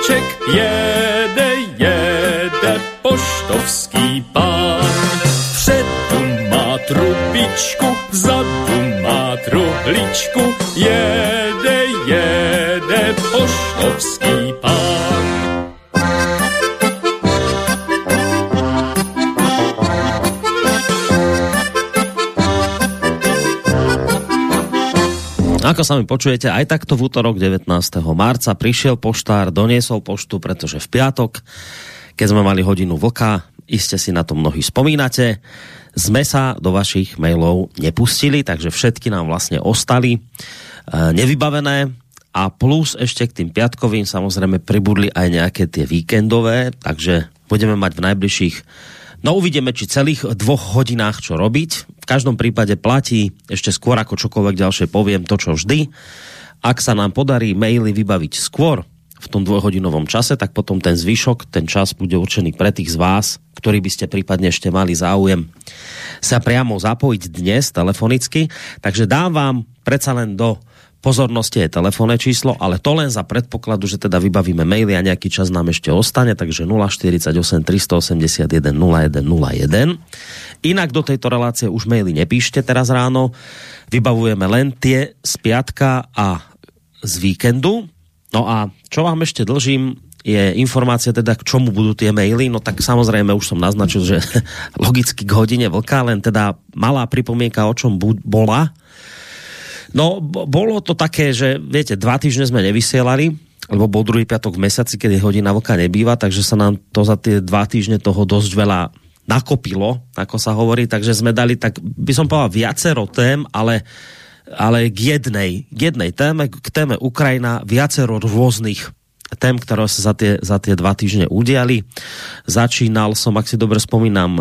vozíček, jede poštovský pán. Vpředu má trubičku, vzadu má truhličku, jede poštovský pán. Ako sami počujete, aj takto v útorok 19. marca prišiel poštár, doniesol poštu, pretože v piatok, keď sme mali hodinu vlka, iste si na to mnohí spomínate, sme sa do vašich mailov nepustili, takže všetky nám vlastne ostali nevybavené a plus ešte k tým piatkovým samozrejme pribudli aj nejaké tie víkendové, takže budeme mať v najbližších, no uvidíme, či celých 2 hodinách čo robiť. V každom prípade platí, ešte skôr ako čokoľvek ďalšie poviem, to čo vždy. Ak sa nám podarí maily vybaviť skôr v tom 2-hodinovom čase, tak potom ten zvyšok, ten čas bude určený pre tých z vás, ktorí by ste prípadne ešte mali záujem sa priamo zapojiť dnes telefonicky. Takže dám vám predsa len do pozornosti je telefónne číslo, ale to len za predpokladu, že teda vybavíme maily a nejaký čas nám ešte ostane, takže 048 381 0101. Inak do tejto relácie už maily nepíšte teraz ráno, vybavujeme len tie z piatka a z víkendu. No a čo vám ešte dlžím, je informácia teda, k čomu budú tie maily, no tak samozrejme už som naznačil, že logicky k hodine vlka, len teda malá pripomienka, o čom bola. No, bolo to také, že viete, 2 týždne sme nevysielali, lebo bol druhý piatok v mesiaci, kedy hodina vlka nebýva, takže sa nám to za tie 2 týždne toho dosť veľa nakopilo, ako sa hovorí, takže sme dali, tak by som povedal, viacero tém, ale k jednej téme, k téme Ukrajina, viacero rôznych tém, ktoré sa za tie 2 týždne udiali. Začínal som, ak si dobre spomínam,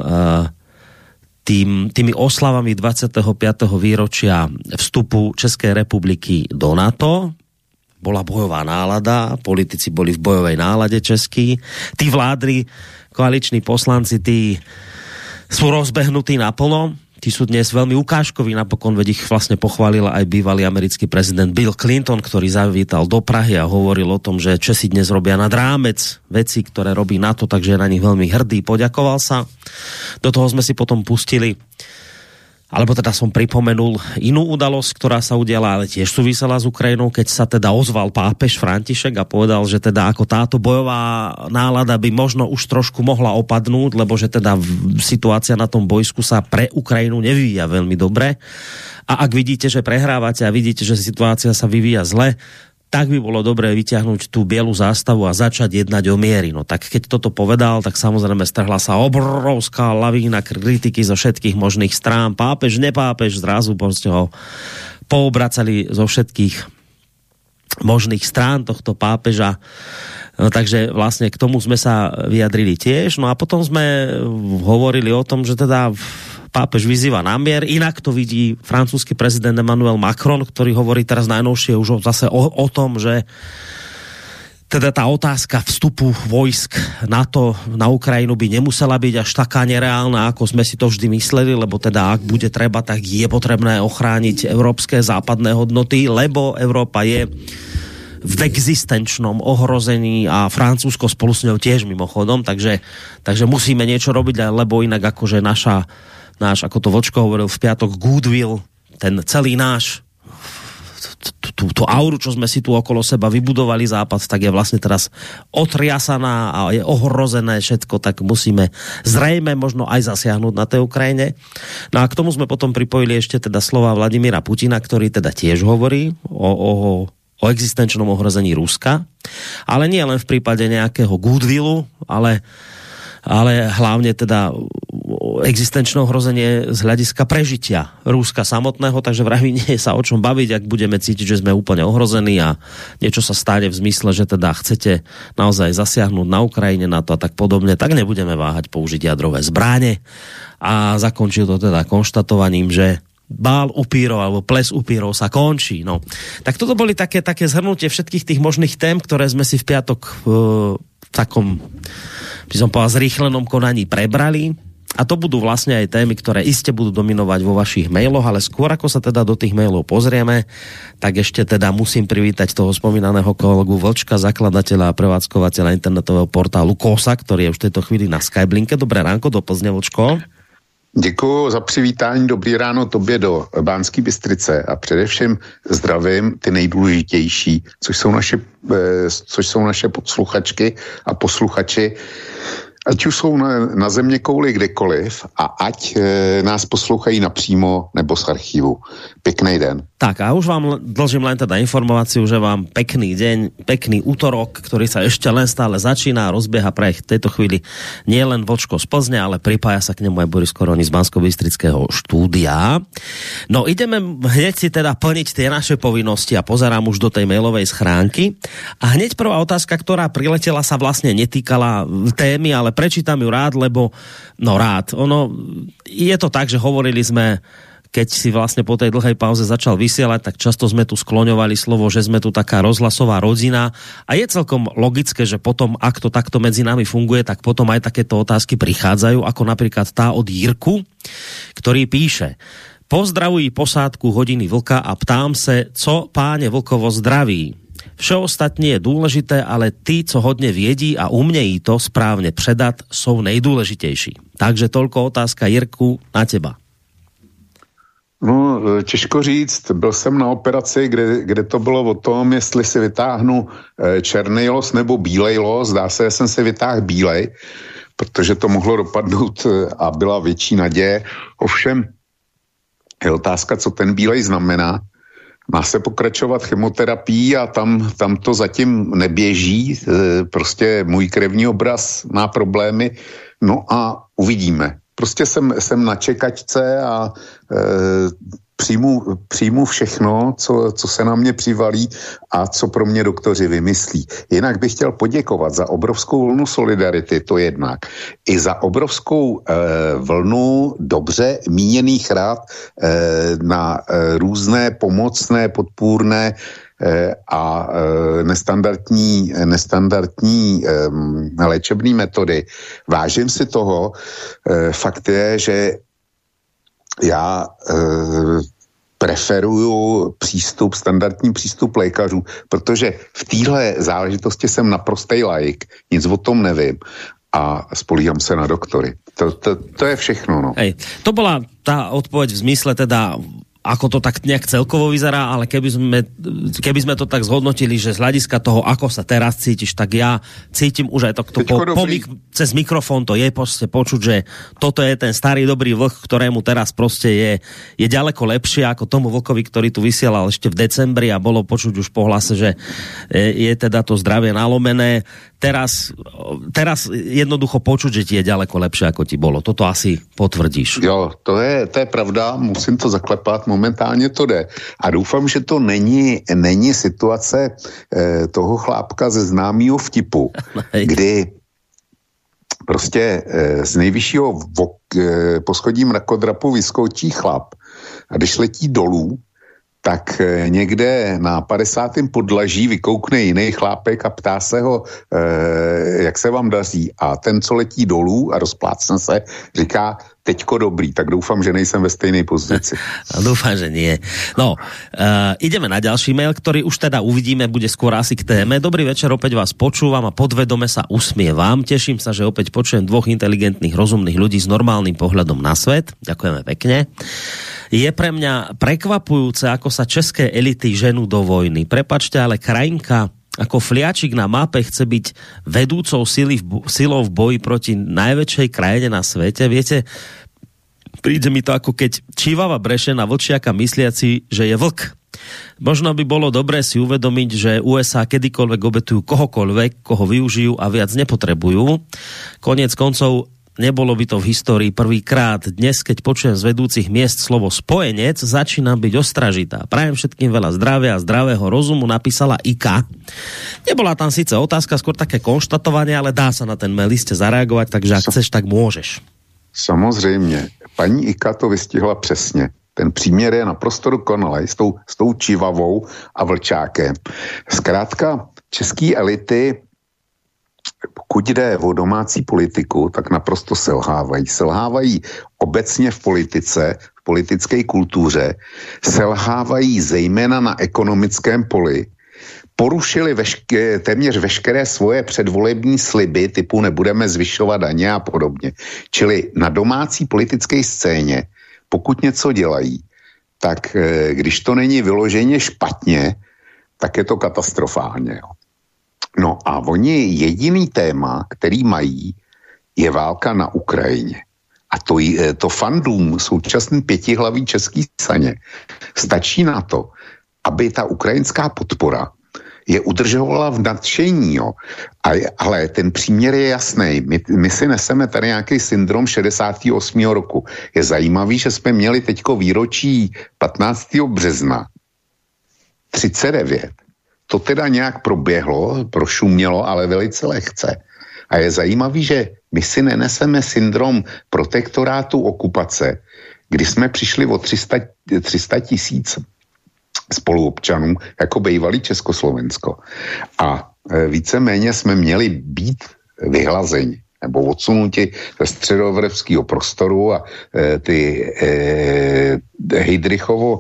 tými oslavami 25. výročia vstupu Českej republiky do NATO. Bola bojová nálada, politici boli v bojovej nálade českí. Tí vládri, koaliční poslanci, tí sú rozbehnutí naplno. Tí sú dnes veľmi ukážkoví, napokon, veď ich vlastne pochválil aj bývalý americký prezident Bill Clinton, ktorý zavítal do Prahy a hovoril o tom, že Česi dnes robia nad rámec veci, ktoré robí NATO, takže je na nich veľmi hrdý, poďakoval sa. Do toho sme si potom pustili, alebo teda som pripomenul inú udalosť, ktorá sa udiala, ale tiež súvisela s Ukrajinou, keď sa teda ozval pápež František a povedal, že teda ako táto bojová nálada by možno už trošku mohla opadnúť, lebo že teda situácia na tom bojsku sa pre Ukrajinu nevyvíja veľmi dobre. A ak vidíte, že prehrávate a vidíte, že situácia sa vyvíja zle, tak by bolo dobré vyťahnuť tú bielu zástavu a začať jednať o miery. No tak keď toto povedal, tak samozrejme strhla sa obrovská lavína kritiky zo všetkých možných strán. Pápež, nepápež, zrazu ho poobracali zo všetkých možných strán tohto pápeža. No, takže vlastne k tomu sme sa vyjadrili tiež. No a potom sme hovorili o tom, že teda pápež vyzýva na mier. Inak to vidí francúzsky prezident Emmanuel Macron, ktorý hovorí teraz najnovšie už zase o tom, že teda tá otázka vstupu vojsk NATO na Ukrajinu by nemusela byť až taká nereálna, ako sme si to vždy mysleli, lebo teda ak bude treba, tak je potrebné ochrániť európske západné hodnoty, lebo Európa je v existenčnom ohrození a Francúzsko spolu s ňou tiež mimochodom, takže musíme niečo robiť, lebo inak akože náš, ako to Vočko hovoril v piatok, goodwill, ten celý náš tú auru, čo sme si tu okolo seba vybudovali západ, tak je vlastne teraz otriasaná a je ohrozené všetko, tak musíme zrejme možno aj zasiahnuť na tej Ukrajine. No a k tomu sme potom pripojili ešte teda slova Vladimíra Putina, ktorý teda tiež hovorí o existenčnom ohrození Ruska, ale nie len v prípade nejakého goodwillu, ale hlavne teda existenčné ohrozenie z hľadiska prežitia Ruska samotného, takže vraví, nie je sa o čom baviť, ak budeme cítiť, že sme úplne ohrození a niečo sa stane v zmysle, že teda chcete naozaj zasiahnuť na Ukrajine, na to a tak podobne, tak nebudeme váhať použiť jadrové zbrane. A zakončil to teda konštatovaním, že bál upírov alebo ples upírov sa končí. No. Tak toto boli také zhrnutie všetkých tých možných tém, ktoré sme si v piatok v takom, by som povedal, zrýchlenom konaní prebrali. A a to budú vlastne aj témy, ktoré iste budú dominovať vo vašich mailoch, ale skôr ako sa teda do tých mailov pozrieme, tak ešte teda musím privítať toho spomínaného kolegu Vlčka, zakladateľa a prevádzkovateľa internetového portálu KOSA, ktorý je už v tejto chvíli na Skyblinke. Dobré ránko do Plzně, Vlčko. Děkuji za přivítání, dobrý ráno tobě do Banské Bystrice a především zdravím ty nejdůležitější, což jsou naše posluchačky a posluchači, ať už jsou na země kouli kdekoliv a ať nás poslouchají napřímo nebo z archívu. Pekný den. Tak a už vám dlžím len teda informáciu, že vám pekný deň, pekný útorok, ktorý sa ešte len stále začína a rozbieha pre v tejto chvíli nie len Vlčko z Plzne, ale pripája sa k nemu aj Boris Koroni z Banskobystrického štúdia. No ideme hneď si teda plniť tie naše povinnosti a pozerám už do tej mailovej schránky. A hneď prvá otázka, ktorá priletela, sa vlastne netýkala témy, ale prečítam ju rád, lebo je to tak, že hovorili sme, keď si vlastne po tej dlhej pauze začal vysielať, tak často sme tu skloňovali slovo, že sme tu taká rozhlasová rodina a je celkom logické, že potom, ak to takto medzi nami funguje, tak potom aj takéto otázky prichádzajú, ako napríklad tá od Jirku, ktorý píše: Pozdravují posádku Hodiny Vlka a ptám se, co páne Vlkovo zdraví. Vše ostatní je důležité, ale tí, co hodně vědí a umějí to správně předat, jsou nejdůležitější. Takže toľko otázka, Jirku, na teba. No, těžko říct. Byl jsem na operaci, kde to bylo o tom, jestli si vytáhnu černý los nebo bílej los. Zdá se, že jsem si vytáhl bílej, protože to mohlo dopadnout a byla větší naděje. Ovšem, je otázka, co ten bílej znamená. Má se pokračovat chemoterapií a tam to zatím neběží. Prostě můj krevní obraz má problémy. No a uvidíme. Prostě jsem na čekačce a přijmu všechno, co se na mě přivalí a co pro mě doktoři vymyslí. Jinak bych chtěl poděkovat za obrovskou vlnu solidarity, to jednak, i za obrovskou vlnu dobře míněných rád na různé pomocné, podpůrné a nestandardní léčebné metody. Vážím si toho. Fakt je, že já preferuju standardní přístup lékařů, protože v téhle záležitosti jsem naprostej laik, nic o tom nevím a spolíhám se na doktory. To je všechno, no. Hej, to bola tá odpoveď v zmysle teda, ako to tak nejak celkovo vyzerá, ale keby sme to tak zhodnotili, že z hľadiska toho, ako sa teraz cítiš, tak ja cítim už aj to cez mikrofón to je proste počuť, že toto je ten starý dobrý Vlk, ktorému teraz proste je ďaleko lepšie ako tomu Vlkovi, ktorý tu vysielal ešte v decembri a bolo počuť už po hlase, že je teda to zdravie nalomené. Teraz jednoducho počuť, že ti je ďaleko lepšie, ako ti bolo. Toto asi potvrdíš. Jo, to je pravda, musím to zaklepat, momentálně to jde. A doufám, že to není situace toho chlápka ze známého vtipu, kdy prostě z nejvyššího poschodí mrakodrapu vyskočí chlap a když letí dolů, tak někde na 50. podlaží vykoukne jiný chlápek a ptá se ho, jak se vám daří. A ten, co letí dolů a rozplácne se, říká, teďko dobrý, tak doufám, že nejsem ve stejnej pozici. Dúfam, že nie. No, ideme na ďalší mail, ktorý už teda uvidíme, bude skôr asi k téme. Dobrý večer, opäť vás počúvam a podvedome sa usmievam. Teším sa, že opäť počujem dvoch inteligentných, rozumných ľudí s normálnym pohľadom na svet. Ďakujeme pekne. Je pre mňa prekvapujúce, ako sa české elity ženú do vojny. Prepačte, ale krajinka ako fliačik na mape chce byť vedúcou silou v boji proti najväčšej krajine na svete. Viete, príde mi to ako keď čívava breše na vlčiaka mysliaci, že je vlk. Možno by bolo dobré si uvedomiť, že USA kedykoľvek obetujú kohokoľvek, koho využijú a viac nepotrebujú. Koniec koncov nebolo by to v histórii prvýkrát. Dnes, keď počujem z vedúcich miest slovo spojenec, začínam byť ostražitá. Prajem všetkým veľa zdravia a zdravého rozumu, napísala Ika. Nebola tam síce otázka, skôr také konštatovanie, ale dá sa na ten mail liste zareagovať, takže ak chceš, tak môžeš. Samozřejmě. Paní Ika to vystihla přesně. Ten příměr je naprosto dokonalý s tou čivavou a vlčákem. Zkrátka, český elity, pokud jde o domácí politiku, tak naprosto selhávají. Selhávají obecně v politice, v politické kultuře, selhávají zejména na ekonomickém poli, porušili téměř veškeré svoje předvolební sliby typu nebudeme zvyšovat daně a podobně. Čili na domácí politické scéně, pokud něco dělají, tak když to není vyloženě špatně, tak je to katastrofálně. Jo. No a oni jediný téma, který mají, je válka na Ukrajině. A to fandům současný pětihlavý český saně stačí na to, aby ta ukrajinská podpora je udržovala v nadšení, jo. Ale ten příměr je jasný. My si neseme tady nějaký syndrom 68. roku. Je zajímavý, že jsme měli teďko výročí 15. března 39. To teda nějak proběhlo, prošumělo, ale velice lehce. A je zajímavý, že my si neneseme syndrom protektorátu okupace, kdy jsme přišli o 300 tisíc spoluobčanů jako bývalý Československo. A víceméně jsme měli být vyhlazeni nebo odsunuti ze středoevropského prostoru a ty Heydrichovo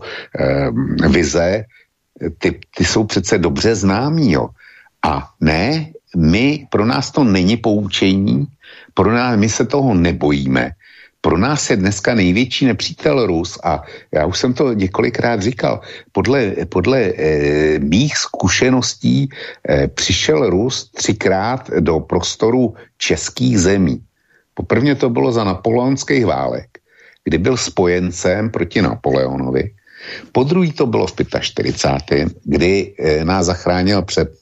vize, ty jsou přece dobře známí, jo. A ne, pro nás to není poučení, my se toho nebojíme. Pro nás je dneska největší nepřítel Rus a já už jsem to několikrát říkal, podle mých zkušeností přišel Rus 3krát do prostoru českých zemí. Poprvé to bylo za napoleonských válek, kdy byl spojencem proti Napoleonovi. Po druhý to bylo v 45., kdy nás zachránil před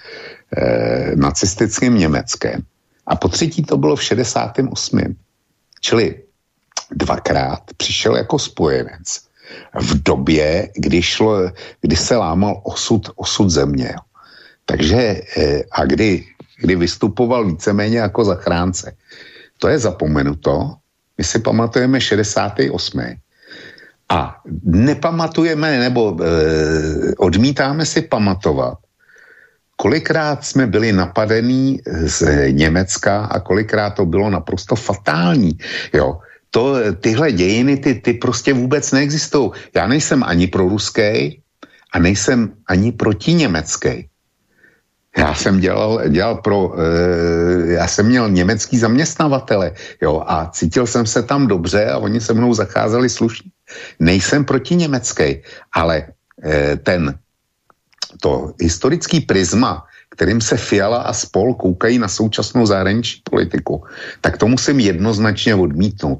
nacistickým Německem. A po třetí to bylo v 68. Čili 2krát přišel jako spojenec v době, kdy se lámal osud země. Takže a kdy vystupoval víceméně jako zachránce. To je zapomenuto. My si pamatujeme 68. A nepamatujeme nebo odmítáme si pamatovat, kolikrát jsme byli napadení z Německa a kolikrát to bylo naprosto fatální. Jo. Tyhle dějiny, ty prostě vůbec neexistují. Já nejsem ani proruský a nejsem ani protiněmecký. Já jsem já jsem měl německý zaměstnavatele, jo, a cítil jsem se tam dobře a oni se mnou zacházeli slušně. Nejsem protiněmecký, ale to historický prisma, kterým se Fiala a spol koukají na současnou zahraniční politiku, tak to musím jednoznačně odmítnout.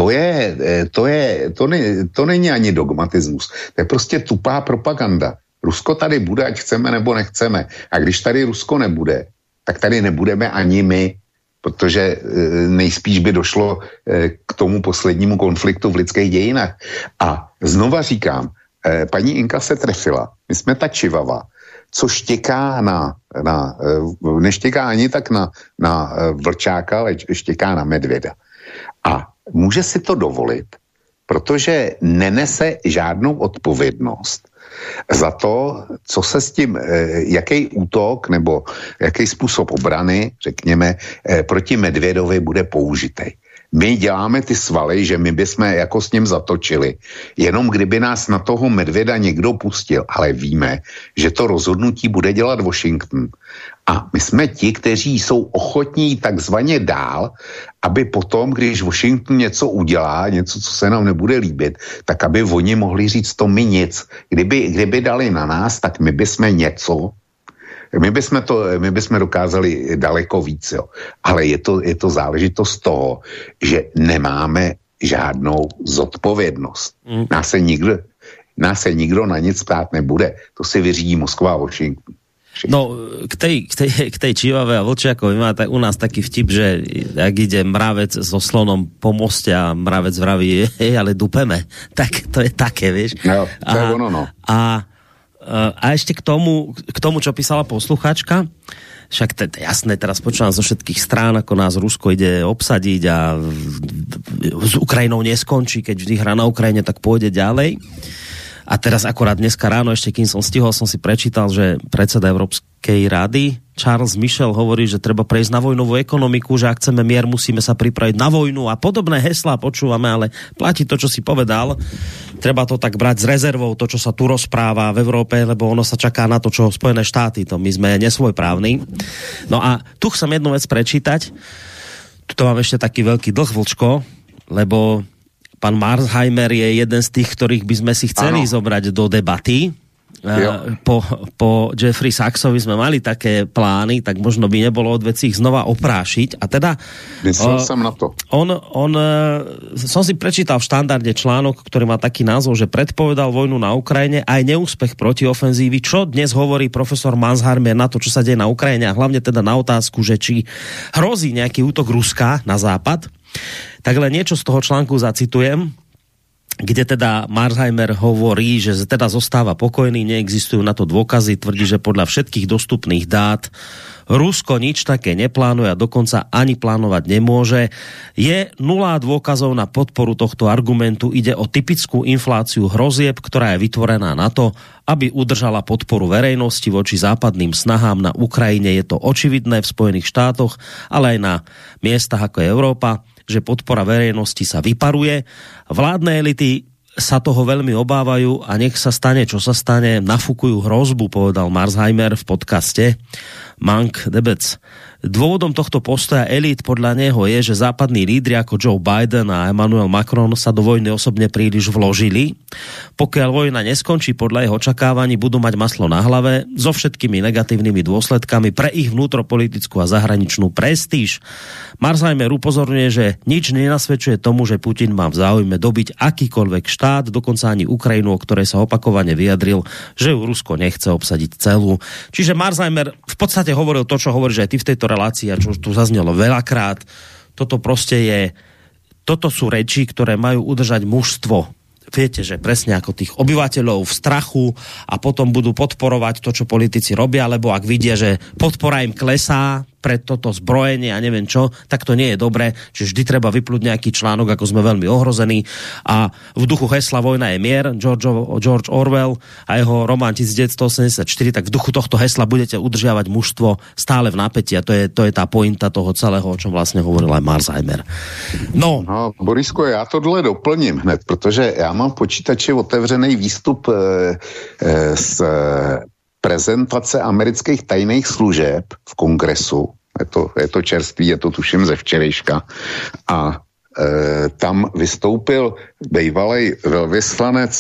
To není ani dogmatismus. To je prostě tupá propaganda. Rusko tady bude, ať chceme nebo nechceme. A když tady Rusko nebude, tak tady nebudeme ani my, protože nejspíš by došlo k tomu poslednímu konfliktu v lidských dějinách. A znova říkám, paní Inka se trefila. My jsme ta čivava, co štěká neštěká ani tak na vlčáka, ale štěká na medvěda. A může si to dovolit, protože nenese žádnou odpovědnost za to, co se s tím, jaký útok nebo jaký způsob obrany, řekněme, proti medvědovi bude použitý. My děláme ty svaly, že my bychom jako s ním zatočili. Jenom kdyby nás na toho medvěda někdo pustil. Ale víme, že to rozhodnutí bude dělat Washington. A my jsme ti, kteří jsou ochotní takzvaně dál, aby potom, když Washington něco udělá, něco, co se nám nebude líbit, tak aby oni mohli říct to my nic. Kdyby dali na nás, tak my bychom něco. My bychom dokázali daleko víc, jo. Ale je to záležitost toho, že nemáme žádnou zodpovědnost. Nás se nikdo na nic ptát nebude. To si vyřídí Moskva a Washington. No, k tej čívave a vlčiakovi má u nás taký vtip, že ak ide mravec so slonom po moste a mravec vraví, ale dupeme. Tak to je také, vieš. No, to je ono, no. A ešte k tomu, čo písala posluchačka, však jasné, teraz počúvam zo všetkých strán, ako nás Rusko ide obsadiť a s Ukrajinou neskončí, keď vždy hrá na Ukrajine, tak pôjde ďalej. A teraz akorát dneska ráno, ešte kým som stihol, som si prečítal, že predseda rady. Charles Michel hovorí, že treba prejsť na vojnovú ekonomiku, že ak chceme mier, musíme sa pripraviť na vojnu a podobné heslá počúvame, ale platí to, čo si povedal. Treba to tak brať s rezervou, to, čo sa tu rozpráva v Európe, lebo ono sa čaká na to, čo Spojené štáty, to my sme nesvojprávni. No a tu chcem jednu vec prečítať. Tuto mám ešte taký veľký dlh, Vlčko, lebo pán Marsheimer je jeden z tých, ktorých by sme si chceli zobrať do debaty. Po Jeffrey Sachsovi sme mali také plány, tak možno by nebolo od vecí ich znova oprášiť. A teda myslel som na to. Som si prečítal v Štandarde článok, ktorý má taký názov, že predpovedal vojnu na Ukrajine aj neúspech protiofenzívy. Čo dnes hovorí profesor Marsheimer na to, čo sa deje na Ukrajine a hlavne teda na otázku, že či hrozí nejaký útok Ruska na západ. Tak len niečo z toho článku zacitujem, kde teda Marsheimer hovorí, že teda zostáva pokojný, neexistujú na to dôkazy, tvrdí, že podľa všetkých dostupných dát Rusko nič také neplánuje a dokonca ani plánovať nemôže. Je nula dôkazov na podporu tohto argumentu, ide o typickú infláciu hrozieb, ktorá je vytvorená na to, aby udržala podporu verejnosti voči západným snahám na Ukrajine. Je to očividné v Spojených štátoch, ale aj na miestach ako je Európa, že podpora verejnosti sa vyparuje. Vládne elity sa toho veľmi obávajú a nech sa stane, čo sa stane, nafúkujú hrozbu, povedal Marsheimer v podcaste Mank Debec. Dôvodom tohto postoja elít podľa neho je, že západní lídri ako Joe Biden a Emmanuel Macron sa do vojny osobne príliš vložili. Pokiaľ vojna neskončí podľa jeho očakávaní, budú mať maslo na hlave so všetkými negatívnymi dôsledkami pre ich vnútropolitickú a zahraničnú prestíž. Marsheimer upozorňuje, že nič nenasvedčuje tomu, že Putin má v záujme dobiť akýkoľvek štát, dokonca ani Ukrajinu, o ktorej sa opakovane vyjadril, že ju Rusko nechce obsadiť celú. Čiže Marsheimer v podstate hovoril to, čo hovoríš aj ty v tejto relácii, čo už tu zaznelo veľakrát. Toto sú reči, ktoré majú udržať mužstvo. Viete, že presne ako tých obyvateľov v strachu a potom budú podporovať to, čo politici robia, lebo ak vidia, že podpora im klesá pre toto zbrojenie a neviem čo, tak to nie je dobré. Čiže vždy treba vyplúť nejaký článok, ako sme veľmi ohrození. A v duchu hesla Vojna je mier, George Orwell a jeho román 1984, tak v duchu tohto hesla budete udržiavať mužstvo stále v napätí a to je tá pointa toho celého, o čom vlastne hovoril aj Marsheimer. No, Borisko, já tohle doplním hned, protože já mám v počítači otevřený výstup z prezentace amerických tajných služeb v kongresu. Je to čerství, je to tuším ze včerejška. A tam vystoupil bývalý velvyslanec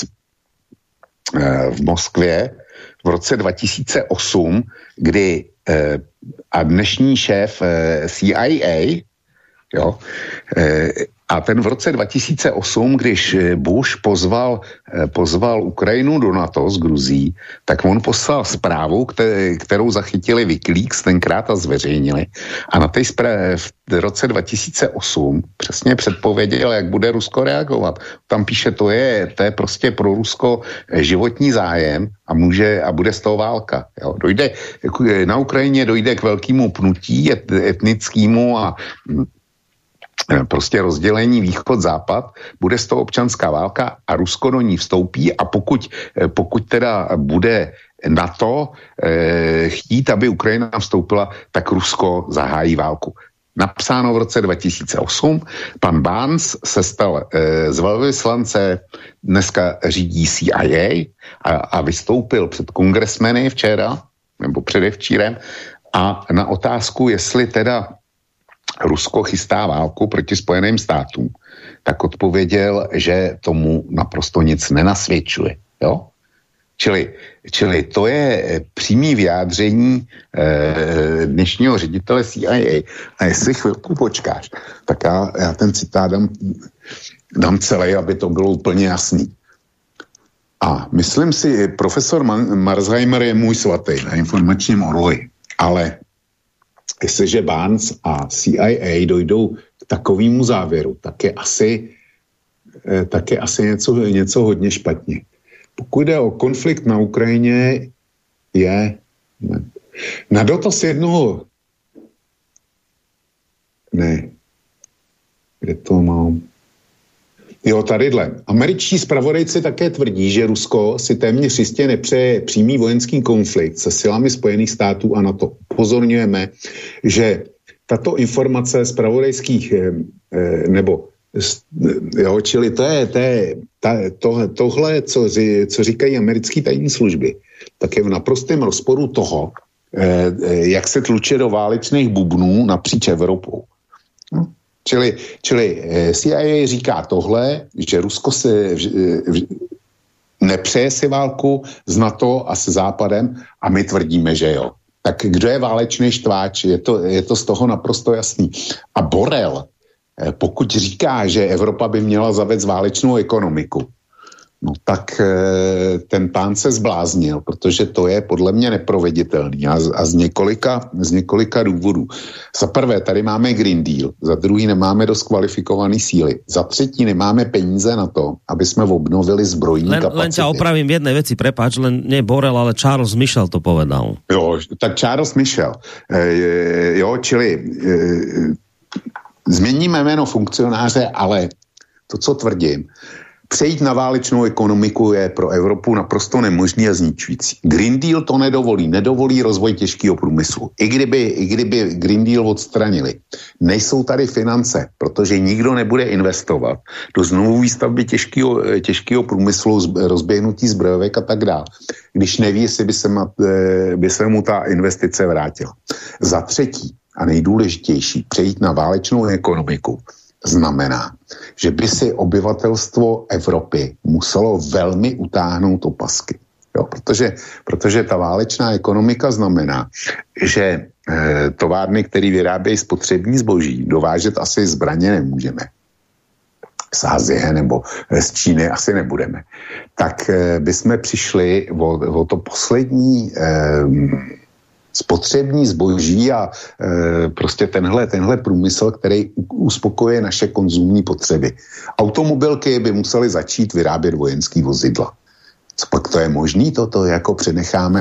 v Moskvě v roce 2008, kdy a dnešní šéf CIA, a ten v roce 2008, když Bush pozval Ukrajinu do NATO z Gruzí, tak on poslal zprávu, kterou zachytili Wikileaks tenkrát a zveřejnili. A na té v roce 2008 přesně předpověděl, jak bude Rusko reagovat. Tam píše, to je prostě pro Rusko životní zájem a bude z toho válka. Jo. Na Ukrajině dojde k velkému pnutí etnickému a prostě rozdělení východ-západ, bude z toho občanská válka a Rusko do ní vstoupí a pokud teda bude NATO chtít, aby Ukrajina vstoupila, tak Rusko zahájí válku. Napsáno v roce 2008, pan Barnes se stal z velvyslance, dneska řídí CIA a vystoupil před kongresmeny včera, nebo předevčírem, a na otázku, jestli teda Rusko chystá válku proti Spojeným státům, tak odpověděl, že tomu naprosto nic nenasvědčuje. Jo? Čili to je přímý vyjádření dnešního ředitele CIA. A jestli chvilku počkáš, tak já ten citát dám celý, aby to bylo úplně jasný. A myslím si, profesor Marsheimer je můj svatý na informačním orloji, ale jestliže Barnes a CIA dojdou k takovému závěru, tak je asi něco hodně špatně. Pokud jde o konflikt na Ukrajině, na dotaz jednoho... Kde to mám? Jo, tadyhle. Američtí zpravodajci také tvrdí, že Rusko si téměř jistě nepřeje přímý vojenský konflikt se silami Spojených států a NATO. Upozorňujeme, že tato informace zpravodajských čili tohle, co říkají americké tajní služby, tak je v naprostém rozporu toho, jak se tluče do válečných bubnů napříč Evropou. Čili CIA říká tohle, že Rusko se nepřeje si válku s NATO a se Západem a my tvrdíme, že jo. Tak kdo je válečný štváč? Je to z toho naprosto jasný. A Borrell, pokud říká, že Evropa by měla zavést válečnou ekonomiku, no tak ten pán se zbláznil, protože to je podle mě neproveditelný a z několika důvodů. Za prvé, tady máme Green Deal, za druhý nemáme dost kvalifikovaný síly, za třetí nemáme peníze na to, aby jsme obnovili zbrojní kapacity. Len ťa opravím v jednej veci, prepáč, len nie Borrell, ale Charles Michel to povedal. Jo, tak Charles Michel. Čili změníme jméno funkcionáře, ale to, co tvrdím, přejít na válečnou ekonomiku je pro Evropu naprosto nemožný a zničující. Green Deal to nedovolí rozvoj těžkého průmyslu. I kdyby Green Deal odstranili. Nejsou tady finance, protože nikdo nebude investovat do znovu výstavby těžkého průmyslu, rozběhnutí zbrojovek a tak dále, když neví, jestli by se mu ta investice vrátila. Za třetí a nejdůležitější, přejít na válečnou ekonomiku znamená, že by si obyvatelstvo Evropy muselo velmi utáhnout opasky. Jo, protože ta válečná ekonomika znamená, že továrny, které vyrábějí spotřební zboží, dovážet asi zbraně nemůžeme. Z Asie nebo z Číny asi nebudeme. Tak bychom přišli o to poslední spotřební zboží a prostě tenhle průmysl, který uspokojuje naše konzumní potřeby. Automobilky by musely začít vyrábět vojenský vozidla. Co pak to je možný toto, jako přenecháme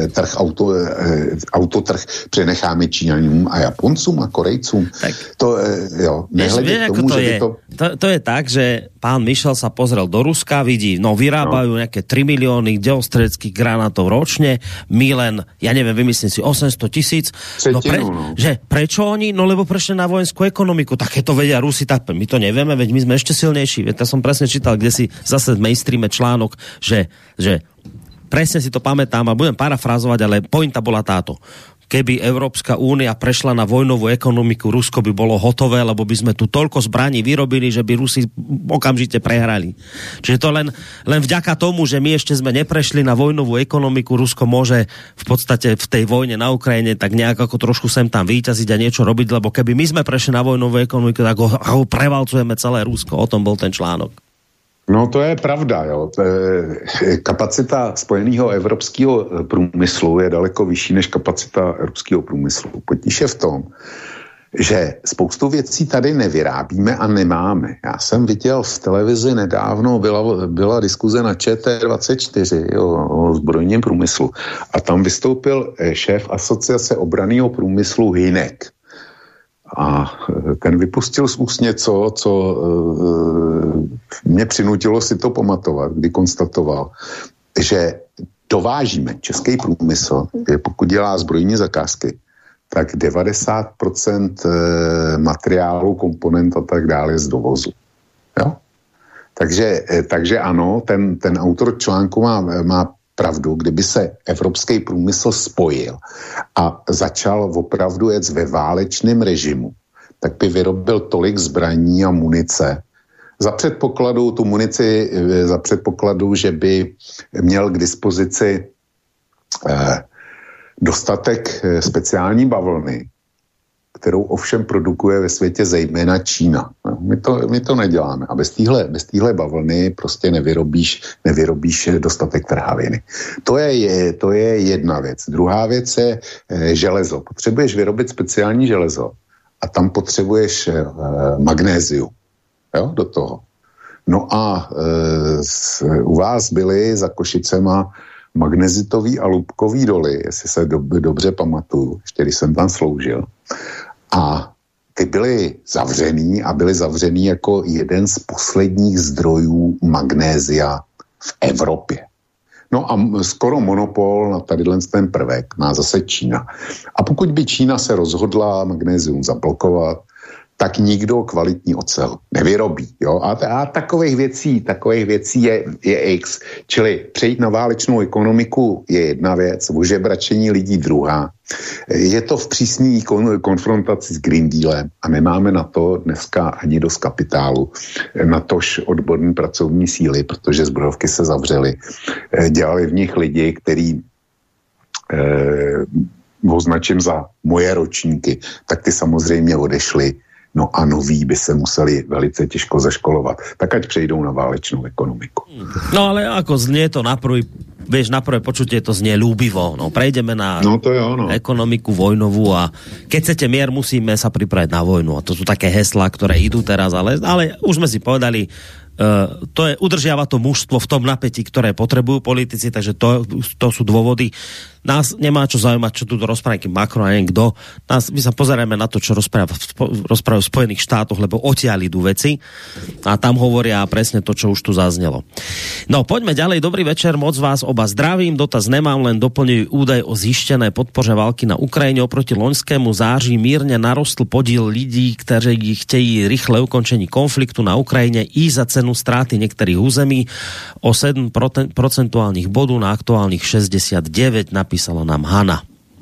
autotrh přenecháme Číňanům a Japoncům a Korejcům. Tak, nehledě k tomu, že by to... To je tak, že pán Michel sa pozrel do Ruska, vidí, vyrábajú nejaké 3 milióny delostreleckých granátov ročne, my len, ja neviem, vymyslím si 800 000. Že prečo oni? No lebo prešli na vojenskú ekonomiku. Také to vedia Rusi, tak my to nevieme, veď my sme ešte silnejší. Veď ja som presne čítal, kde si zase v mainstreame článok, že presne si to pamätám a budem parafrázovať, ale pointa bola táto. Keby Európska únia prešla na vojnovú ekonomiku, Rusko by bolo hotové, lebo by sme tu toľko zbraní vyrobili, že by Rusi okamžite prehrali. Čiže to len vďaka tomu, že my ešte sme neprešli na vojnovú ekonomiku, Rusko môže v podstate v tej vojne na Ukrajine tak nejak ako trošku sem tam vyťaziť a niečo robiť, lebo keby my sme prešli na vojnovú ekonomiku, tak ho prevalcujeme celé Rusko. O tom bol ten článok. No to je pravda, jo. Kapacita spojeného evropského průmyslu je daleko vyšší než kapacita ruského průmyslu. Potíž je v tom, že spoustu věcí tady nevyrábíme a nemáme. Já jsem viděl v televizi nedávno, byla diskuze na ČT24 o zbrojním průmyslu a tam vystoupil šéf asociace obranného průmyslu Hynek. A ten vypustil z úst něco, co mě přinutilo si to pamatovat, kdy konstatoval, že dovážíme český průmysl, pokud dělá zbrojní zakázky, tak 90% materiálu, komponent a tak dále z dovozu. Jo? Takže ano, ten autor článku má pravdu, kdyby se evropský průmysl spojil a začal opravdu jet ve válečném režimu, tak by vyrobil tolik zbraní a munice. Za předpokladu, že by měl k dispozici dostatek speciální bavlny, kterou ovšem produkuje ve světě zejména Čína. My to neděláme. A bez téhle bavlny prostě nevyrobíš dostatek trhaviny. To je jedna věc. Druhá věc je železo. Potřebuješ vyrobit speciální železo a tam potřebuješ magnézium. Jo, do toho. No a u vás byly za Košicema magnezitový a lupkový doly, jestli se dobře pamatuju, ještě když jsem tam sloužil. A ty byli zavřený a byli zavřený jako jeden z posledních zdrojů magnézia v Evropě. No a skoro monopol na tadyhle ten prvek má zase Čína. A pokud by Čína se rozhodla magnézium zablokovat, tak nikdo kvalitní ocel nevyrobí. Jo? A takových věcí je X. Čili přejít na válečnou ekonomiku je jedna věc, ožebračení lidí druhá. Je to v přísné konfrontaci s Green Dealem a nemáme na to dneska ani dost kapitálu, natož odborní pracovní síly, protože zbrojovky se zavřely. Dělali v nich lidi, který označím za moje ročníky, tak ty samozřejmě odešli. No a noví by se museli velice těžko zaškolovat. Tak ať přejdou na válečnou ekonomiku. No ale ako znie to na prvé počutie to znie ľúbivo. No prejdeme na ekonomiku vojnovú a keď chcete mier, musíme sa pripraviť na vojnu. A to sú také heslá, ktoré idú teraz, ale už sme si povedali, udržiava to mužstvo v tom napätí, ktoré potrebujú politici, takže to sú dôvody. Nás nemá čo zaujímať, čo tu rozpráva nejaký Macron a niekto. My sa pozeráme na to, čo rozprávajú v Spojených štátoch, lebo odtiaľ idú veci a tam hovoria presne to, čo už tu zaznelo. No, poďme ďalej. Dobrý večer, moc vás oba zdravím. Dotaz nemám, len doplňujú údaj o zištenej podpoře války na Ukrajine. Oproti loňskému září mírne narostl podiel lidí, ktorí chtějí rýchle ukončení konfliktu na Ukrajine i za cenu ztráty niektorých území o 7 procentuálnych bodů na aktuálnych 69, napísala nám Hana.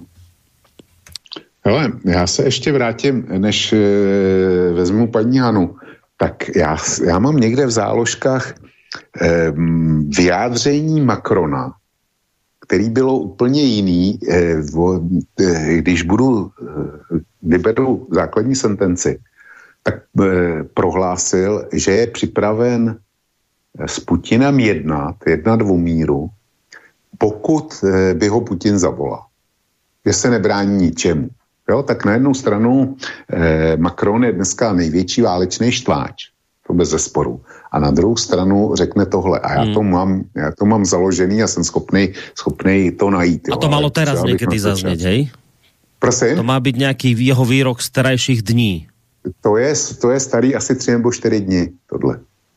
Hele, já se ještě vrátím, než vezmu paní Hanu. Tak já mám někde v záložkách vyjádření Macrona, který bylo úplně jiný, když vyberu základní sentenci, tak prohlásil, že je připraven s Putinem jednat dvomíru, pokud by ho Putin zavolal. Že se nebrání ničemu. Jo, tak na jednu stranu Macron je dneska největší válečný štváč, to bez zesporu. A na druhou stranu řekne tohle. A já to mám založený a jsem schopnej to najít. Jo. A to malo teraz niekedy zaznieť, hej? Prosím? To má byť nejaký jeho výrok z terajších dní. To je starý asi 3 nebo 4 dny, tohle.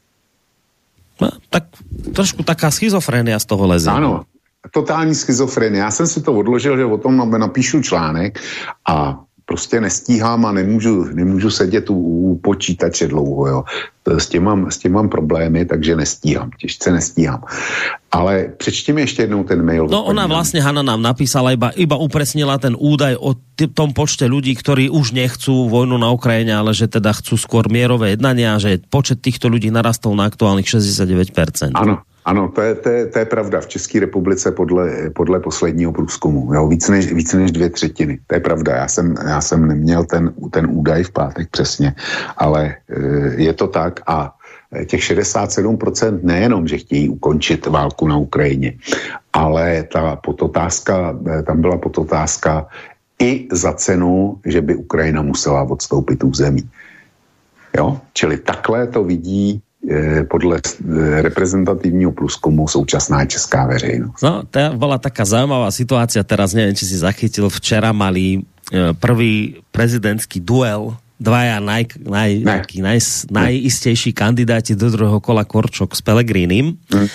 No, tak trošku taká schizofrenia z toho leze. Ano, totální schizofrenie. Já jsem si to odložil, že o tom napíšu článek a prostě nestíhám a nemůžu sedět u počítače dlouho, jo. S tím mám problémy, takže těžce nestíhám. Ale přečti mi ještě jednou ten mail. No ona vlastne, Hana nám napísala, iba upresnila ten údaj o tom počte ľudí, ktorí už nechcú vojnu na Ukrajine, ale že teda chcú skôr mierové jednania, že počet týchto ľudí narastol na aktuálnych 69%. Ano, to je pravda. V České republice podle posledního průzkumu. Jo, víc než 2/3. To je pravda. Já jsem neměl ten údaj v pátek přesně, ale je to tak a těch 67% nejenom, že chtějí ukončit válku na Ukrajině, ale tam byla podotázka i za cenu, že by Ukrajina musela odstoupit území. Jo? Čili takhle to vidí podle reprezentativního průzkumu současná česká veřejnosť. No, to bola taká zaujímavá situácia, teraz neviem, či si zachytil, včera mali prvý prezidentský duel, dvaja najistejší kandidáti do druhého kola, Korčok s Pelegrínim,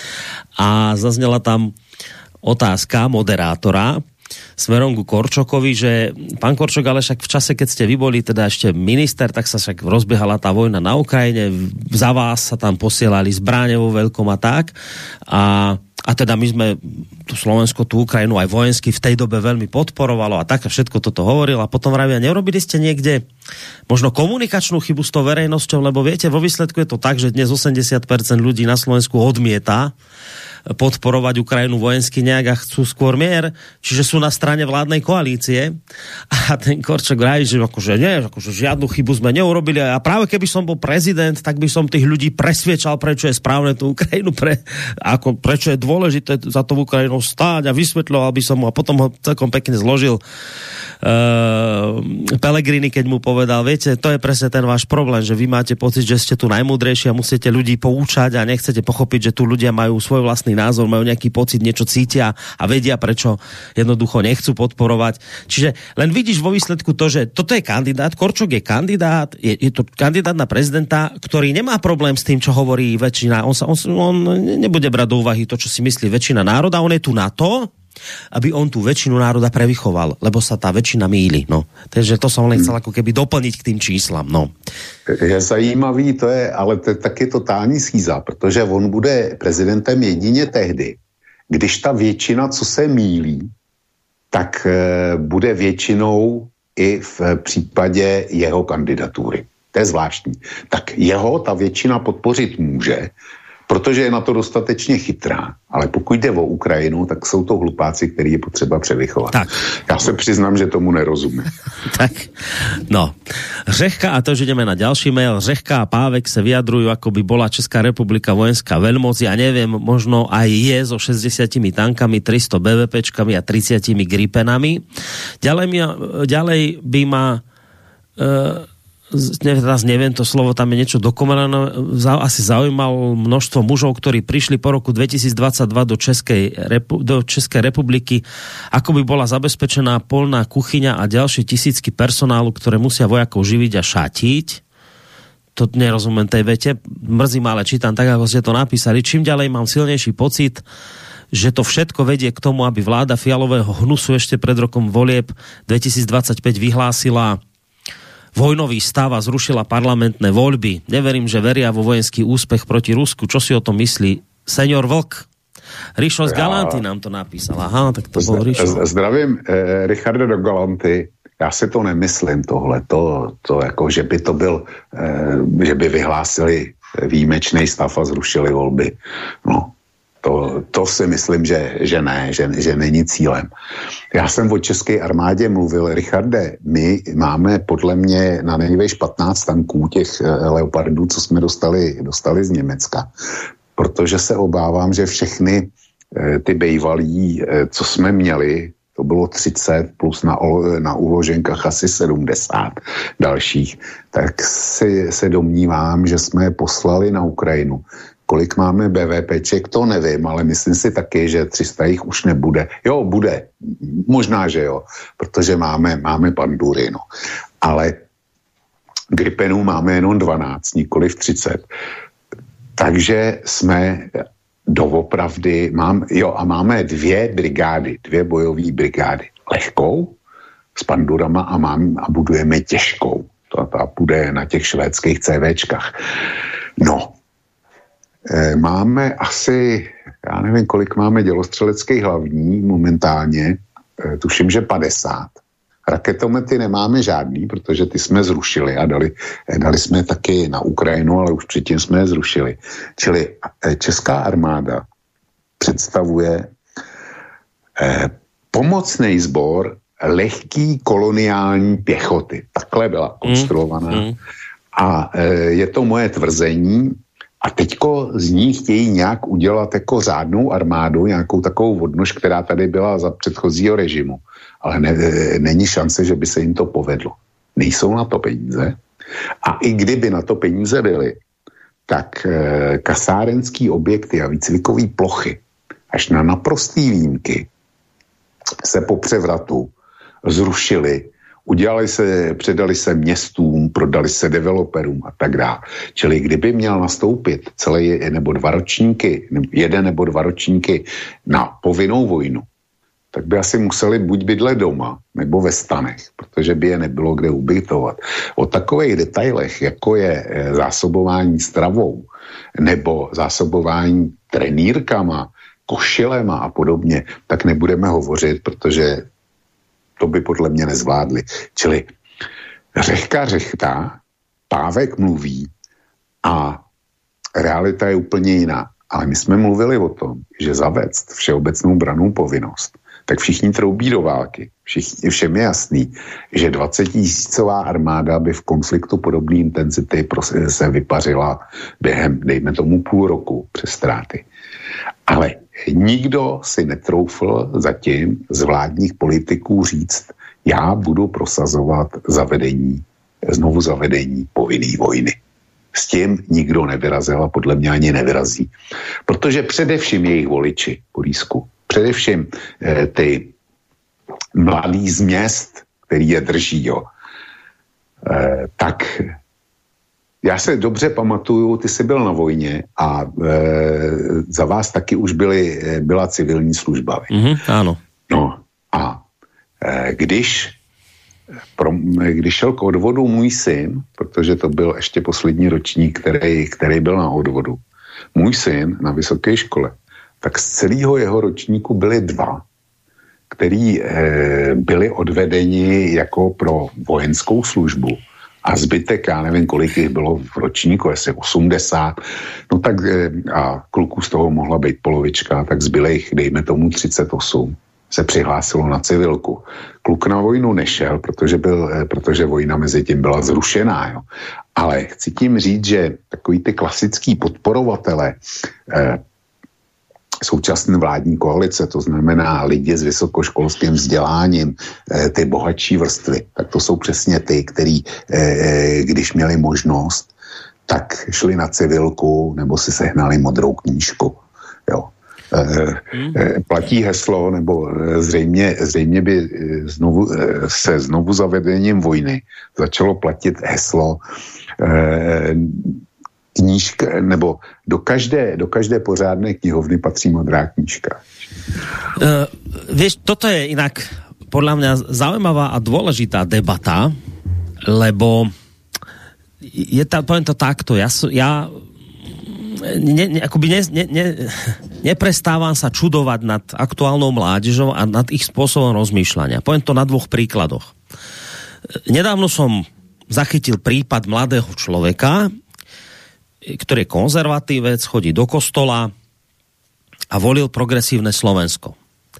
a zaznela tam otázka moderátora smerom ku Korčokovi, že pán Korčok, ale však v čase, keď ste vy boli teda ešte minister, tak sa však rozbiehala tá vojna na Ukrajine, za vás sa tam posielali zbráne vo veľkom a tak. A teda my sme tu Slovensko, tú Ukrajinu aj vojensky v tej dobe veľmi podporovalo a tak a všetko toto hovoril a potom vravia, neurobili ste niekde možno komunikačnú chybu s tou verejnosťou, lebo viete, vo výsledku je to tak, že dnes 80% ľudí na Slovensku odmieta podporovať Ukrajinu vojensky nejak a chcú skôr mier, čiže sú na strane vládnej koalície a ten Korčok vraví, že akože nie, akože žiadnu chybu sme neurobili a práve keby som bol prezident, tak by som tých ľudí presviečal, prečo je správne tú Ukrajinu, prečo je dôležité za to v Ukrajinou stáť a vysvetľoval by som mu a potom ho celkom pekne zložil Pellegrini, keď mu povedal, viete, to je presne ten váš problém, že vy máte pocit, že ste tu najmúdrejší a musíte ľudí poučať a nechcete pochopiť, že tu ľudia majú svoj vlastný názor, majú nejaký pocit, niečo cítia a vedia, prečo jednoducho nechcú podporovať. Čiže len vidíš vo výsledku to, že toto je kandidát, Korčok je kandidát, je to kandidát na prezidenta, ktorý nemá problém s tým, čo hovorí väčšina. On nebude brať do úvahy to, čo si myslí väčšina národa, on je tu na to, aby on tú väčšinu národa prevychoval, lebo sa tá väčšina mýli. No. Takže to som len chcel ako keby doplniť k tým číslam. No. Je zajímavý, to je, ale to je taky totální schýza, protože on bude prezidentem jedině tehdy, když ta většina, co se mýlí, tak bude většinou i v případě jeho kandidatury. To je zvláštní. Tak jeho ta většina podpořit může, protože je na to dostatečně chytrá. Ale pokud jde o Ukrajinu, tak jsou to hlupáci, který je potřeba převychovat. Tak. Já se přiznám, že tomu nerozumím. Tak, no. Řehka, a to, že ideme na ďalší mail, Řehka a Pávek sa vyjadrujú, ako by bola Česká republika vojenská veľmoc. Ja neviem, možno aj je so 60 tankami, 300 BVPčkami a 30 Gripenami. Ďalej by ma... teraz neviem to slovo, tam je niečo dokumentované, asi zaujímalo množstvo mužov, ktorí prišli po roku 2022 do Českej republiky, ako by bola zabezpečená polná kuchyňa a ďalšie tisícky personálu, ktoré musia vojakov živiť a šatiť. To nerozumiem tej vete, mrzí ma, ale čítam tak, ako ste to napísali. Čím ďalej mám silnejší pocit, že to všetko vedie k tomu, aby vláda Fialového hnusu ešte pred rokom volieb 2025 vyhlásila vojnový stav a zrušila parlamentné voľby. Neverím, že veria vo vojenský úspech proti Rusku. Čo si o tom myslí senior Vlk? Rišo z Galanty nám to napísal. Aha, tak to bol Rišo. Zdravím Richarda do Galanty. Já si to nemyslím tohle. To jako, že by to byl, že by vyhlásili výjimečný stav a zrušili volby. No. To si myslím, že ne, že není cílem. Já jsem o české armádě mluvil, Richarde, my máme podle mě na nejvýš 15 tanků těch Leopardů, co jsme dostali z Německa. Protože se obávám, že všechny ty bejvalí, co jsme měli, to bylo 30 plus na uloženkách asi 70 dalších, tak se domnívám, že jsme je poslali na Ukrajinu. Kolik máme BVPček, to nevím, ale myslím si taky, že 300 jich už nebude. Jo, bude. Možná, že jo, protože máme pandury, no. Ale Gripenů máme jenom 12, nikoliv 30. Takže jsme doopravdy, máme 2 brigády, 2 bojové brigády. Lehkou s pandurama a budujeme těžkou. Ta bude na těch švédských CVčkách. No, máme asi, já nevím, kolik máme dělostřeleckých hlavní momentálně, tuším, že 50. Raketomety nemáme žádný, protože ty jsme zrušili a dali jsme taky na Ukrajinu, ale už předtím jsme je zrušili. Čili česká armáda představuje pomocný sbor lehký koloniální pěchoty. Takhle byla konstruovaná. A je to moje tvrzení. A teďko z ní chtějí nějak udělat jako řádnou armádu, nějakou takovou odnož, která tady byla za předchozího režimu. Ale není šance, že by se jim to povedlo. Nejsou na to peníze. A i kdyby na to peníze byly, tak kasárenský objekty a výcvikové plochy až na naprostý výjimky se po převratu zrušily, předali se městům, prodali se developerům a tak dále. Čili kdyby měl nastoupit jeden nebo dva ročníky na povinnou vojnu, tak by asi museli buď bydlet doma, nebo ve stanech, protože by je nebylo kde ubytovat. O takových detailech, jako je zásobování stravou, nebo zásobování trenýrkama, košilema a podobně, tak nebudeme hovořit, protože to by podle mě nezvládli. Čili Řehka řechtá, Pávek mluví a realita je úplně jiná. Ale my jsme mluvili o tom, že zavést všeobecnou brannou povinnost, tak všichni troubí do války. Všem je jasný, že 20 000 armáda by v konfliktu podobné intenzity se vypařila během, dejme tomu, půl roku přes ztráty. Ale nikdo si netroufl zatím z vládních politiků říct, já budu prosazovat znovu zavedení povinné vojny. S tím nikdo nevyrazil a podle mě ani nevyrazí. Protože především jejich voliči, Borísku, především ty mladý z měst, který je drží, tak já se dobře pamatuju, ty jsi byl na vojně a za vás taky už byla civilní služba. Áno. No a když šel k odvodu můj syn, protože to byl ještě poslední ročník, který byl na odvodu, můj syn na vysoké škole, tak z celého jeho ročníku byli 2, který byli odvedeni jako pro vojenskou službu. A zbytek, já nevím, kolik jich bylo v ročníku, jestli 80, no tak a kluků z toho mohla být polovička, tak zbylejch, dejme tomu 38, se přihlásilo na civilku. Kluk na vojnu nešel, protože vojna mezi tím byla zrušená, jo. Ale chci tím říct, že takový ty klasický podporovatele současné vládní koalice, to znamená lidi s vysokoškolským vzděláním, ty bohatší vrstvy, tak to jsou přesně ty, který, když měli možnost, tak šli na civilku nebo si sehnali modrou knížku. Jo. Platí heslo, nebo zřejmě by se znovu zavedením vojny začalo platit heslo knížka, nebo do každé pořádné knihovny patří modrá knížka. Vieš, toto je inak podľa mňa zaujímavá a dôležitá debata, lebo poviem to takto, neprestávam sa čudovať nad aktuálnou mládežou a nad ich spôsobom rozmýšľania. Poviem to na 2 príkladoch. Nedávno som zachytil prípad mladého človeka, ktorý je konzervatívec, chodí do kostola a volil progresívne Slovensko.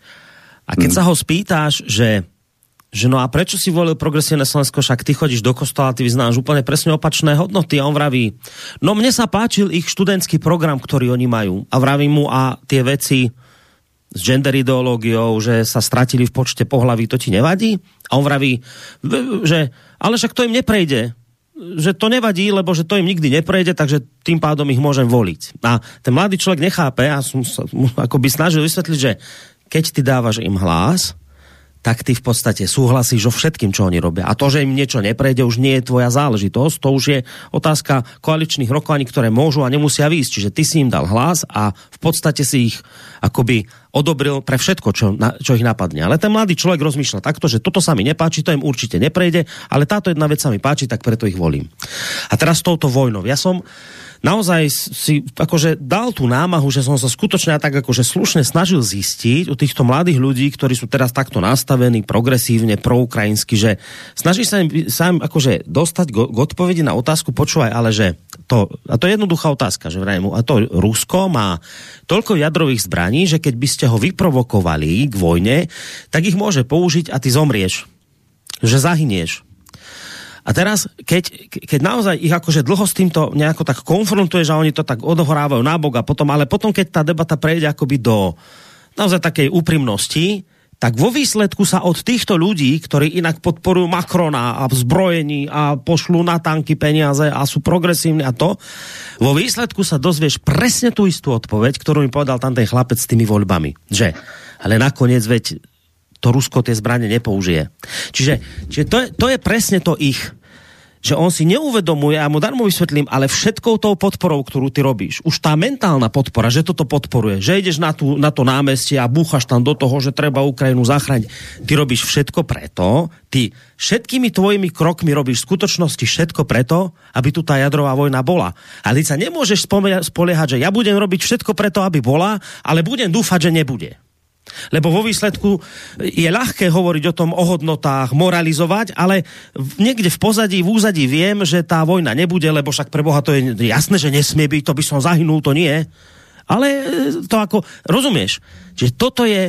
A keď sa ho spýtáš, že no a prečo si volil progresívne Slovensko, však ty chodíš do kostola, ty vyznáš úplne presne opačné hodnoty, a on vraví, no mne sa páčil ich študentský program, ktorý oni majú, a vraví mu, a tie veci s gender ideológiou, že sa stratili v počte pohlaví, to ti nevadí? A on vraví, že ale však to im neprejde, že to nevadí, lebo že to im nikdy neprejde, takže tým pádom ich môžem voliť. A ten mladý človek nechápe, a som sa akoby snažil vysvetliť, že keď ty dávaš im hlas, tak ty v podstate súhlasíš so všetkým, čo oni robia. A to, že im niečo neprejde, už nie je tvoja záležitosť, to už je otázka koaličných rokovaní, ktoré môžu a nemusia výjsť. Čiže ty si im dal hlas a v podstate si ich akoby odobril pre všetko, čo ich napadne. Ale ten mladý človek rozmýšľa takto, že toto sa mi nepáči, to im určite neprejde, ale táto jedna vec sa mi páči, tak preto ich volím. A teraz s touto vojnou. Ja som naozaj si akože dal tú námahu, že som sa skutočne tak akože slušne snažil zistiť u týchto mladých ľudí, ktorí sú teraz takto nastavení progresívne, proukrajinsky, že snaží sa im akože dostať k odpovedi na otázku, počúvaj, ale že to je jednoduchá otázka, že vrajme mu, a to Rusko má toľko jadrových zbraní, že keď by ste ho vyprovokovali k vojne, tak ich môže použiť a ty zomrieš. Že zahynieš. A teraz, keď naozaj ich akože dlho s týmto nejako tak konfrontuje, že oni to tak odohrávajú nábok a potom, keď tá debata prejde akoby do naozaj takej úprimnosti, tak vo výsledku sa od týchto ľudí, ktorí inak podporujú Macrona a v zbrojení a pošlú na tanky peniaze a sú progresívni a to, vo výsledku sa dozvieš presne tú istú odpoveď, ktorú mi povedal tam ten chlapec s tými voľbami. Že, ale nakoniec veď to Rusko tie zbrane nepoužije. Čiže to je presne to ich, že on si neuvedomuje, a mu darmo vysvetlím, ale všetkou tou podporou, ktorú ty robíš, už tá mentálna podpora, že toto podporuje, že ideš na to námestie a búchaš tam do toho, že treba Ukrajinu zachrániť. Ty robíš všetko preto, ty všetkými tvojimi krokmi robíš v skutočnosti všetko preto, aby tu tá jadrová vojna bola. A ty sa nemôžeš spoliehať, že ja budem robiť všetko preto, aby bola, ale budem dúfať, že nebude. Lebo vo výsledku je ľahké hovoriť o tom, o hodnotách, moralizovať, ale niekde v pozadí, v úzadí viem, že tá vojna nebude, lebo však pre Boha to je jasné, že nesmie byť, to by som zahynul, to nie. Ale to ako, rozumieš? Čiže toto je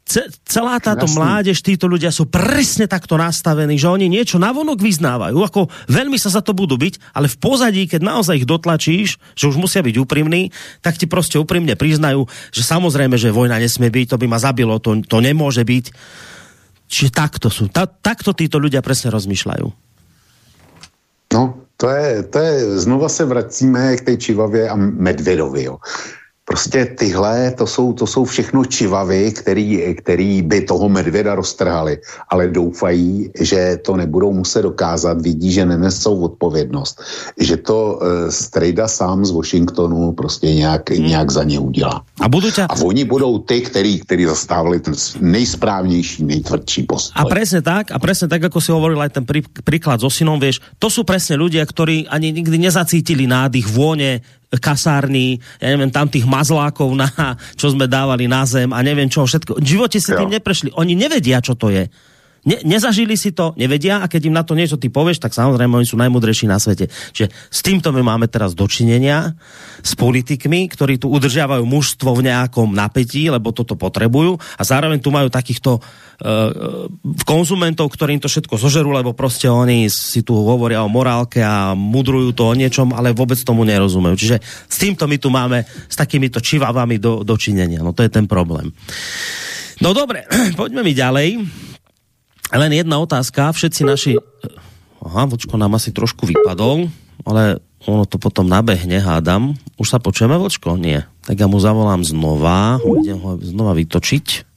celá táto mládež, títo ľudia sú presne takto nastavení, že oni niečo navonok vyznávajú, ako veľmi sa za to budú byť, ale v pozadí, keď naozaj ich dotlačíš, že už musia byť úprimní, tak ti proste úprimne priznajú, že samozrejme, že vojna nesmie byť, to by ma zabilo, to nemôže byť. Čiže takto sú. Takto títo ľudia presne rozmýšľajú. No, to je, znova se vracíme k tej Čivavě a Medvedovi, jo. Prostě tyhle, to jsou všechno čivavy, který by toho medvěda roztrhali, ale doufají, že to nebudou muset dokázat, vidí, že nenesou odpovědnost, že to strejda sám z Washingtonu prostě nějak za ně udělá. A oni budou ty, který zastávali ten nejsprávnější, nejtvrdší postoj. A presne tak, ako si hovoril aj ten príklad so synom, vieš, to sú presne ľudia, ktorí ani nikdy nezacítili nádych vône kasárny, ja neviem, tam tých mazlákov, čo sme dávali na zem a neviem čo všetko. V živote si tým neprešli. Oni nevedia, čo to je. Nezažili si to, nevedia a keď im na to niečo ty povieš, tak samozrejme oni sú najmudrejší na svete. Čiže s týmto my máme teraz dočinenia s politikmi, ktorí tu udržiavajú mužstvo v nejakom napätí, lebo toto potrebujú a zároveň tu majú takýchto konzumentov, ktorým to všetko zožerú, lebo proste oni si tu hovoria o morálke a mudrujú to o niečom, ale vôbec tomu nerozumejú. Čiže s týmto my tu máme s takýmito čivavami dočinenia. No to je ten problém. No dobre, poďme mi ďalej. Len jedna otázka, všetci naši... Aha, Vlčko nám asi trošku vypadol, ale ono to potom nabehne, hádam. Už sa počujeme, Vlčko? Nie. Tak ja mu zavolám znova, idem ho znova vytočiť,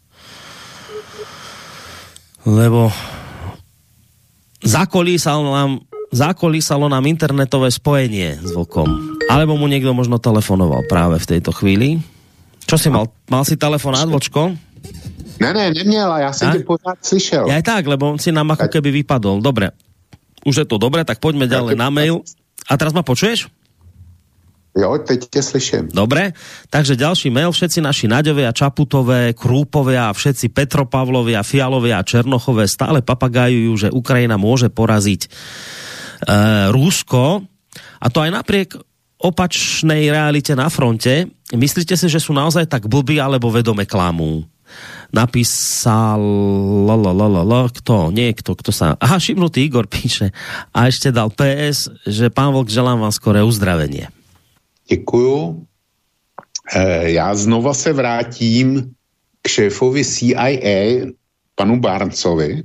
lebo zakolísalo nám internetové spojenie s Vlkom. Alebo mu niekto možno telefonoval práve v tejto chvíli. Čo si mal? Mal si telefonát, Vlčko? Ne, neměl, a já jsem tě pořád slyšel. Ja aj tak, lebo on si nám ako keby vypadol. Dobre, už je to dobre, tak poďme ďalej na mail. A teraz ma počuješ? Jo, teď tě slyším. Dobre, takže ďalší mail. Všetci naši Naďovia, Čaputové, Krúpovia, všetci Petropavlovia, Fialovia a Černochové stále papagájujú, že Ukrajina môže poraziť Rusko. A to aj napriek opačnej realite na fronte. Myslíte si, že sú naozaj tak blbí, alebo vedome klamú? Napísal kto sa... Aha, Šimnutý Igor píše a ešte dal PS, že pán Vlk, želám vám skoré uzdravenie. Děkuju. Já znova se vrátím k šéfovi CIA, panu Barnesovi,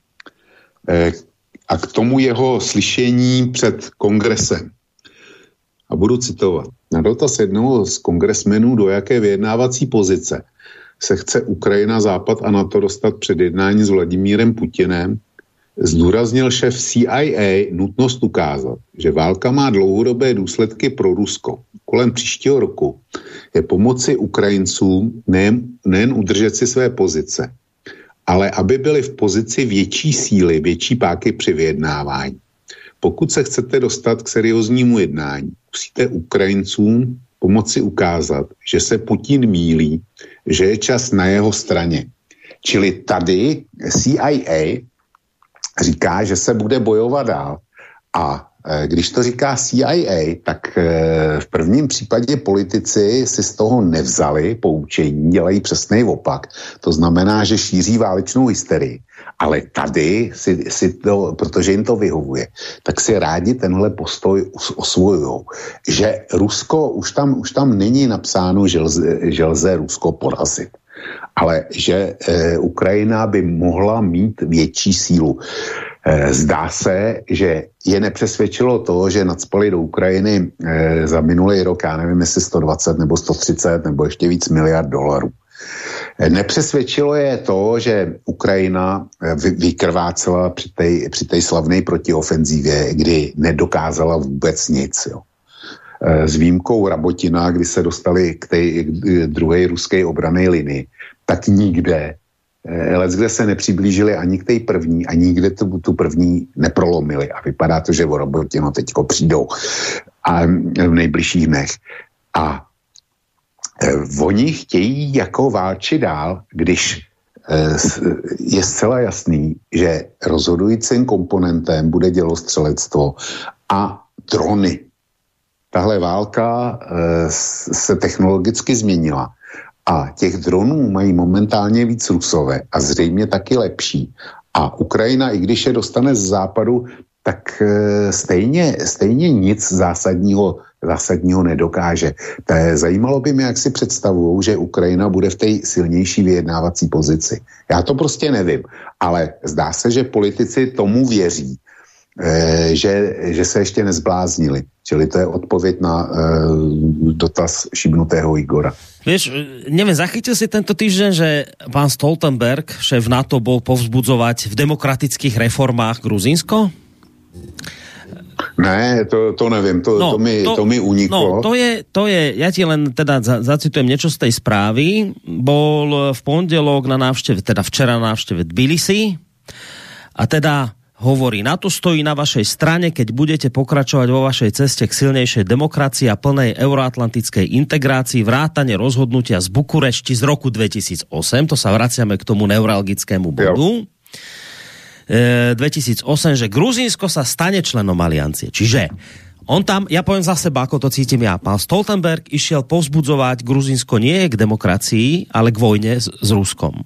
a k tomu jeho slyšení před kongresem. A budu citovat. Na dotaz jednoho z kongresmenů, do jaké vyjednávací pozice se chce Ukrajina, Západ a NATO dostat před jednání s Vladimírem Putinem, zdůraznil šéf CIA nutnost ukázat, že válka má dlouhodobé důsledky pro Rusko. Kolem příštího roku je pomoci Ukrajincům nejen udržet si své pozice, ale aby byli v pozici větší síly, větší páky při vyjednávání. Pokud se chcete dostat k serióznímu jednání, musíte Ukrajincům pomoci ukázat, že se Putin mýlí, že je čas na jeho straně. Čili tady CIA říká, že se bude bojovat dál. A když to říká CIA, tak v prvním případě politici si z toho nevzali poučení, dělají přesnej opak. To znamená, že šíří válečnou hysterii. Ale tady si to, protože jim to vyhovuje, tak si rádi tenhle postoj osvojujou. Že Rusko, už tam není napsáno, že lze Rusko porazit. Ale že Ukrajina by mohla mít větší sílu. Zdá se, že je nepřesvědčilo to, že nacpali do Ukrajiny za minulý rok, já nevím, jestli 120 nebo 130 nebo ještě víc miliard dolarů. Nepřesvědčilo je to, že Ukrajina vykrvácela při té slavné protiofenzívě, kdy nedokázala vůbec nic. Jo. S výjimkou Rabotina, kdy se dostali k té druhé ruské obranné linii, tak nikde, kde se nepřiblížili ani k té první a nikde tu první neprolomili. A vypadá to, že o Rabotino teďko přijdou a v nejbližších dnech. A oni chtějí jako válčit dál, když je zcela jasný, že rozhodujícím komponentem bude dělostřelectvo a drony. Tahle válka se technologicky změnila A těch dronů mají momentálně víc Rusové a zřejmě taky lepší. A Ukrajina, i když je dostane z západu, tak stejně nic zásadního nedokáže. Zajímalo by mě, jak si představují, že Ukrajina bude v té silnější vyjednávací pozici. Já to prostě nevím, ale zdá se, že politici tomu věří, že se ještě nezbláznili. Čili to je odpověď na dotaz šibnutého Igora. Vieš, neviem, zachytil si tento týždeň, že pán Stoltenberg, šéf NATO, bol povzbudzovať v demokratických reformách Gruzínsko? Ne, to nevím, to mi uniklo. No, to je, ja ti len teda zacitujem niečo z tej správy. Bol v pondelok na návšteve, teda včera na návšteve Tbilisi a teda hovorí, NATO stojí na vašej strane, keď budete pokračovať vo vašej ceste k silnejšej demokracii a plnej euroatlantickej integrácii, vrátane rozhodnutia z Bukurešti z roku 2008, to sa vraciame k tomu neuralgickému bodu. 2008, že Gruzínsko sa stane členom aliancie. Čiže on tam, ja poviem za seba, ako to cítim ja, pán Stoltenberg išiel povzbudzovať Gruzínsko nie k demokracii, ale k vojne s Ruskom.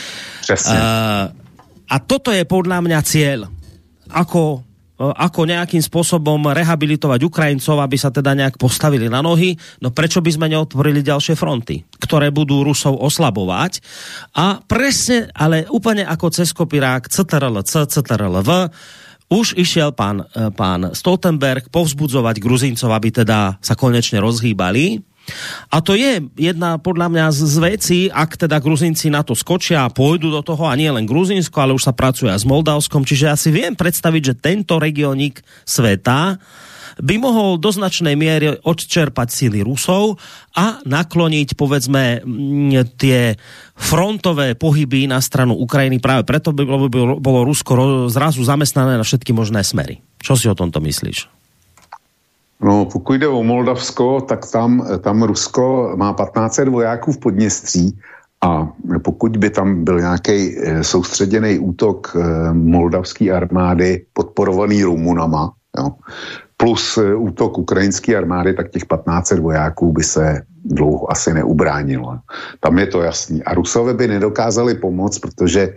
A toto je podľa mňa cieľ. Ako nejakým spôsobom rehabilitovať Ukrajincov, aby sa teda nejak postavili na nohy, no prečo by sme neotvorili ďalšie fronty, ktoré budú Rusov oslabovať a presne, ale úplne ako cez kopírák CTRL-V, už išiel pán Stoltenberg povzbudzovať Gruzíncov, aby teda sa konečne rozhýbali. A to je jedna podľa mňa z vecí, ak teda Gruzínci na to skočia a pôjdu do toho, a nie len Gruzínsko, ale už sa pracuje aj s Moldavskom, čiže ja si viem predstaviť, že tento regiónik sveta by mohol do značnej miery odčerpať síly Rusov a nakloniť, povedzme, tie frontové pohyby na stranu Ukrajiny. Práve preto by bolo Rusko zrazu zamestnané na všetky možné smery. Čo si o tomto myslíš? No, pokud jde o Moldavsko, tak tam Rusko má 1500 vojáků v Podněstří a pokud by tam byl nějaký soustředěný útok moldavské armády podporovaný Rumunama, jo, plus útok ukrajinské armády, tak těch 1500 vojáků by se dlouho asi neubránilo. Tam je to jasný. A Rusové by nedokázali pomoct, protože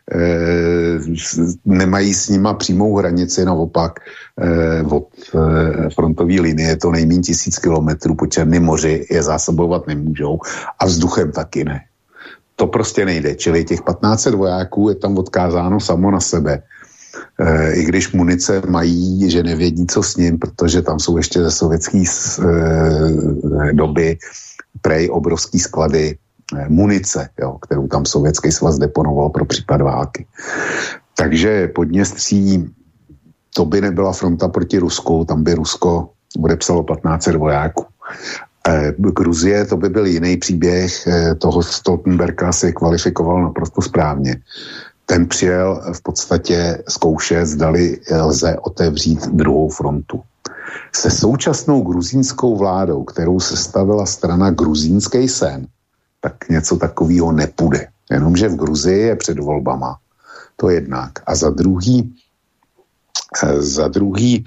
nemají s nima přímou hranici, naopak od frontové linie je to nejméně 1000 kilometrů, po Černém moři je zásobovat nemůžou a vzduchem taky ne. To prostě nejde, čili těch 1500 vojáků je tam odkázáno samo na sebe. I když munice mají, že nevědí, co s ním, protože tam jsou ještě ze sovětské doby prej obrovský sklady munice, jo, kterou tam Sovětský svaz deponoval pro případ války. Takže Podněstří, to by nebyla fronta proti Rusku, tam by Rusko odepsalo 1500 vojáků. Gruzie, to by byl jiný příběh, toho Stoltenberga si kvalifikoval naprosto správně. Ten přijel v podstatě zkoušet, zdali lze otevřít druhou frontu. Se současnou gruzínskou vládou, kterou sestavila strana Gruzínský sen, tak něco takového nepůjde. Jenomže v Gruzii je před volbama. To jednak. A za druhý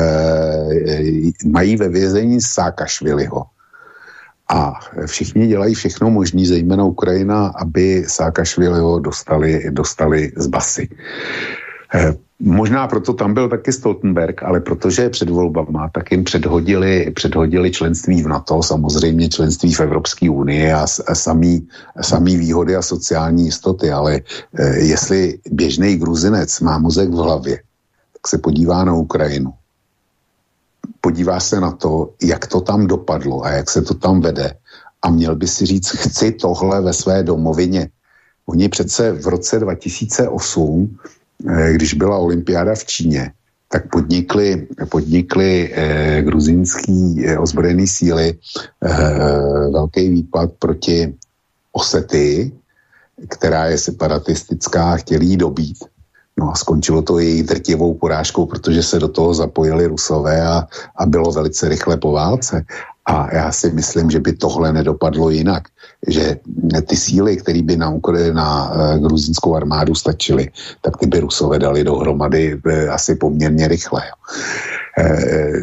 mají ve vězení Saakašviliho. A všichni dělají všechno možné, zejména Ukrajina, aby Saakašviliho dostali z basy. Možná proto tam byl taky Stoltenberg, ale protože je před volbama, tak jim předhodili členství v NATO, samozřejmě členství v Evropské unii a samý výhody a sociální jistoty, ale jestli běžný Gruzinec má mozek v hlavě, tak se podívá na Ukrajinu. Podívá se na to, jak to tam dopadlo a jak se to tam vede a měl by si říct, chci tohle ve své domovině. Oni přece v roce 2008, když byla olympiáda v Číně, tak podnikly gruzínský ozbrojené síly velký výpad proti Osetii, která je separatistická, chtěli jí dobít. No a skončilo to její drtivou porážkou, protože se do toho zapojili Rusové a bylo velice rychle po válce. A já si myslím, že by tohle nedopadlo jinak. Že ty síly, které by na gruzínskou armádu stačily, tak ty by Rusové dali dohromady asi poměrně rychle.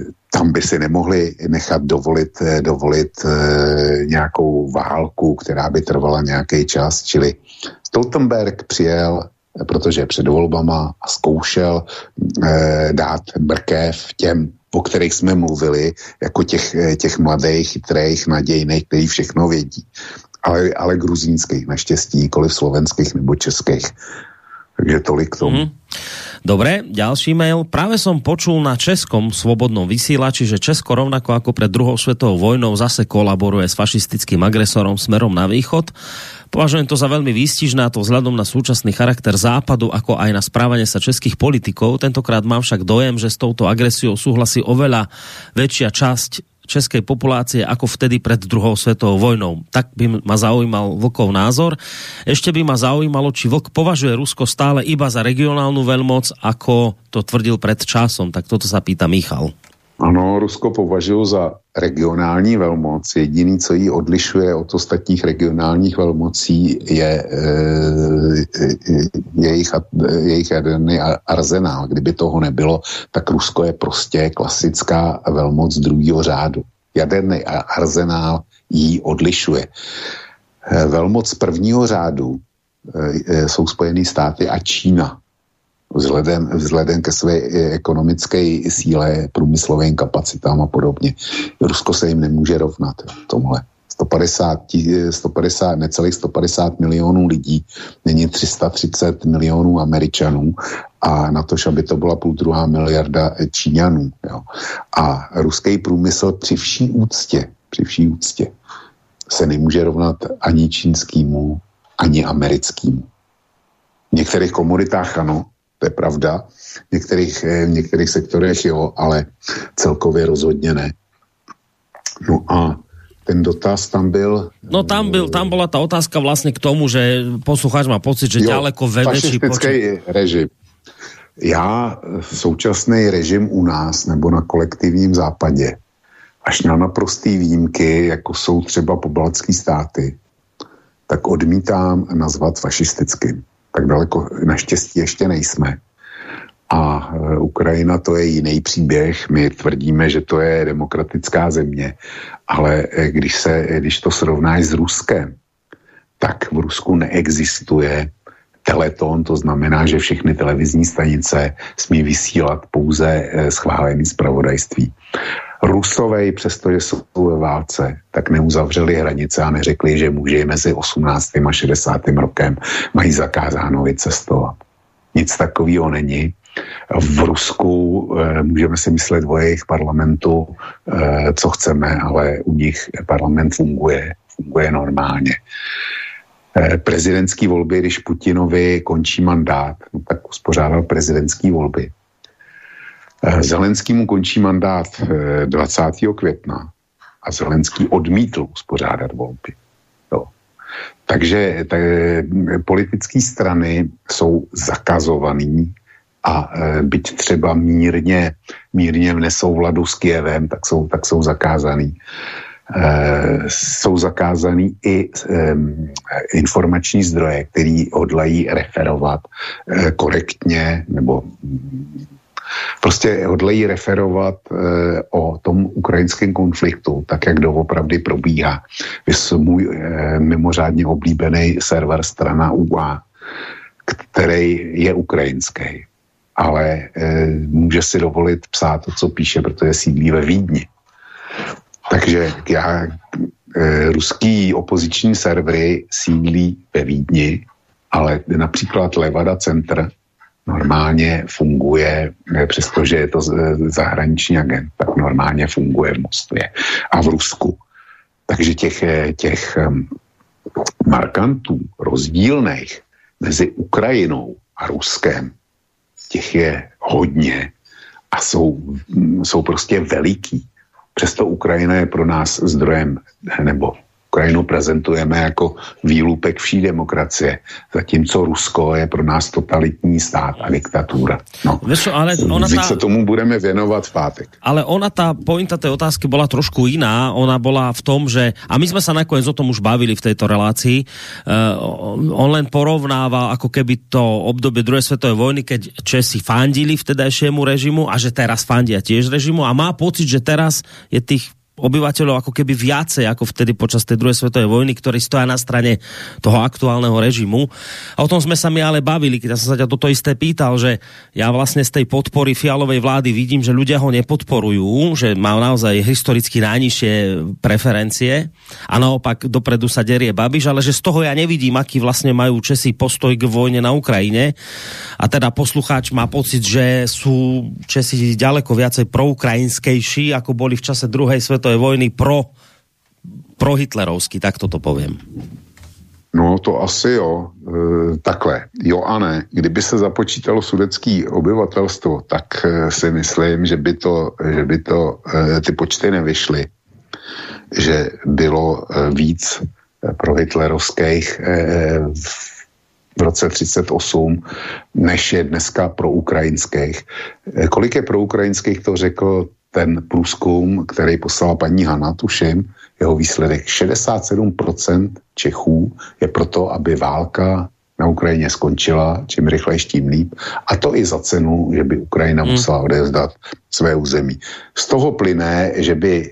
by si nemohli nechat dovolit nějakou válku, která by trvala nějaký čas, čili Stoltenberg přijel, protože před volbama a zkoušel dát mrkev těm, o kterých jsme mluvili, jako těch mladých, chytrých, nadějných, kteří všechno vědí. Ale gruzínských naštěstí, nikoliv slovenských nebo českých. Takže tolik k tomu. Dobre, ďalší mail. Práve som počul na českom slobodnom vysielači, že Česko rovnako ako pred druhou svetovou vojnou zase kolaboruje s fašistickým agresorom smerom na východ. Považujem to za veľmi výstižné, a to vzhľadom na súčasný charakter západu, ako aj na správanie sa českých politikov. Tentokrát mám však dojem, že s touto agresiou súhlasí oveľa väčšia časť českej populácie ako vtedy pred druhou svetovou vojnou. Tak by ma zaujímal Vlkov názor. Ešte by ma zaujímalo, či Vlk považuje Rusko stále iba za regionálnu veľmoc, ako to tvrdil pred časom. Tak toto sa pýta Michal. Ano, Rusko považuji za regionální velmoc. Jediný, co ji odlišuje od ostatních regionálních velmocí, je jejich jaderný arzenál. Kdyby toho nebylo, tak Rusko je prostě klasická velmoc druhého řádu. Jaderný arzenál ji odlišuje. Velmoc prvního řádu jsou Spojené státy a Čína. Vzhledem ke své ekonomické síle, průmyslovým kapacitám a podobně. Rusko se jim nemůže rovnat v tomhle. Necelých 150 milionů lidí, není 330 milionů Američanů a na to, aby to byla 1,5 miliarda Číňanů. Jo. A ruský průmysl při vší úctě se nemůže rovnat ani čínskému, ani americkému. V některých komoditách ano, to je pravda. V některých sektorech jo, ale celkově rozhodně ne. No a ten dotaz tam byl... No tam bola tá otázka vlastne k tomu, že poslucháč má pocit, že ďaleko väčší počet... režim. Já současný režim u nás nebo na kolektivním západě až na naprostý výjimky, jako jsou třeba pobaltský státy, tak odmítám nazvat fašistickým. Tak daleko naštěstí ještě nejsme. A Ukrajina, to je jiný příběh. My tvrdíme, že to je demokratická země, ale když to srovnáš s Ruskem, tak v Rusku neexistuje teleton, to znamená, že všechny televizní stanice smí vysílat pouze schválené zpravodajství. Rusové, přestože jsou ve válce, tak neuzavřeli hranice a neřekli, že muži mezi 18. a 60. rokem mají zakázáno vycestovat. Nic takového není. V Rusku můžeme si myslet o jejich parlamentu, co chceme, ale u nich parlament funguje normálně. Prezidentský volby, když Putinovi končí mandát, no tak uspořádal prezidentský volby. Zelenskýmu končí mandát 20. května a Zelenský odmítl uspořádat volby. No. Takže politické strany jsou zakazovaný a byť třeba mírně v nesouladu s Kyjevem, tak jsou zakázaný. Jsou zakázaný i informační zdroje, který hodlají referovat korektně nebo prostě hodlají referovat o tom ukrajinském konfliktu, tak jak doopravdy probíhá. Můj mimořádně oblíbený server Strana UA, který je ukrajinský, ale může si dovolit psát to, co píše, protože sídlí ve Vídni. Takže ruský opoziční servery sídlí ve Vídni, ale například Levada Center normálně funguje, přestože je to zahraniční agent, tak normálně funguje v Moskvě a v Rusku. Takže těch markantů rozdílných mezi Ukrajinou a Ruskem, těch je hodně a jsou prostě veliký. Přesto Ukrajina je pro nás zdrojem, nebo Ukrajinu prezentujeme jako výlupek vší demokracie, zatímco Rusko je pro nás totalitní stát a diktatúra. No. Víš, ale sa tomu budeme venovať v pátek. Ale tá pointa tej otázky bola trošku iná. Ona bola v tom, že, a my sme sa nakoniec o tom už bavili v tejto relácii, on len porovnával ako keby to obdobie druhej svetovej vojny, keď Česi fandili vtedajšiemu režimu a že teraz fandia tiež režimu a má pocit, že teraz je tých obyvateľov ako keby viacej ako vtedy počas tej druhej svetovej vojny, ktorí stoja na strane toho aktuálneho režimu. A o tom sme sa mi ale bavili, keď ja som sa ťa toto isté pýtal, že ja vlastne z tej podpory Fialovej vlády vidím, že ľudia ho nepodporujú, že má naozaj historicky najnižšie preferencie a naopak dopredu sa derie Babiš, ale že z toho ja nevidím, aký vlastne majú Česi postoj k vojne na Ukrajine. A teda poslucháč má pocit, že sú Česi ďaleko viacej proukrajinskejší, ako boli v čase druhej svetovej vojny pro hitlerovský, tak toto poviem. No to asi jo. Takhle, jo a ne. Kdyby se započítalo sudecký obyvatelstvo, tak si myslím, že by to ty počty nevyšly. Že bylo víc pro hitlerovských v roce 38, než je dneska pro ukrajinských. Kolik je pro ukrajinských, to řekl ten průzkum, který poslala paní Hana, tuším, jeho výsledek 67% Čechů je proto, aby válka na Ukrajině skončila, čím rychlejší, tím líp. A to i za cenu, že by Ukrajina musela odevzdat své území. Z toho plyne, že by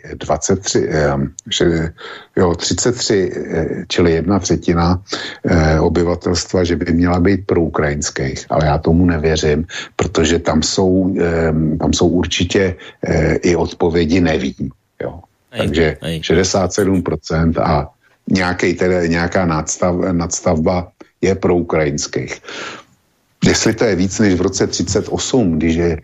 33, čili 1/3 obyvatelstva, že by měla být pro ukrajinských. Ale já tomu nevěřím, protože tam jsou určitě i odpovědi nevím. Jo. Takže 67% a nějaká nadstavba je pro ukrajinských. Jestli to je víc než v roce 38,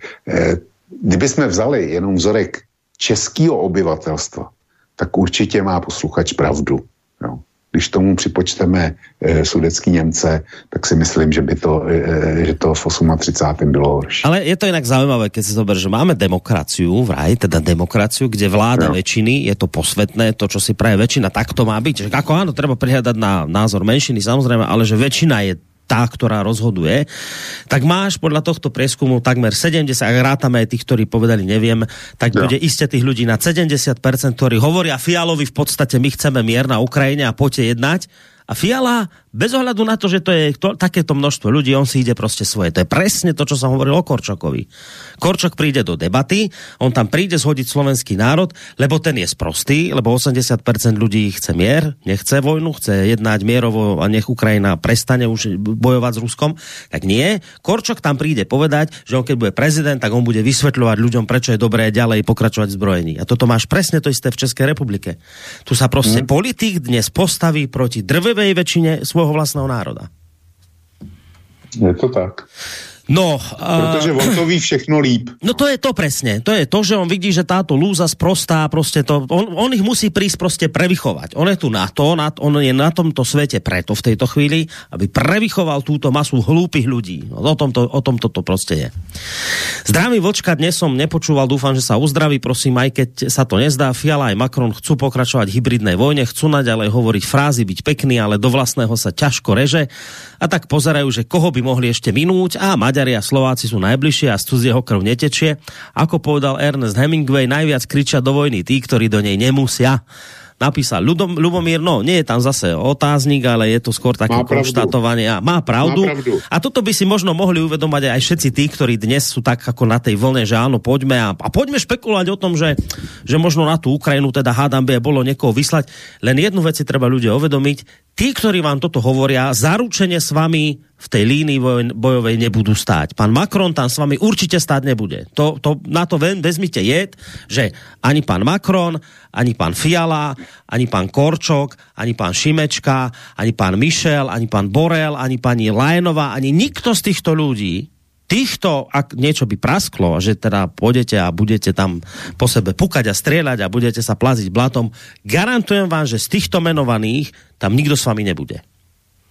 kdyby jsme vzali jenom vzorek českého obyvatelstva, tak určitě má posluchač pravdu. Jo. Když tomu připočteme sudecký Němce, tak si myslím, že to v 38. bylo horší. Ale je to inak zaujímavé, keď si zober, že máme demokraciu, teda demokraciu, kde vláda väčšiny, je to posvetné, to, čo si praje väčšina, tak to má byť. Že ako áno, treba prihľadať na názor menšiny, samozrejme, ale že väčšina je tá, ktorá rozhoduje, tak máš podľa tohto prieskumu takmer 70, ak rátame aj tých, ktorí povedali neviem, tak bude iste tých ľudí na 70%, ktorí hovoria Fialovi v podstate my chceme mier na Ukrajine a poďte jednať. A Fiala, bez ohľadu na to, že to je takéto množstvo ľudí, on si ide proste svoje. To je presne to, čo som hovoril o Korčokovi. Korčok príde do debaty, on tam príde zhodiť slovenský národ, lebo ten je sprostý, lebo 80% ľudí chce mier, nechce vojnu, chce jednať mierovo a nech Ukrajina prestane už bojovať s Ruskom. Tak nie. Korčok tam príde povedať, že on keď bude prezident, tak on bude vysvetľovať ľuďom, prečo je dobré ďalej pokračovať v zbrojení. A toto máš presne to isté v Českej republike. Tu sa proste politik dnes postaví proti drvivej väčšine svojho vlastného národa. Je to tak. No, protože on to ví všechno líp. No to je to presne. To je to, že on vidí, že táto lúza sprostá, proste to, on ich musí prísť proste prevychovať. On je tu na to, on je na tomto svete preto v tejto chvíli, aby prevychoval túto masu hlúpych ľudí. No, o tomto to proste je. Zdravý Vlčka, dnes som nepočúval, dúfam, že sa uzdraví, prosím, aj keď sa to nezdá. Fiala aj Macron chcú pokračovať v hybridnej vojne, chcú naďalej hovoriť frázy, byť pekný, ale do vlastného sa ťažko reže a tak pozerajú, že koho by mohli ešte minúť a Maďari a Slováci sú najbližšie a z cudzieho krv netečie. Ako povedal Ernest Hemingway, najviac kričia do vojny tí, ktorí do nej nemusia. Napísal Ľubomír, no nie je tam zase otáznik, ale je to skôr také konštatovanie. Má pravdu. A toto by si možno mohli uvedomať aj všetci tí, ktorí dnes sú tak ako na tej vlne, že áno, poďme a poďme špekulovať o tom, že možno na tú Ukrajinu teda hádam by bolo niekoho vyslať. Len jednu vec si treba ľudia uvedomiť. Tí, ktorí vám toto hovoria, zaručene s vami v tej línii bojovej nebudú stáť. Pán Macron tam s vami určite stáť nebude. Na to vezmite jed, že ani pán Macron, ani pán Fiala, ani pán Korčok, ani pán Šimečka, ani pán Michel, ani pán Borel, ani pani Lajnová, ani nikto z týchto ľudí, ak niečo by prasklo, že teda pôjdete a budete tam po sebe pukať a strieľať a budete sa plaziť blatom, garantujem vám, že z týchto menovaných tam nikto s vami nebude.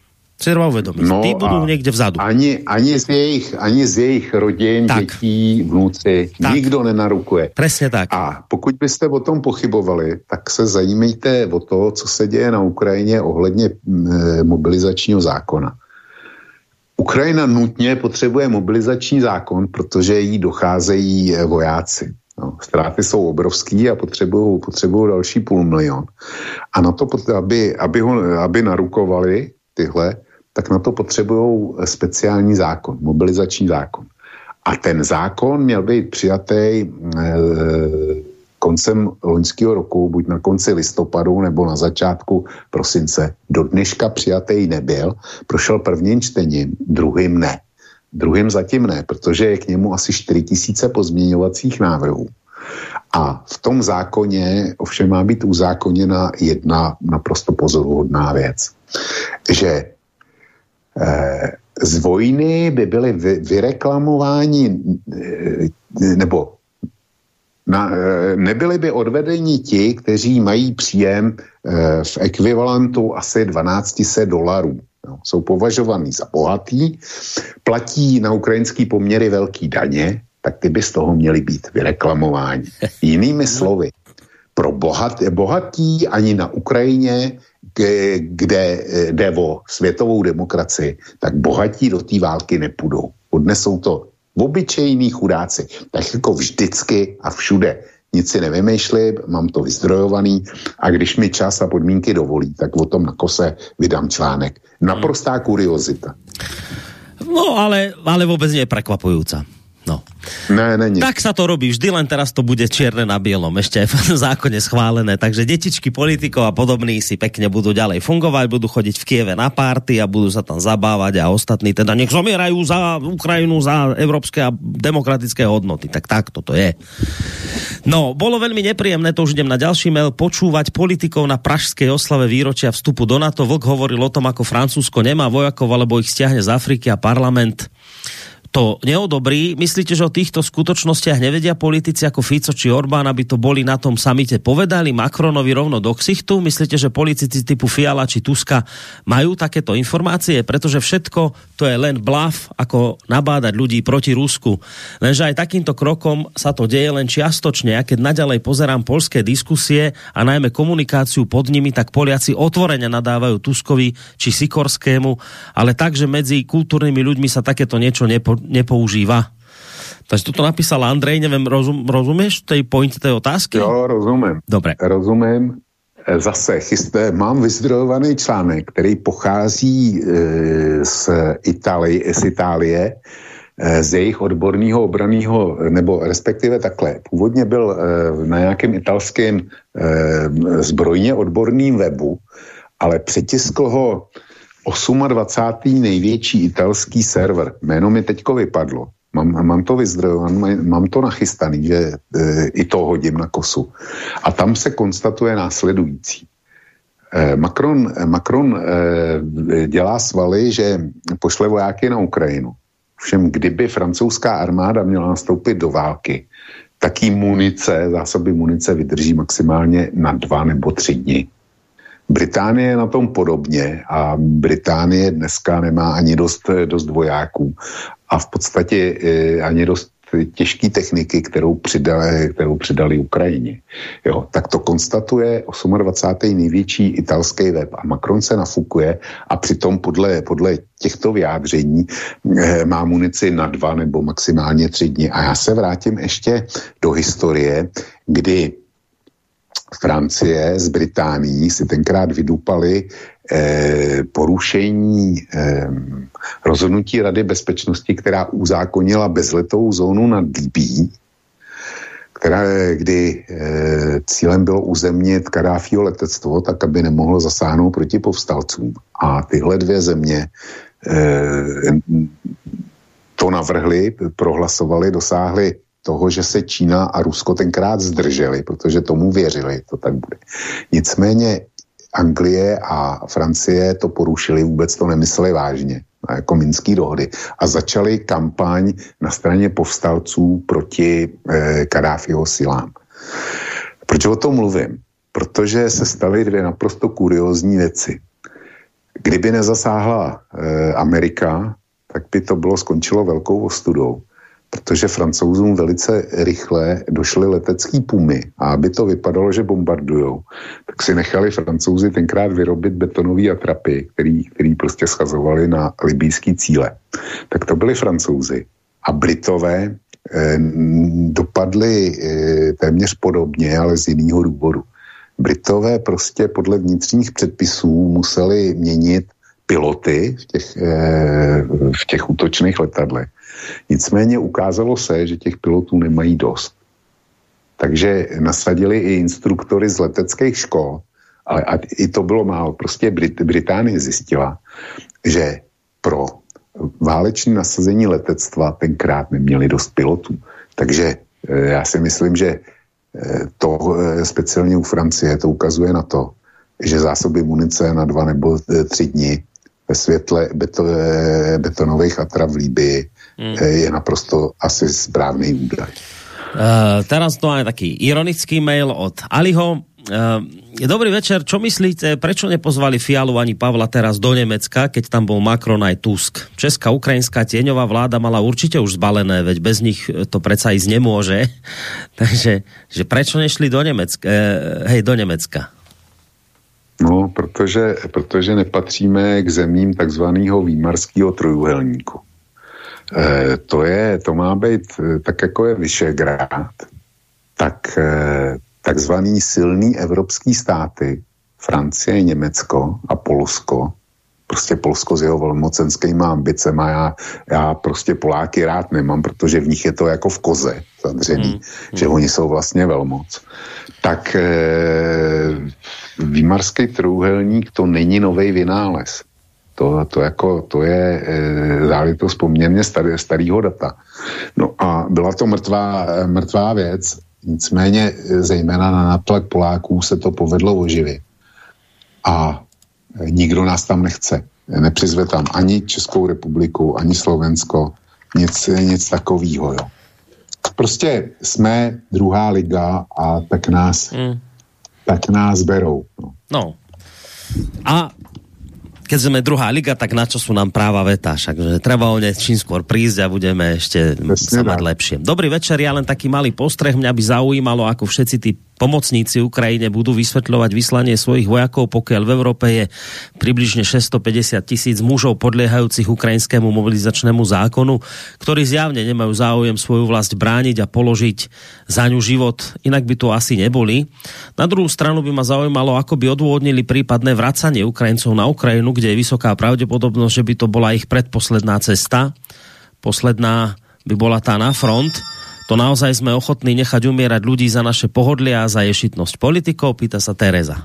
Třeba uvedomit. No, tí budú niekde vzadu. Ani z jejich rodin, tak. Dětí, vnúci, tak. Nikdo nenarukuje. Presne tak. A pokud byste o tom pochybovali, tak se zajímejte o to, co se děje na Ukrajině ohledně mobilizačního zákona. Ukrajina nutně potřebuje mobilizační zákon, protože jí docházejí vojáci. No, ztráty jsou obrovský a potřebují další 500 000. A na to, aby narukovali tyhle, tak na to potřebují speciální zákon, mobilizační zákon. A ten zákon měl být přijatý koncem loňského roku, buď na konci listopadu nebo na začátku prosince. Do dneška přijatý nebyl, prošel prvním čtením, druhým ne. Druhým zatím ne, protože je k němu asi 4 000 pozměňovacích návrhů. A v tom zákoně ovšem má být uzákoněna jedna naprosto pozoruhodná věc. Že z vojny by byly vyreklamováni nebo nebyli by odvedeni ti, kteří mají příjem v ekvivalentu asi $1200. No, jsou považovaní za bohatý, platí na ukrajinský poměry velký daně, tak ty by z toho měly být vyreklamováni. Jinými slovy, pro bohatí ani na Ukrajině, kde jde o světovou demokracii, tak bohatí do té války nepůjdou. Odnesou to obyčejní chudáci, tak jako vždycky a všude. Nic si nevymýšlím, mám to vyzdrojovaný a když mi čas a podmínky dovolí, tak o tom na Kose vydám článek. Naprostá kuriozita. No, ale vôbec nie je prekvapujúca. No. Ne, není. Tak sa to robí vždy, len teraz to bude čierne na bielom, ešte aj v zákone schválené, takže detičky politikov a podobní si pekne budú ďalej fungovať, budú chodiť v Kieve na párty a budú sa tam zabávať a ostatní teda nech zomierajú za Ukrajinu, za európske a demokratické hodnoty. Tak toto je. No, bolo veľmi nepríjemné, to už idem na ďalší mail, počúvať politikov na pražskej oslave výročia vstupu do NATO. Vlk hovoril o tom, ako Francúzsko nemá vojakov, alebo ich stiahne z Afriky a parlament to neodobrí. Myslíte, že o týchto skutočnostiach nevedia politici ako Fico či Orbán, aby to boli na tom samite povedali Macronovi rovno do ksichtu? Myslíte, že politici typu Fiala či Tuska majú takéto informácie? Pretože všetko to je len bluff, ako nabádať ľudí proti Rusku. Lenže aj takýmto krokom sa to deje len čiastočne. Ja keď naďalej pozerám poľské diskusie a najmä komunikáciu pod nimi, tak Poliaci otvorene nadávajú Tuskovi či Sikorskému, ale tak, že medzi kultúrnymi ľuďmi sa takéto niečo nepoužíva. Takže toto napísal Andrej, neviem, rozumieš tej pointe tej otázky? Jo, rozumím. Dobre. Rozumím. Zase mám vyzdrojovaný článek, který pochází z Itálie, z jejich odborného obranného, nebo respektive takhle. Původně byl na nějakém italském zbrojně odborným webu, ale přetiskl ho 28. největší italský server. Jméno mi teďko vypadlo. Mám to vyzdrojované, mám to nachystaný, že i to hodím na kosu. A tam se konstatuje následující. Macron dělá svaly, že pošle vojáky na Ukrajinu. Všem, kdyby francouzská armáda měla nastoupit do války, tak jí zásoby munice vydrží maximálně na 2 nebo 3 dny. Británie je na tom podobně a Británie dneska nemá ani dost vojáků a v podstatě ani dost těžké techniky, kterou přidali Ukrajině. Jo, tak to konstatuje 28. největší italský web a Macron se nafukuje a přitom podle těchto vyjádření má munici na 2 nebo maximálně 3 dny. A já se vrátím ještě do historie, kdy Francie s Británií si tenkrát vydupali porušení rozhodnutí Rady bezpečnosti, která uzákonila bezletovou zónu nad Libyí, kdy cílem bylo uzemnit Kaddáfího letectvo, tak aby nemohlo zasáhnout proti povstalcům. A tyhle 2 země to navrhli, prohlasovali, dosáhli toho, že se Čína a Rusko tenkrát zdrželi, protože tomu věřili, to tak bude. Nicméně Anglie a Francie to porušili, vůbec to nemysleli vážně, jako minský dohody. A začali kampaň na straně povstalců proti Kaddáfího silám. Proč o tom mluvím? Protože se staly 2 naprosto kuriózní věci. Kdyby nezasáhla Amerika, tak by to bylo skončilo velkou ostudou, protože Francouzům velice rychle došly letecký pumy a aby to vypadalo, že bombardujou, tak si nechali Francouzi tenkrát vyrobit betonové atrapy, který prostě schazovali na libýský cíle. Tak to byli Francouzi. A Britové dopadli téměř podobně, ale z jiného důvodu. Britové prostě podle vnitřních předpisů museli měnit piloty v těch útočných letadlech. Nicméně ukázalo se, že těch pilotů nemají dost. Takže nasadili i instruktory z leteckých škol, ale i to bylo málo. Prostě Británie zjistila, že pro válečné nasazení letectva tenkrát neměli dost pilotů. Takže já si myslím, že to speciálně u Francie to ukazuje na to, že zásoby munice na 2 nebo 3 dny ve světle betonových atrap v Líbii je naprosto asi správný údaj. Teraz to máme taký ironický mail od Aliho. Dobrý večer, čo myslíte, prečo nepozvali Fialu ani Pavla teraz do Nemecka, keď tam bol Macron aj Tusk? Česká, ukrajinská tieňová vláda mala určite už zbalené, veď bez nich to predsa ísť nemôže. Takže že prečo nešli do Nemecka? Do Nemecka. No, protože nepatříme k zemím takzvaného výmarského trojúhelníku. To má být tak, jako je Vyšegrád, tak takzvaný silný evropský státy, Francie, Německo a Polsko, prostě Polsko s jeho velmocenskýma ambicema, já prostě Poláky rád nemám, protože v nich je to jako v koze zadřený, že oni jsou vlastně velmoc. Tak výmarský trojúhelník to není novej vynález. To je záležitost poměrně starého data. No a byla to mrtvá věc, nicméně zejména na nátlak Poláků se to povedlo oživit. A nikdo nás tam nechce. Nepřizve tam ani Českou republiku, ani Slovensko, nic takového. Jo. Prostě jsme druhá liga a tak nás berou. No. A keď sme druhá liga, tak na čo sú nám práva veta? Však treba o ne čím skôr prísť a budeme ešte sa mať lepšie. Dobrý večer, ja len taký malý postreh. Mňa by zaujímalo, ako všetci tí pomocníci Ukrajine budú vysvetľovať vyslanie svojich vojakov, pokiaľ v Európe je približne 650,000 mužov podliehajúcich ukrajinskému mobilizačnému zákonu, ktorí zjavne nemajú záujem svoju vlast brániť a položiť za ňu život, inak by to asi neboli. Na druhú stranu by ma zaujímalo, ako by odôvodnili prípadné vracanie Ukrajincov na Ukrajinu, kde je vysoká pravdepodobnosť, že by to bola ich predposledná cesta. Posledná by bola tá na front. To naozaj sme ochotní nechať umierať ľudí za naše pohodlie a za ješitnosť politikov, pýta sa Tereza.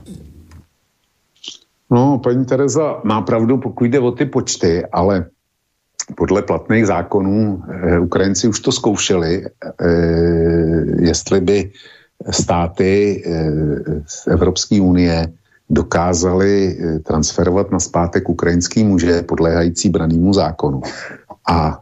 No, paní Tereza má pravdu, pokud jde o ty počty, ale podle platných zákonů Ukrajinci už to zkoušeli, jestli by státy z Evropské unie dokázali transferovat nazpátek ukrajinský muže podléhající branému zákonu. A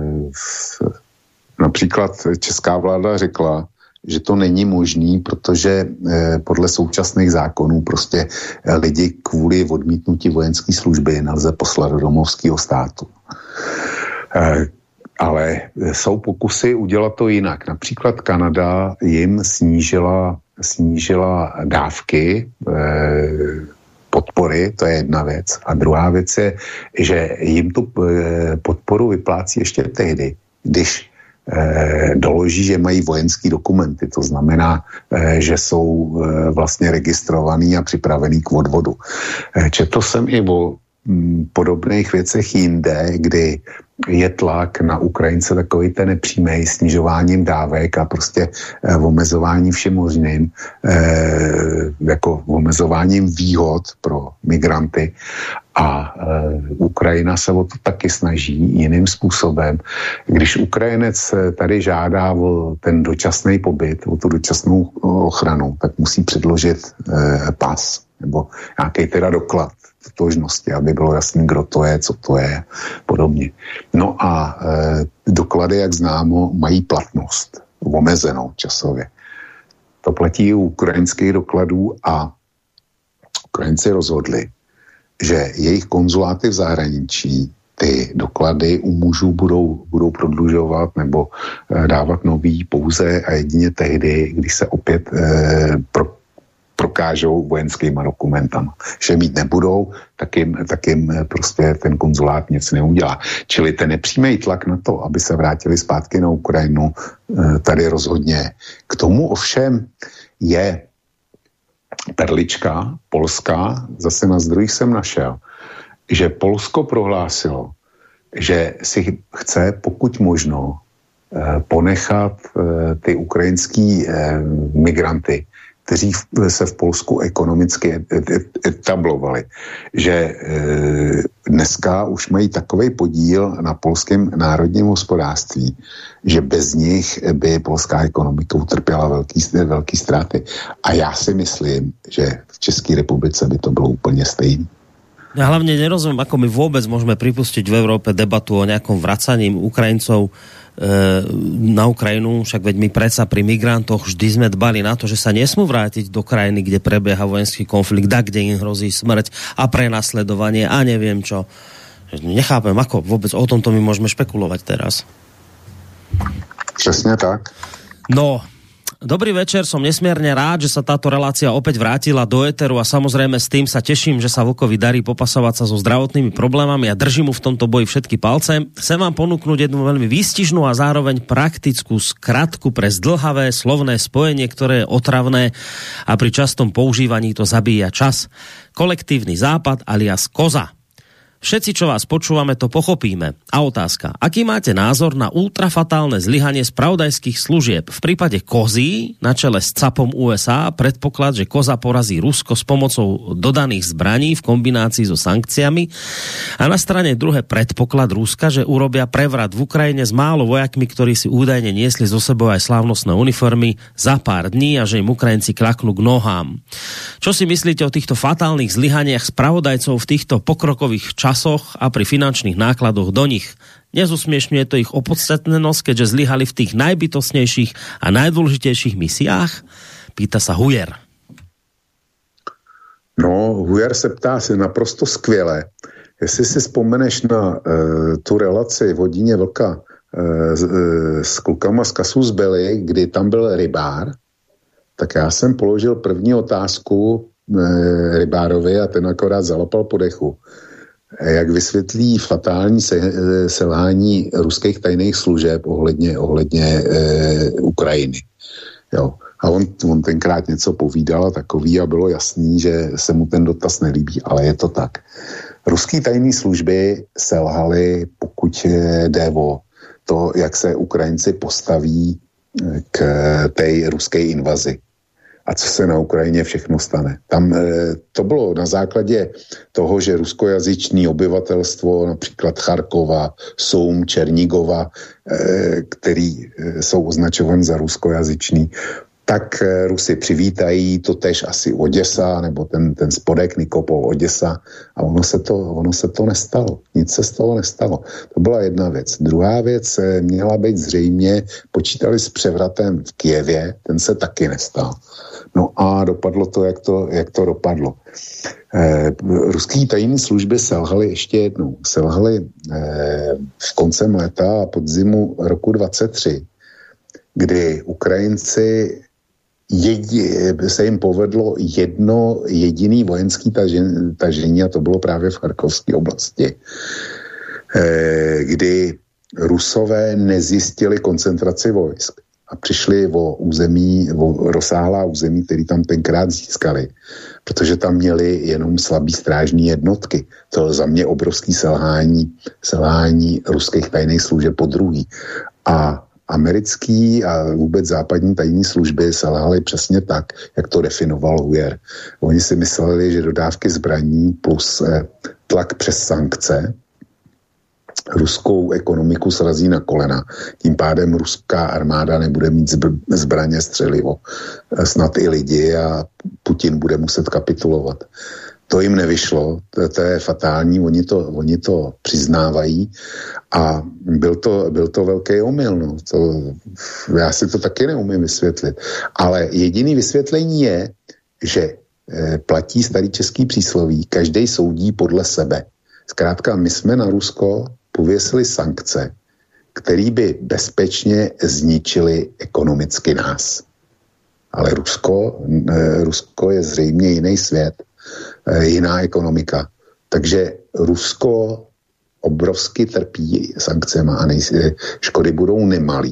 například česká vláda řekla, že to není možný, protože podle současných zákonů prostě lidi kvůli odmítnutí vojenské služby nelze poslat do domovského státu. Ale jsou pokusy udělat to jinak. Například Kanada jim snížila dávky podpory, to je jedna věc. A druhá věc je, že jim tu podporu vyplácí ještě tehdy, když doloží, že mají vojenský dokumenty, to znamená, že jsou vlastně registrovaný a připravený k odvodu. Četl jsem i o podobných věcech jinde, kdy je tlak na Ukrajince takový ten nepřímý snižováním dávek a prostě omezováním všem možným, jako omezováním výhod pro migranty. A Ukrajina se o to taky snaží jiným způsobem. Když Ukrajinec tady žádá o ten dočasný pobyt, o tu dočasnou ochranu, tak musí předložit pas nebo nějaký teda doklad totožnosti, aby bylo jasný, kdo to je, co to je, podobně. No a doklady, jak známo, mají platnost omezenou časově. To platí u ukrajinských dokladů a Ukrajinci rozhodli, že jejich konzuláty v zahraničí ty doklady u mužů budou prodlužovat nebo dávat nový pouze a jedině tehdy, když se opět prokážou vojenskýma dokumentama. Že mít nebudou, tak jim prostě ten konzulát nic neudělá. Čili ten nepřímý tlak na to, aby se vrátili zpátky na Ukrajinu, tady rozhodně. K tomu ovšem je perlička polská, zase na zdrojích jsem našel, že Polsko prohlásilo, že si chce pokud možno ponechat ty ukrajinský migranty, kteří se v Polsku ekonomicky etablovali, že dneska už mají takovej podíl na polském národním hospodářství, že bez nich by polská ekonomika utrpěla velký ztráty. A já si myslím, že v České republice by to bylo úplně stejné. Ja hlavne nerozumiem, ako my vôbec môžeme pripustiť v Európe debatu o nejakom vracaní Ukrajincov na Ukrajinu, však veď my predsa pri migrantoch vždy sme dbali na to, že sa nesmú vrátiť do krajiny, kde prebieha vojenský konflikt, a kde im hrozí smrť a prenasledovanie a neviem čo. Nechápem, ako vôbec o tomto my môžeme špekulovať teraz. Přesně tak. No, dobrý večer, som nesmierne rád, že sa táto relácia opäť vrátila do éteru a samozrejme s tým sa teším, že sa Vlkovi darí popasovať sa so zdravotnými problémami a držím mu v tomto boji všetky palce. Chcem vám ponúknuť jednu veľmi výstižnú a zároveň praktickú skratku pre zdĺhavé slovné spojenie, ktoré je otravné a pri častom používaní to zabíja čas. Kolektívny západ alias koza. Všetci, čo vás počúvame, to pochopíme. A otázka, aký máte názor na ultrafatálne zlyhanie spravodajských služieb? V prípade kozy na čele s capom USA predpoklad, že koza porazí Rusko s pomocou dodaných zbraní v kombinácii so sankciami a na strane druhé predpoklad Ruska, že urobia prevrat v Ukrajine s málo vojakmi, ktorí si údajne niesli zo sebou aj slávnostné uniformy za pár dní a že im Ukrajinci klaknú k nohám. Čo si myslíte o týchto fatálnych zlyhaniach spravodajcov v týchto pokrokových časoch a pri finančných nákladoch do nich? Nezusmiešňuje to ich opodstatnenosť, keďže zlyhali v tých najbytostnejších a najdôležitejších misiách? Pýta sa Hujer. No, Hujer se ptá si naprosto skvěle. Jestli si vzpomeneš na tu relaci v Hodině Vlka s klukama z Casus Belli, kdy tam byl rybár, tak já jsem položil první otázku rybárovi a ten akorát zalapal po dechu. Jak vysvětlí fatální selhání ruských tajných služeb ohledně Ukrajiny. Jo. A on tenkrát něco povídal a takový a bylo jasný, že se mu ten dotaz nelíbí, ale je to tak. Ruský tajné služby selhaly, pokud jde o to, jak se Ukrajinci postaví k té ruské invazi. A co se na Ukrajině všechno stane. Tam to bylo na základě toho, že ruskojazyčný obyvatelstvo, například Charkova, Sum, Černigova, který jsou označovaní za ruskojazyčný, tak Rusy přivítají, to tež asi Oděsa, nebo ten spodek Nikopol Oděsa, a ono se to nestalo. Nic se z toho nestalo. To byla jedna věc. Druhá věc měla být zřejmě, počítali s převratem v Kyjevě, ten se taky nestal. No a dopadlo to, jak to dopadlo. Ruský tajné služby selhaly ještě jednou. Selhaly v koncem léta a podzimu roku 23, kdy Ukrajinci se jim povedlo jedno jediný vojenský tažení, a to bylo právě v Charkovské oblasti, kdy Rusové nezjistili koncentraci vojsk a přišli o rozsáhlá území, které tam tenkrát získali, protože tam měli jenom slabý strážní jednotky. To je za mě obrovský selhání ruských tajných služeb podruhý. A americký a vůbec západní tajní služby selhaly přesně tak, jak to definoval Hujer. Oni si mysleli, že dodávky zbraní plus tlak přes sankce ruskou ekonomiku srazí na kolena. Tím pádem ruská armáda nebude mít zbraně, střelivo, snad i lidi, a Putin bude muset kapitulovat. To jim nevyšlo, to je fatální, oni to přiznávají a byl to velký omyl. No. Já si to taky neumím vysvětlit. Ale jediný vysvětlení je, že platí starý český přísloví, každý soudí podle sebe. Zkrátka, my jsme na Rusko pověsili sankce, které by bezpečně zničily ekonomicky nás. Ale Rusko je zřejmě jiný svět, jiná ekonomika. Takže Rusko obrovsky trpí sankcemi a škody budou nemalý.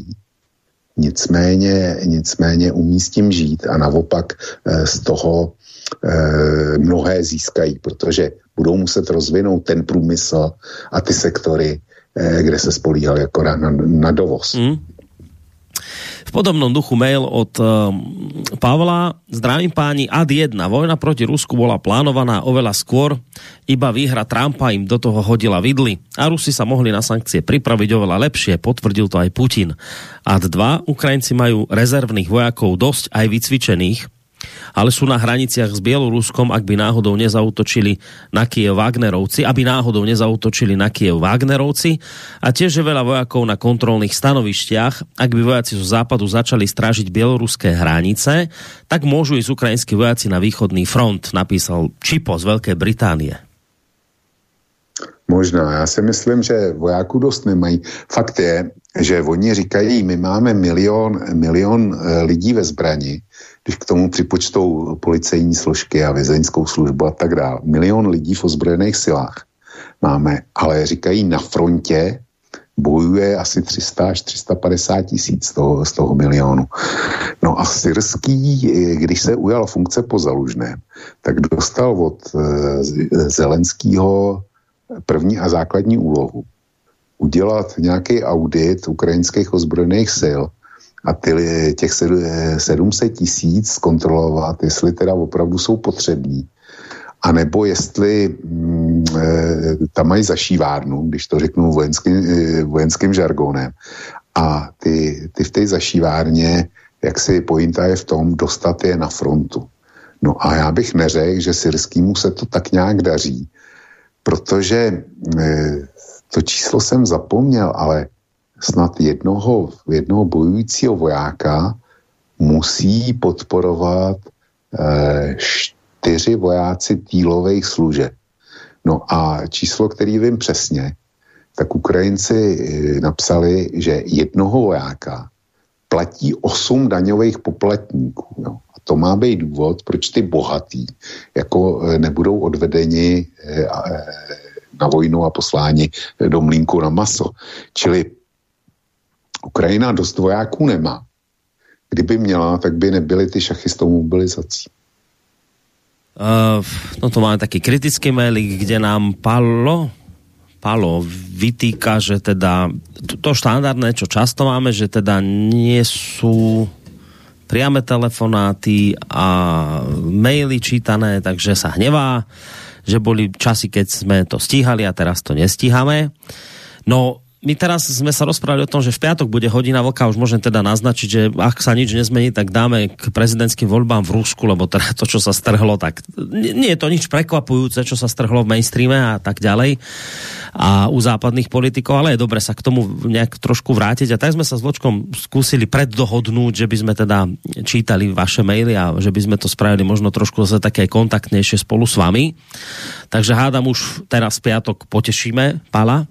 Nicméně umí s tím žít a naopak z toho mnohé získají, protože budou muset rozvinout ten průmysl a ty sektory, kde se spolíhali akorát na dovoz. V podobnom duchu mail od Pavla. Zdravím páni, ad 1. Vojna proti Rusku bola plánovaná oveľa skôr, iba výhra Trumpa im do toho hodila vidly. A Rusi sa mohli na sankcie pripraviť oveľa lepšie, potvrdil to aj Putin. Ad 2. Ukrajinci majú rezervných vojakov dosť aj vycvičených, ale sú na hraniciach s Bieloruskom, ak by náhodou nezautočili na Kyjev Wagnerovci, a tiež je veľa vojakov na kontrolných stanovištiach. Ak by vojaci zo západu začali strážiť bieloruské hranice, tak môžu ísť ukrajinskí vojaci na východný front, napísal Čipo z Veľkej Británie. Možná, já si myslím, že vojáků dost nemají. Fakt je, že oni říkají, my máme milion lidí ve zbrani, když k tomu připočtou policejní složky a vězeňskou službu a tak dále. 1 milion lidí v ozbrojených silách máme, ale říkají, na frontě bojuje asi 300 až 350 tisíc z toho milionu. No a Syrský, když se ujal funkce po Zalužném, tak dostal od Zelenskýho první a základní úlohu udělat nějaký audit ukrajinských ozbrojených sil a těch 700 tisíc zkontrolovat, jestli teda opravdu jsou potřební, anebo jestli tam mají zašívárnu, když to řeknu vojenským žargonem. A ty v té zašívárně, jak si pointa je v tom, dostat je na frontu. No a já bych neřekl, že Syrskýmu se to tak nějak daří, protože to číslo jsem zapomněl, ale snad jednoho bojujícího vojáka musí podporovat 4 vojáci týlových služeb. No a číslo, který vím přesně, tak Ukrajinci napsali, že jednoho vojáka platí 8 daňových poplatníků. Jo. A to má být důvod, proč ty bohatý jako nebudou odvedeni na vojnu a posláni do mlýnku na maso. Čili Ukrajina dost vojáků nemá. Kdyby měla, tak by nebyly ty šachy s tou mobilizací. No to máme taký kritický mailing, kde nám Palo vytýka, že teda to štandardné, čo často máme, že teda nie sú priame telefonáty a maily čítané, takže sa hnevá, že boli časy, keď sme to stíhali a teraz to nestíhame. No, my teraz sme sa rozprávali o tom, že v piatok bude hodina vlka, už môžem teda naznačiť, že ak sa nič nezmení, tak dáme k prezidentským voľbám v Rusku, lebo teda to, čo sa strhlo, tak nie je to nič prekvapujúce, čo sa strhlo v mainstreame a tak ďalej a u západných politikov, ale je dobre sa k tomu nejak trošku vrátiť a tak sme sa s Vlčkom skúsili preddohodnúť, že by sme teda čítali vaše maily a že by sme to spravili možno trošku zase také kontaktnejšie spolu s vami. Takže hádam už teraz v piatok potešíme Pala.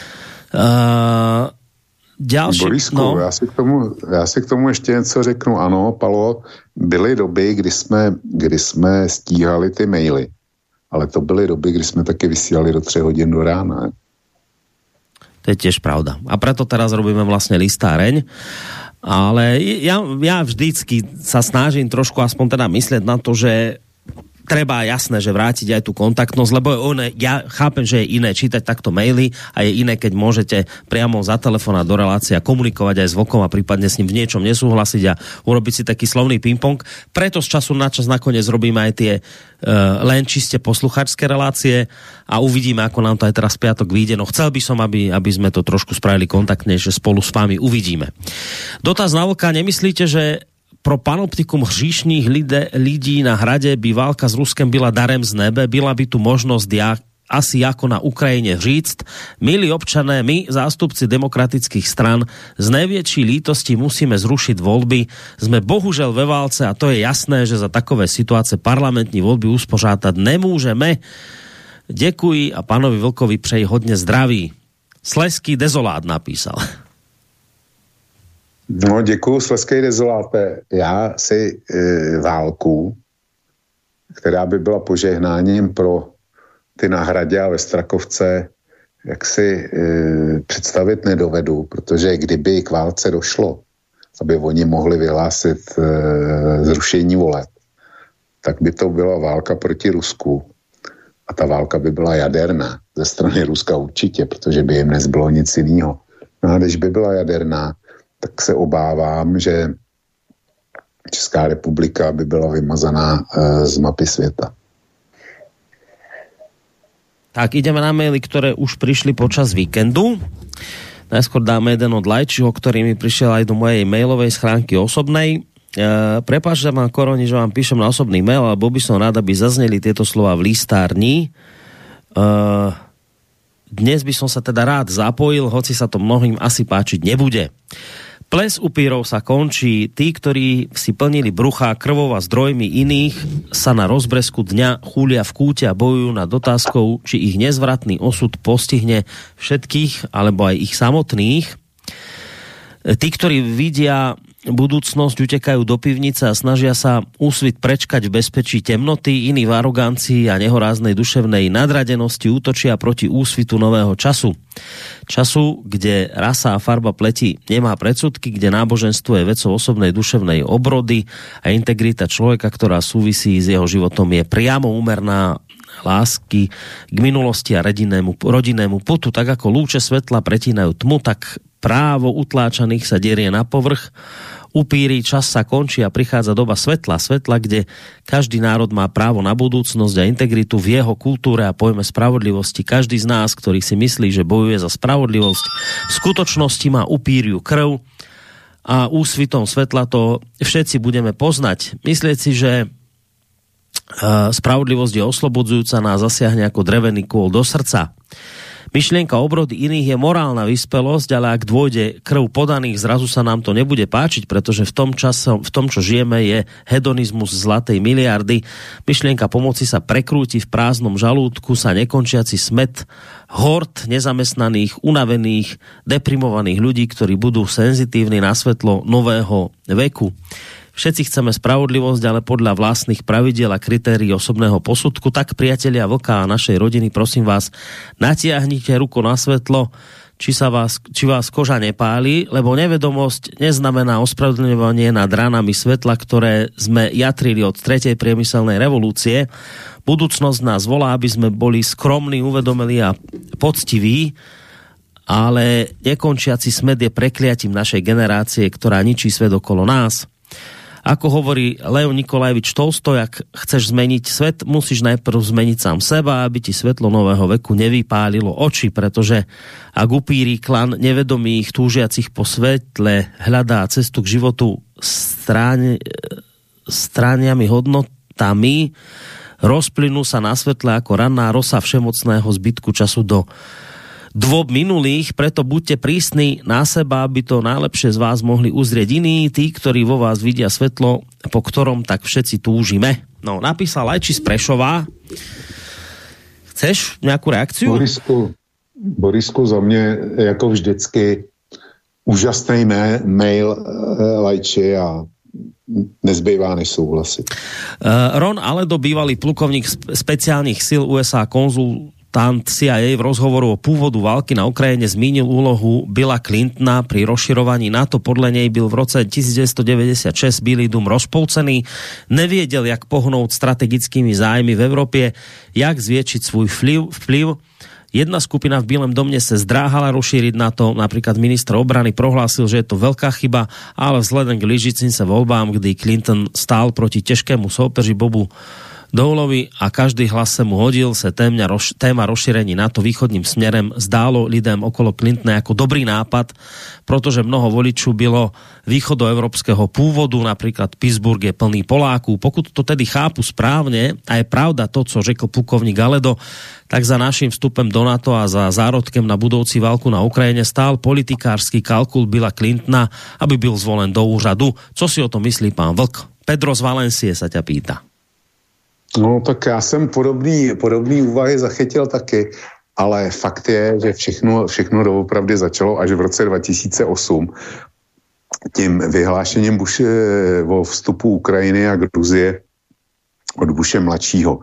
Další, Borisku, no. já si k tomu ještě něco řeknu. Ano, Palo, byly doby, kdy jsme stíhali ty maily, ale to byly doby, kdy jsme taky vysílali do 3 hodin do rána. To je tiež pravda. A preto teraz robíme vlastne listáreň. Ale ja vždycky sa snažím trošku aspoň teda myslieť na to, že treba jasné, že vrátiť aj tú kontaktnosť, lebo ja chápem, že je iné čítať takto maily a je iné, keď môžete priamo za telefón do relácie a komunikovať aj s Vlkom a prípadne s ním v niečom nesúhlasiť a urobiť si taký slovný ping-pong. Preto z času na čas nakoniec robíme aj tie len čiste posluchačské relácie a uvidíme, ako nám to aj teraz v piatok vyjde. No chcel by som, aby sme to trošku spravili kontaktnejšie spolu s vami. Uvidíme. Dotaz na Vlka, nemyslíte, že pro panoptikum hříšných lidí na hrade by válka s Ruskem byla darem z nebe, byla by tu možnosť asi ako na Ukrajine říct. Milí občané, my, zástupci demokratických stran, z najväčšej lítosti musíme zrušiť voľby. Sme bohužel ve válce a to je jasné, že za takové situácie parlamentní voľby uspořádat nemôžeme. Děkuji a pánovi Vlkovi přeji hodně zdraví. Slezský dezolát napísal. No, děkuju, Slezský dezoláte. Já si válku, která by byla požehnáním pro ty na Hradě a ve Strakovce, jak si představit nedovedu, protože kdyby k válce došlo, aby oni mohli vyhlásit zrušení voleb, tak by to byla válka proti Rusku. A ta válka by byla jaderná ze strany Ruska určitě, protože by jim nezbylo nic jiného. No a když by byla jaderná, tak se obávám, že Česká republika by byla vymazaná z mapy světa. Tak, ideme na maily, ktoré už prišli počas víkendu. Najskôr dáme jeden od Lajčiho, ktorý mi prišiel aj do mojej mailovej schránky osobnej. Prepáčte ma, Koroni, že vám píšem na osobný mail, ale bol by som rád, aby zazneli tieto slova v listárni. Dnes by som sa teda rád zapojil, hoci sa to mnohým asi páčiť nebude. Ples upírov sa končí. Tí, ktorí si plnili bruchá krvou a zdrojmi iných, sa na rozbresku dňa chúlia v kúte a bojujú nad otázkou, či ich nezvratný osud postihne všetkých, alebo aj ich samotných. Tí, ktorí vidia budúcnosť, utekajú do pivnice a snažia sa úsvit prečkať v bezpečí temnoty, iní v arogancii a nehoráznej duševnej nadradenosti útočia proti úsvitu nového času. Času, kde rasa a farba pleti nemá predsudky, kde náboženstvo je vecou osobnej duševnej obrody a integrita človeka, ktorá súvisí s jeho životom, je priamo úmerná lásky k minulosti a rodinnému putu. Tak ako lúče svetla pretínajú tmu, tak právo utláčaných sa derie na povrch. Upíri, čas sa končí a prichádza doba svetla, kde každý národ má právo na budúcnosť a integritu v jeho kultúre a pojme spravodlivosti. Každý z nás, ktorý si myslí, že bojuje za spravodlivosť, v skutočnosti má upíriu krv a úsvitom svetla to všetci budeme poznať. Myslieť si, že spravodlivosť je oslobodzujúca, nás zasiahne ako drevený kôl do srdca. Myšlienka obrody iných je morálna vyspelosť, ale ak dôjde krv podaných, zrazu sa nám to nebude páčiť, pretože v tom, čo žijeme, je hedonizmus zlatej miliardy. Myšlienka pomoci sa prekrúti v prázdnom žalúdku, sa nekončiaci smet hord nezamestnaných, unavených, deprimovaných ľudí, ktorí budú senzitívni na svetlo nového veku. Všetci chceme spravodlivosť, ale podľa vlastných pravidiel a kritérií osobného posudku. Tak, priatelia Vlka a našej rodiny, prosím vás, natiahnite ruku na svetlo, či vás koža nepáli, lebo nevedomosť neznamená ospravedlňovanie nad ranami svetla, ktoré sme jatrili od 3. priemyselnej revolúcie. Budúcnosť nás volá, aby sme boli skromní, uvedomili a poctiví, ale nekončiaci smet je prekliatím našej generácie, ktorá ničí svet okolo nás. Ako hovorí Leo Nikolajevič Tolstoj, ak chceš zmeniť svet, musíš najprv zmeniť sám seba, aby ti svetlo nového veku nevypálilo oči, pretože ak upírí klan nevedomých túžiacich po svetle hľadá cestu k životu stráňami hodnotami, rozplynú sa na svetle ako ranná rosa všemocného zbytku času do dôb minulých, preto buďte prísni na seba, aby to najlepšie z vás mohli uzrieť iní, tí, ktorí vo vás vidia svetlo, po ktorom tak všetci túžime. No, napísal Lajči z Prešova. Chceš nejakú reakciu? Borisku, za mě jako vždycky úžasný mail Lajči a nezbývá než súhlasiť. Ron Aledo, bývalý plukovník speciálnych síl USA, konzul CIA v rozhovoru o pôvodu války na Ukrajine zmínil úlohu Billa Clintona pri rozširovaní NATO. Podľa nej byl v roce 1996 Bílý dům rozpolcený, neviedel, jak pohnout strategickými zájmy v Európe, jak zväčšiť svůj vplyv. Jedna skupina v Bílém domě se zdráhala rozšíriť NATO, napríklad minister obrany prohlásil, že je to veľká chyba, ale vzhľadom k blížicím sa voľbám, kdy Clinton stál proti ťažkému soupeři Bobu do úlovy a každý hlas se mu hodil, se téma rozšírení NATO východním směrem zdálo lidem okolo Clintona jako dobrý nápad, protože mnoho voličů bylo východoevropského původu, například Pittsburgh je plný Poláků. Pokud to tedy chápu správně a je pravda to, co řekl plukovník Aledo, tak za naším vstupem do NATO a za zárodkem na budoucí válku na Ukrajine stál politikářský kalkul Billa Clintona, aby byl zvolen do úřadu. Co si o tom myslí pán Vlk? Pedro z Valencie sa ťa pýta. No tak já jsem podobný úvahy zachytil taky, ale fakt je, že všechno doopravdy začalo až v roce 2008 tím vyhlášením o vstupu Ukrajiny a Gruzie od Bushe mladšího.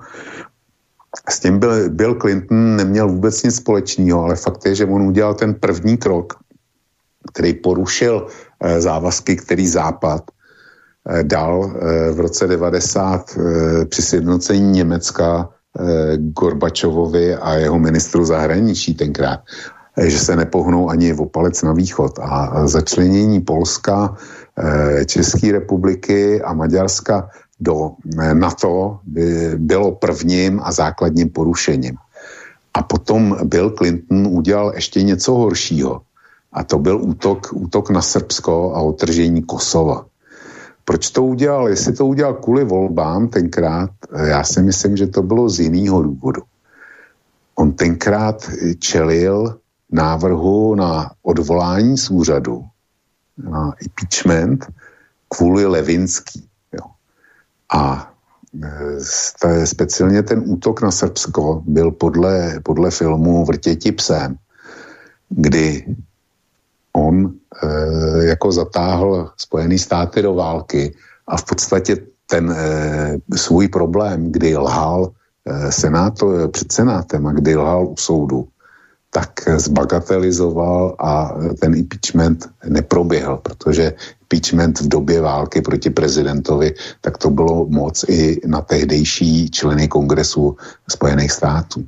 S tím Bill Clinton neměl vůbec nic společného, ale fakt je, že on udělal ten první krok, který porušil závazky, který Západ dal v roce 90 při sjednocení Německa Gorbačovovi a jeho ministru zahraničí tenkrát, že se nepohnou ani o palec na východ. A začlenění Polska, České republiky a Maďarska do NATO bylo prvním a základním porušením. A potom Bill Clinton udělal ještě něco horšího. A to byl útok na Srbsko a otržení Kosova. Proč to udělal? Jestli to udělal kvůli volbám tenkrát, já si myslím, že to bylo z jiného důvodu. On tenkrát čelil návrhu na odvolání z úřadu, na impeachment kvůli Levinský. Jo. A speciálně ten útok na Srbsko byl podle filmu Vrtěti psem, kdy on jako zatáhl Spojené státy do války a v podstatě ten svůj problém, kdy lhal před senátem a kdy lhal u soudu, tak zbagatelizoval a ten impeachment neproběhl, protože impeachment v době války proti prezidentovi, tak to bylo moc i na tehdejší členy Kongresu Spojených států.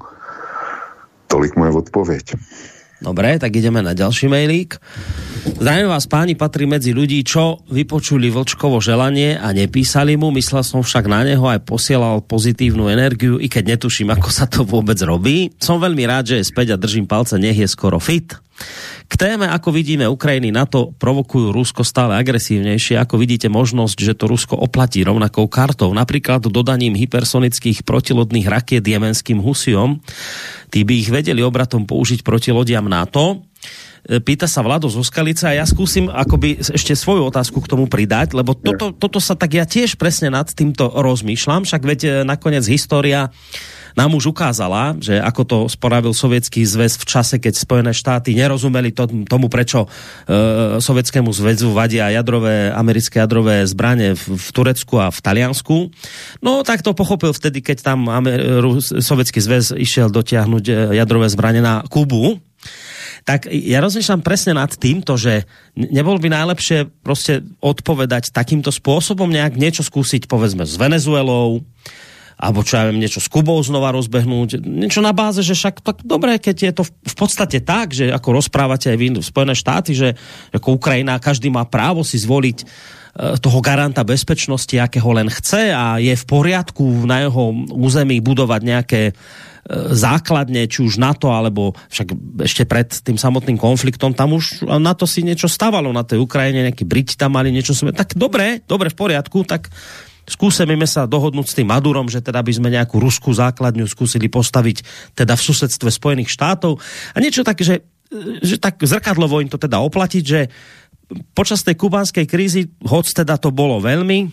Tolik moje odpověď. Dobre, tak ideme na ďalší mailík. Zdravím vás, páni, patrí medzi ľudí, čo vypočuli Vlčkovo želanie a nepísali mu. Myslel som však na neho aj posielal pozitívnu energiu, i keď netuším, ako sa to vôbec robí. Som veľmi rád, že je späť a držím palce, nech je skoro fit. K téme, ako vidíme Ukrajiny, NATO provokujú Rusko stále agresívnejšie. Ako vidíte možnosť, že to Rusko oplatí rovnakou kartou, napríklad dodaním hypersonických protilodných rakiet jemenským Husiom. Tí by ich vedeli obratom použiť proti lodiam NATO. Pýta sa Vlado zo Skalice a ja skúsim akoby ešte svoju otázku k tomu pridať, lebo toto sa tak ja tiež presne nad týmto rozmýšľam, však veď nakoniec história nám už ukázala, že ako to spravil Sovietský zväz v čase, keď Spojené štáty nerozumeli tomu, prečo Sovietskému zväzu vadia americké jadrové zbrane v Turecku a v Taliansku. No tak to pochopil vtedy, keď tam Sovietský zväz išiel dotiahnuť jadrové zbrane na Kubu. Tak ja rozmýšľam presne nad týmto, že nebol by najlepšie proste odpovedať takýmto spôsobom, nejak niečo skúsiť, povedzme, s Venezuelou, alebo čo ja viem, niečo s Kubou znova rozbehnúť, niečo na báze, že však tak dobre, keď je to v podstate tak, že ako rozprávate aj vy v Spojené štáty, že ako Ukrajina, každý má právo si zvoliť toho garanta bezpečnosti, akého len chce a je v poriadku na jeho území budovať nejaké základne, či už NATO, alebo však ešte pred tým samotným konfliktom, tam už NATO si niečo stavalo na tej Ukrajine, nejakí Briti tam mali niečo, tak dobre, v poriadku, tak skúsime sa dohodnúť s tým Madurom, že teda by sme nejakú ruskú základňu skúsili postaviť teda v susedstve Spojených štátov a niečo také, že tak zrkadlovo im to teda oplatiť, že počas tej kubánskej krízy, hoď teda to bolo veľmi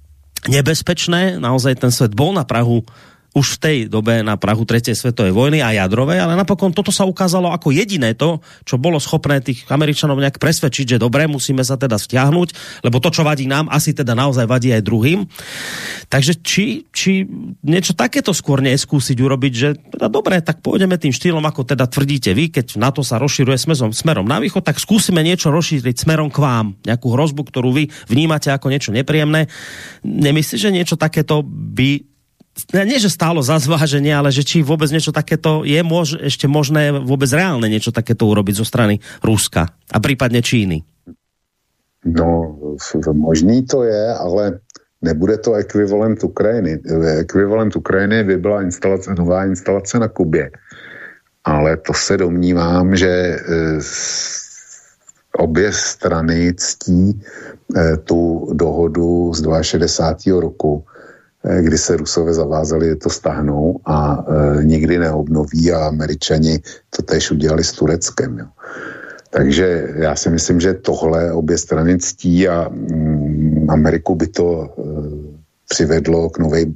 nebezpečné, naozaj ten svet bol na prahu už v tej dobe na prahu 3. svetovej vojny a jadrovej, ale napokon toto sa ukázalo ako jediné to, čo bolo schopné tých Američanov nejak presvedčiť, že dobre, musíme sa teda stiahnuť, lebo to, čo vadí nám, asi teda naozaj vadí aj druhým. Takže či niečo takéto skôr neskúsiť urobiť, že teda dobre, tak pôjdeme tým štýlom, ako teda tvrdíte vy, keď NATO sa rozširuje smerom na východ, tak skúsime niečo rozšíriť smerom k vám, nejakú hrozbu, ktorú vy vnímate ako niečo nepríjemné. Nemyslíte, že niečo takéto by nie, že stálo za zváženie, ale že či vôbec niečo takéto je ešte možné vôbec reálne niečo takéto urobiť zo strany Ruska a prípadne Číny? No, možný to je, ale nebude to ekvivalent Ukrajiny. Ekvivalent Ukrajiny by byla nová instalace na Kubě. Ale to se domnívám, že obě strany ctí tu dohodu z 62. roku, kdy se Rusové zavázali, že to stáhnou a nikdy neobnoví, a Američani to též udělali s Tureckem. Jo. Takže já si myslím, že tohle obě strany ctí a Ameriku by to přivedlo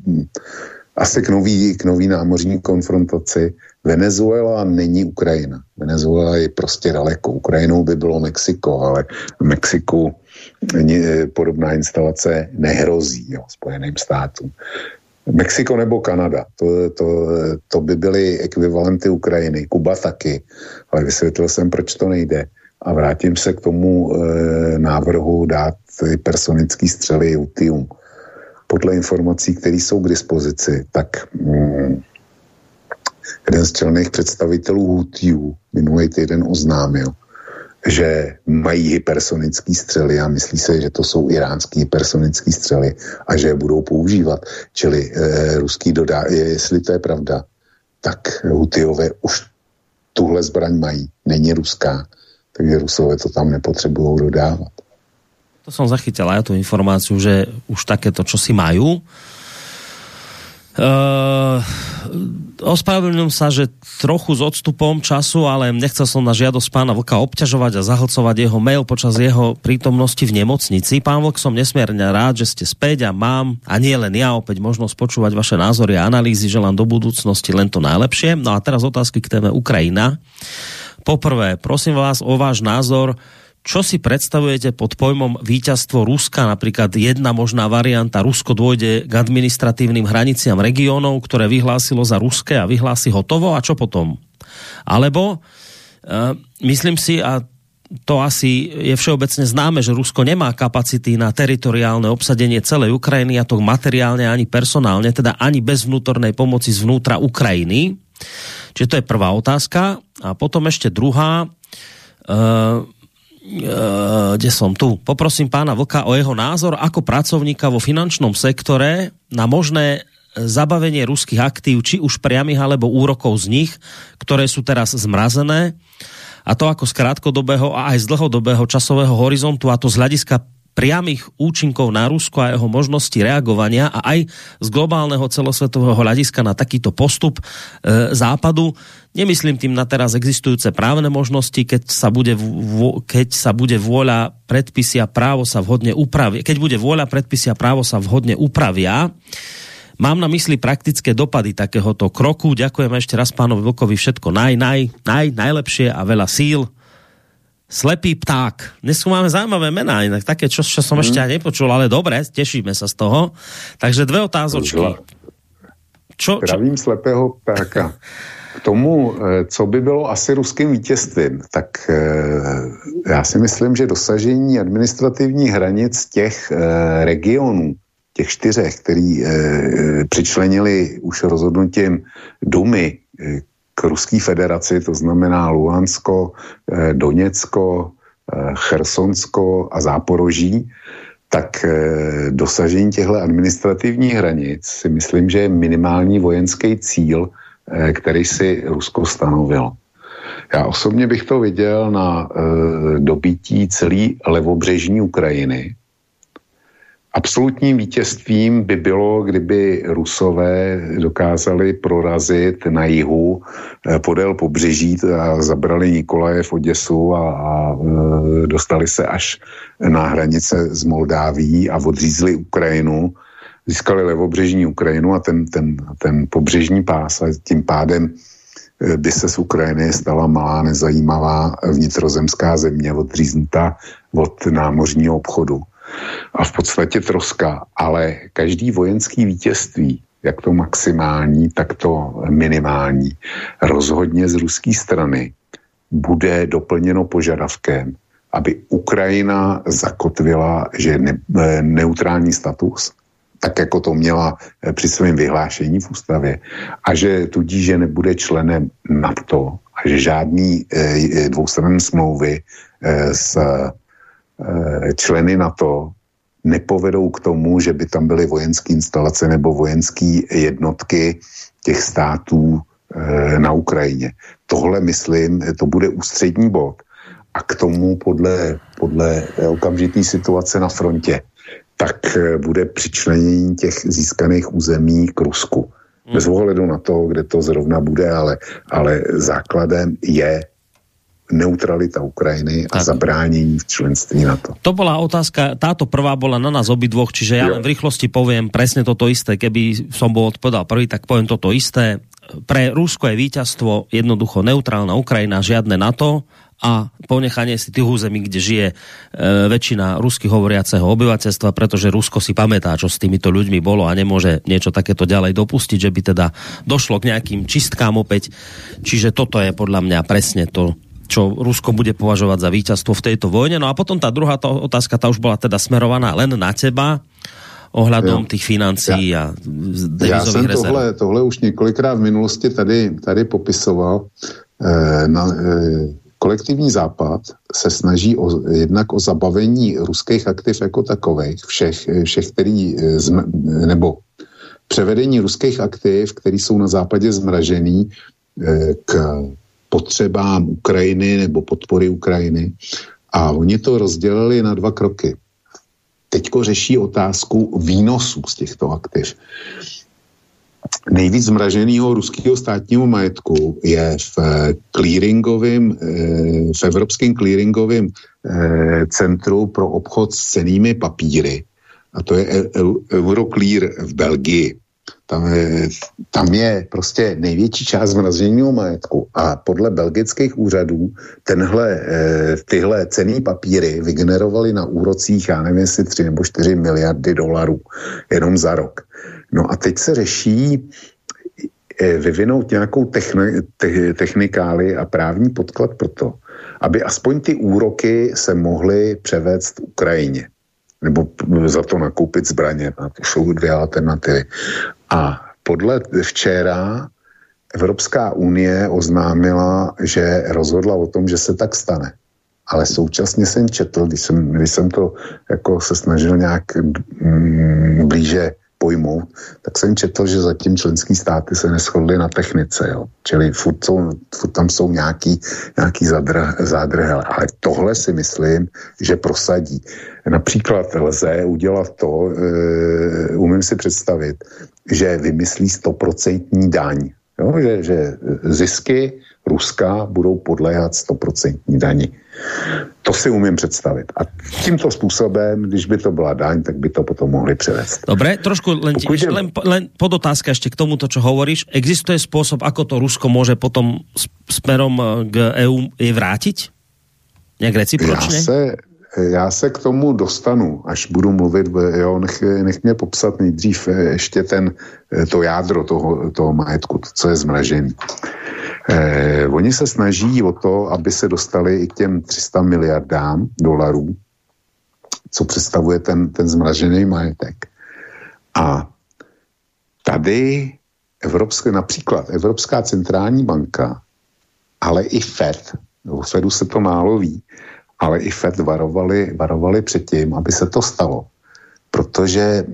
k nový námořní konfrontaci. Venezuela není Ukrajina. Venezuela je prostě daleko. Ukrajinou by bylo Mexiko, ale v Mexiku podobná instalace nehrozí, jo, Spojeným státům. Mexiko nebo Kanada, to by byly ekvivalenty Ukrajiny. Kuba taky, ale vysvětlil jsem, proč to nejde. A vrátím se k tomu návrhu dát hypersonický střely Utium. Podle informací, které jsou k dispozici, tak jeden z čelných představitelů Hutiů minulý týden oznámil, že mají hypersonické střely a myslí se, že to jsou iránský hypersonické střely a že je budou používat. Čili ruský jestli to je pravda, tak Hutiové už tuhle zbraň mají, není ruská, takže Rusové to tam nepotřebují dodávat. To som zachytil aj tú informáciu, že už takéto čosi majú. Ospravedlňujem sa, že trochu s odstupom času, ale nechcel som na žiadosť pána Vlka obťažovať a zahlcovať jeho mail počas jeho prítomnosti v nemocnici. Pán Vlk, som nesmierne rád, že ste späť a mám, a nie len ja, opäť možnosť počúvať vaše názory a analýzy. Želám do budúcnosti len to najlepšie. No a teraz otázky k téme Ukrajina. Poprvé, prosím vás o váš názor. Čo si predstavujete pod pojmom víťazstvo Ruska? Napríklad jedna možná varianta, Rusko dôjde k administratívnym hraniciam regiónov, ktoré vyhlásilo za ruské a vyhlási hotovo, a čo potom? Alebo myslím si, a to asi je všeobecne známe, že Rusko nemá kapacity na teritoriálne obsadenie celej Ukrajiny, a to materiálne ani personálne, teda ani bez vnútornej pomoci zvnútra Ukrajiny. Čiže to je prvá otázka. A potom ešte druhá, kde som tu. Poprosím pána Vlka o jeho názor ako pracovníka vo finančnom sektore na možné zabavenie ruských aktív, či už priamých alebo úrokov z nich, ktoré sú teraz zmrazené, a to ako z krátkodobého a aj z dlhodobého časového horizontu, a to z hľadiska priamých účinkov na Rusko a jeho možnosti reagovania, a aj z globálneho celosvetového hľadiska na takýto postup západu. Nemyslím tým na teraz existujúce právne možnosti, keď sa bude vôľa, predpisy a právo sa vhodne upravia. Keď bude vôľa, predpisy a právo sa vhodne upravia. Mám na mysli praktické dopady takéhoto kroku. Ďakujem ešte raz pánovi Vlkovi, všetko najlepšie a veľa síl. Slepý pták. Dnes máme zaujímavé mená, inak také, čo som ešte nepočul, ale dobre, tešíme sa z toho. Takže dve otázočky. Zdravím slepého ptáka. K tomu, co by bylo asi ruským vítězstvím, tak já si myslím, že dosažení administrativních hranic těch regionů, těch 4, který přičlenili už rozhodnutím Dumy k Ruské federaci, to znamená Luhansko, Doněcko, Chersonsko a Záporoží, tak dosažení těchto administrativních hranic si myslím, že je minimální vojenský cíl, který si Rusko stanovilo. Já osobně bych to viděl na dobytí celé levobřežní Ukrajiny. Absolutním vítězstvím by bylo, kdyby Rusové dokázali prorazit na jihu podél pobřeží a zabrali Nikolajev, Oděsu a dostali se až na hranice s Moldávií a odřízli Ukrajinu, získali levobřežní Ukrajinu a ten pobřežní pás, a tím pádem by se z Ukrajiny stala malá, nezajímavá vnitrozemská země odříznutá od námořního obchodu. A v podstatě troska, ale každý vojenský vítězství, jak to maximální, tak to minimální, rozhodně z ruské strany bude doplněno požadavkem, aby Ukrajina zakotvila, že neutrální status, tak jako to měla při svém vyhlášení v ústavě, a že tudíž, že nebude členem NATO a že žádný dvoustranné smlouvy s členy NATO nepovedou k tomu, že by tam byly vojenské instalace nebo vojenské jednotky těch států na Ukrajině. Tohle, myslím, to bude ústřední bod. A k tomu podle okamžitý situace na frontě, tak bude přičlenění těch získaných území k Rusku. Bez ohledu na to, kde to zrovna bude, ale základem je neutralita Ukrajiny a zabránění v členství NATO. To bola otázka, táto prvá bola na nás obidvoch, čiže ja len v rýchlosti poviem presne toto isté. Keby som bol odpovedal prvý, tak poviem toto isté. Pre Rusko je víťazstvo jednoducho neutrálna Ukrajina, žiadne NATO a ponechanie si tých území, kde žije väčšina rusky hovoriaceho obyvateľstva, pretože Rusko si pamätá, čo s týmito ľuďmi bolo a nemôže niečo takéto ďalej dopustiť, že by teda došlo k nejakým čistkám opäť. Čiže toto je podľa mňa presne to, čo Rusko bude považovať za víťazstvo v tejto vojne. No a potom tá druhá otázka, tá už bola teda smerovaná len na teba, ohľadom tých financií a devizových rezerv. Já jsem tohle už několikrát v minulosti tady popisoval. Kolektivní západ se snaží jednak o zabavení ruských aktiv jako takových, všech který nebo převedení ruských aktiv, které jsou na západě zmražený k potřebám Ukrajiny nebo podpory Ukrajiny. A oni to rozdělili na 2 kroky. Teďko řeší otázku výnosů z těchto aktiv. Nejvíc zmraženého ruského státního majetku je v Evropském clearingovém centru pro obchod s cennými papíry. A to je Euroclear v Belgii. Tam je prostě největší část zmraženého majetku a podle belgických úřadů tyhle cenné papíry vygenerovaly na úrocích, já nevím, jestli 3 nebo 4 miliardy dolarů jenom za rok. No a teď se řeší vyvinout nějakou technikáli a právní podklad pro to, aby aspoň ty úroky se mohly převést Ukrajině. Nebo za to nakoupit zbraně. A to jsou 2 alternativy. A včera Evropská unie oznámila, že rozhodla o tom, že se tak stane. Ale současně jsem četl, když jsem to jako se snažil nějak blíže pojmout, tak jsem četl, že zatím členský státy se neshodly na technice. Jo. Čili furt tam jsou nějaký zádrhy. Ale tohle si myslím, že prosadí. Například lze udělat to, umím si představit, že vymyslí 100% daň. Jo? Že zisky Ruska budou podléhat 100% dani. To si umím představit. A tímto způsobem, když by to byla daň, tak by to potom mohli převést. Dobre, trošku len podotázka ešte k tomuto, čo hovoríš. Existuje spôsob, ako to Rusko môže potom smerom k EU vrátiť? Nejak recipročne? Já se k tomu dostanu, až budu mluvit, jo, nech mě popsat nejdřív ještě to jádro toho majetku, to, co je zmražený. Oni se snaží o to, aby se dostali i k těm 300 miliardám dolarů, co představuje ten zmražený majetek. A tady například Evropská centrální banka, ale i FED, o FEDu se to málo ví, ale i FED varovali před tím, aby se to stalo. Protože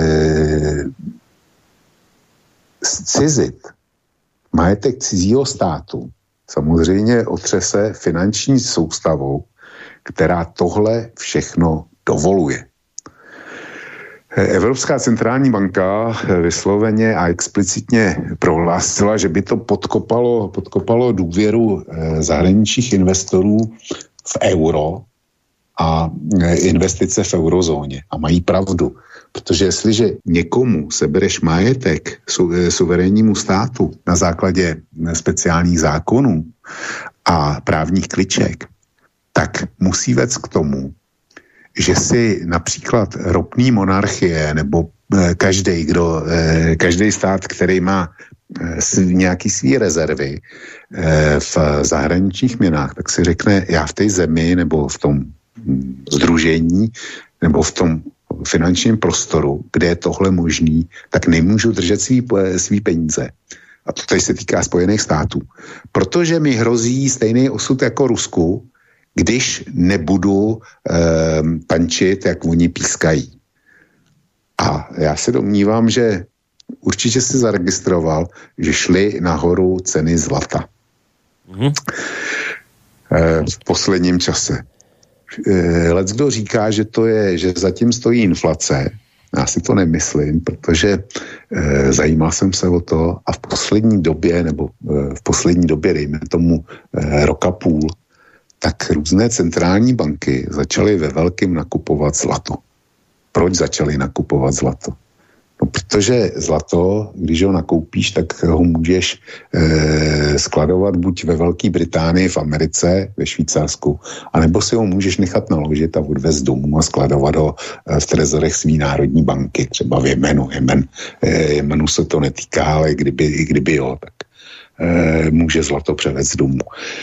cizit majetek cizího státu samozřejmě otřese finanční soustavou, která tohle všechno dovoluje. Evropská centrální banka vysloveně a explicitně prohlásila, že by to podkopalo důvěru zahraničních investorů v euro a investice v eurozóně. A mají pravdu, protože jestliže někomu sebereš majetek suverénnímu státu na základě speciálních zákonů a právních kliček, tak musí vést k tomu, že si například ropný monarchie nebo každý stát, který má nějaký svý rezervy v zahraničních měnách, tak si řekne, já v té zemi nebo v tom sdružení nebo v tom finančním prostoru, kde je tohle možný, tak nemůžu držet svý peníze. A to tady se týká Spojených států. Protože mi hrozí stejný osud jako Rusku, když nebudu tančit, jak oni pískají. A já se domnívám, že určitě si zaregistroval, že šly nahoru ceny zlata. V posledním čase. Leckdo říká, že zatím stojí inflace. Já si to nemyslím, protože zajímal jsem se o to a v poslední době, dejme tomu roka půl, tak různé centrální banky začaly ve velkým nakupovat zlato. Proč začaly nakupovat zlato? No, protože zlato, když ho nakoupíš, tak ho můžeš skladovat buď ve Velké Británii, v Americe, ve Švýcarsku, anebo si ho můžeš nechat naložit a odvést domů a skladovat ho v trezorech svý národní banky, třeba v Jemenu. Jemenu se to netýká, ale kdyby jo, tak může zlato převést domů.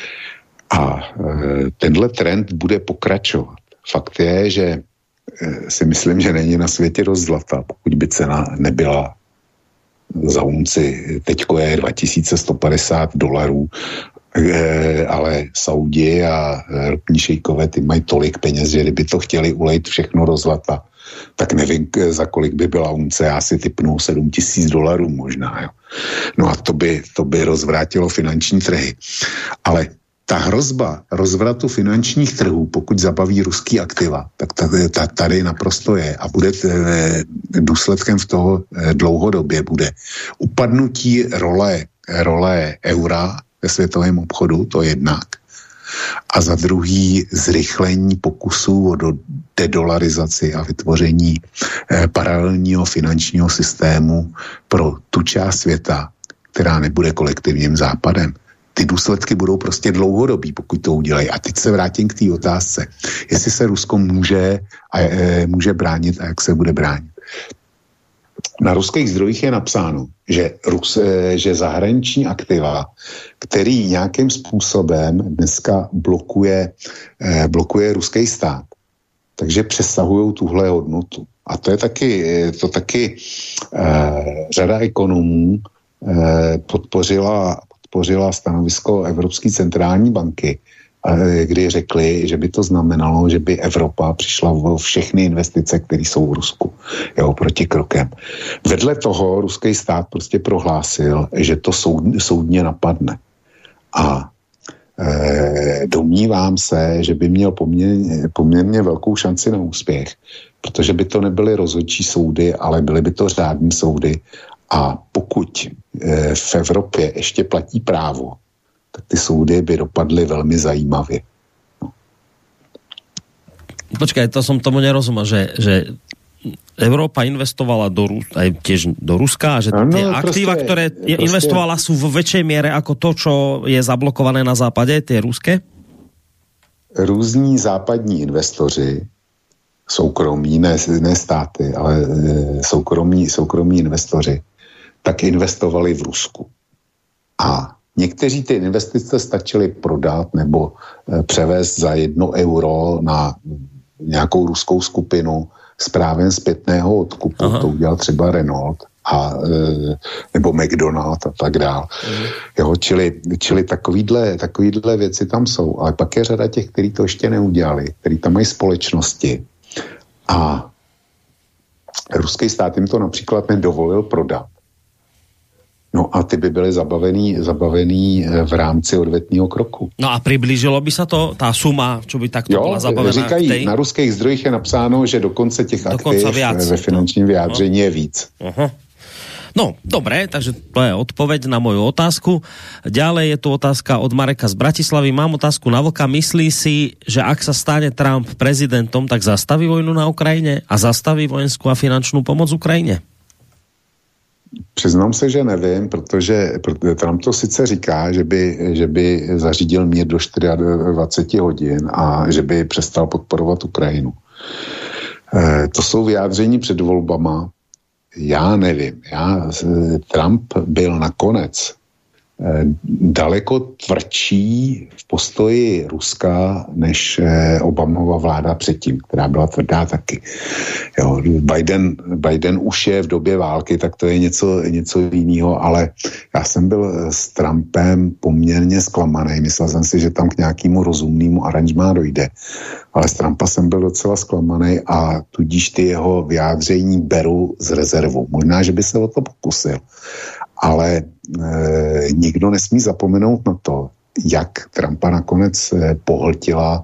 A tenhle trend bude pokračovat. Fakt je, že si myslím, že není na světě dost zlata, pokud by cena nebyla za unci, teďko je $2150, ale Saudi a ropní šejkové, ty mají tolik peněz, že kdyby to chtěli ulejt všechno do zlata, tak nevím, za kolik by byla unce, já si tipnu $7000 možná. Jo. No a to by rozvrátilo finanční trhy. Ale ta hrozba rozvratu finančních trhů, pokud zabaví ruský aktiva, tak tady naprosto je a bude důsledkem v toho dlouhodobě bude upadnutí role eura ve světovém obchodu, to jednak, a za druhý zrychlení pokusů o dedolarizaci a vytvoření paralelního finančního systému pro tu část světa, která nebude kolektivním západem. Ty důsledky budou prostě dlouhodobí, pokud to udělají. A teď se vrátím k té otázce. Jestli se Rusko může bránit a jak se bude bránit. Na ruských zdrojích je napsáno, že zahraniční aktiva, který nějakým způsobem dneska blokuje ruský stát, takže přesahují tuhle hodnotu. A to taky řada ekonomů podpořila stanovisko Evropské centrální banky, kdy řekli, že by to znamenalo, že by Evropa přišla o všechny investice, které jsou v Rusku, protikrokem. Vedle toho ruský stát prostě prohlásil, že to soudně napadne. A domnívám se, že by měl poměrně velkou šanci na úspěch, protože by to nebyly rozhodčí soudy, ale byly by to řádní soudy. A pokud v Evropě ještě platí právo, tak ty soudy by dopadly velmi zajímavě. No. Počkaj, to som tomu nerozumel, že Európa investovala tiež do Ruska a že tie aktíva, ktoré investovala, sú v väčšej miere ako to, čo je zablokované na západe, tie ruské? Různí západní investoři, soukromí, ne státy, ale soukromí investoři, tak investovali v Rusku. A někteří ty investice stačili prodat nebo převést za €1 na nějakou ruskou skupinu s právem zpětného odkupu. Aha. To udělal třeba Renault nebo McDonald a tak dál. Čili takovýhle věci tam jsou. Ale pak je řada těch, kteří to ještě neudělali, kteří tam mají společnosti. A ruský stát jim to například nedovolil prodat. No a ty by byly zabavený v rámci odvetního kroku. No a přiblížilo by se to, ta suma, čo by takto byla zabavená? Říkají, na ruských zdrojích je napsáno, že dokonce těch aktiv ve finančním vyjádření je víc. Aha. No, dobré, takže to je odpoveď na moju otázku. Ďalej je tu otázka od Mareka z Bratislavy. Mám otázku na Vlka. Myslí si, že ak sa stane Trump prezidentom, tak zastaví vojnu na Ukrajine a zastaví vojenskú a finančnú pomoc Ukrajine? Přiznám se, že nevím, protože Trump to sice říká, že by zařídil mír do 24 hodin a že by přestal podporovat Ukrajinu. To jsou vyjádření před volbama. Já nevím. Trump byl nakonec daleko tvrdší v postoji Ruska než Obamova vláda předtím, která byla tvrdá taky. Jo, Biden už je v době války, tak to je něco jiného, ale já jsem byl s Trumpem poměrně zklamaný. Myslel jsem si, že tam k nějakému rozumnému aranžmá dojde. Ale z Trumpa jsem byl docela zklamaný a tudíž ty jeho vyjádření beru z rezervu. Možná, že by se o to pokusil. Ale nikdo nesmí zapomenout na to, jak Trumpa nakonec pohltila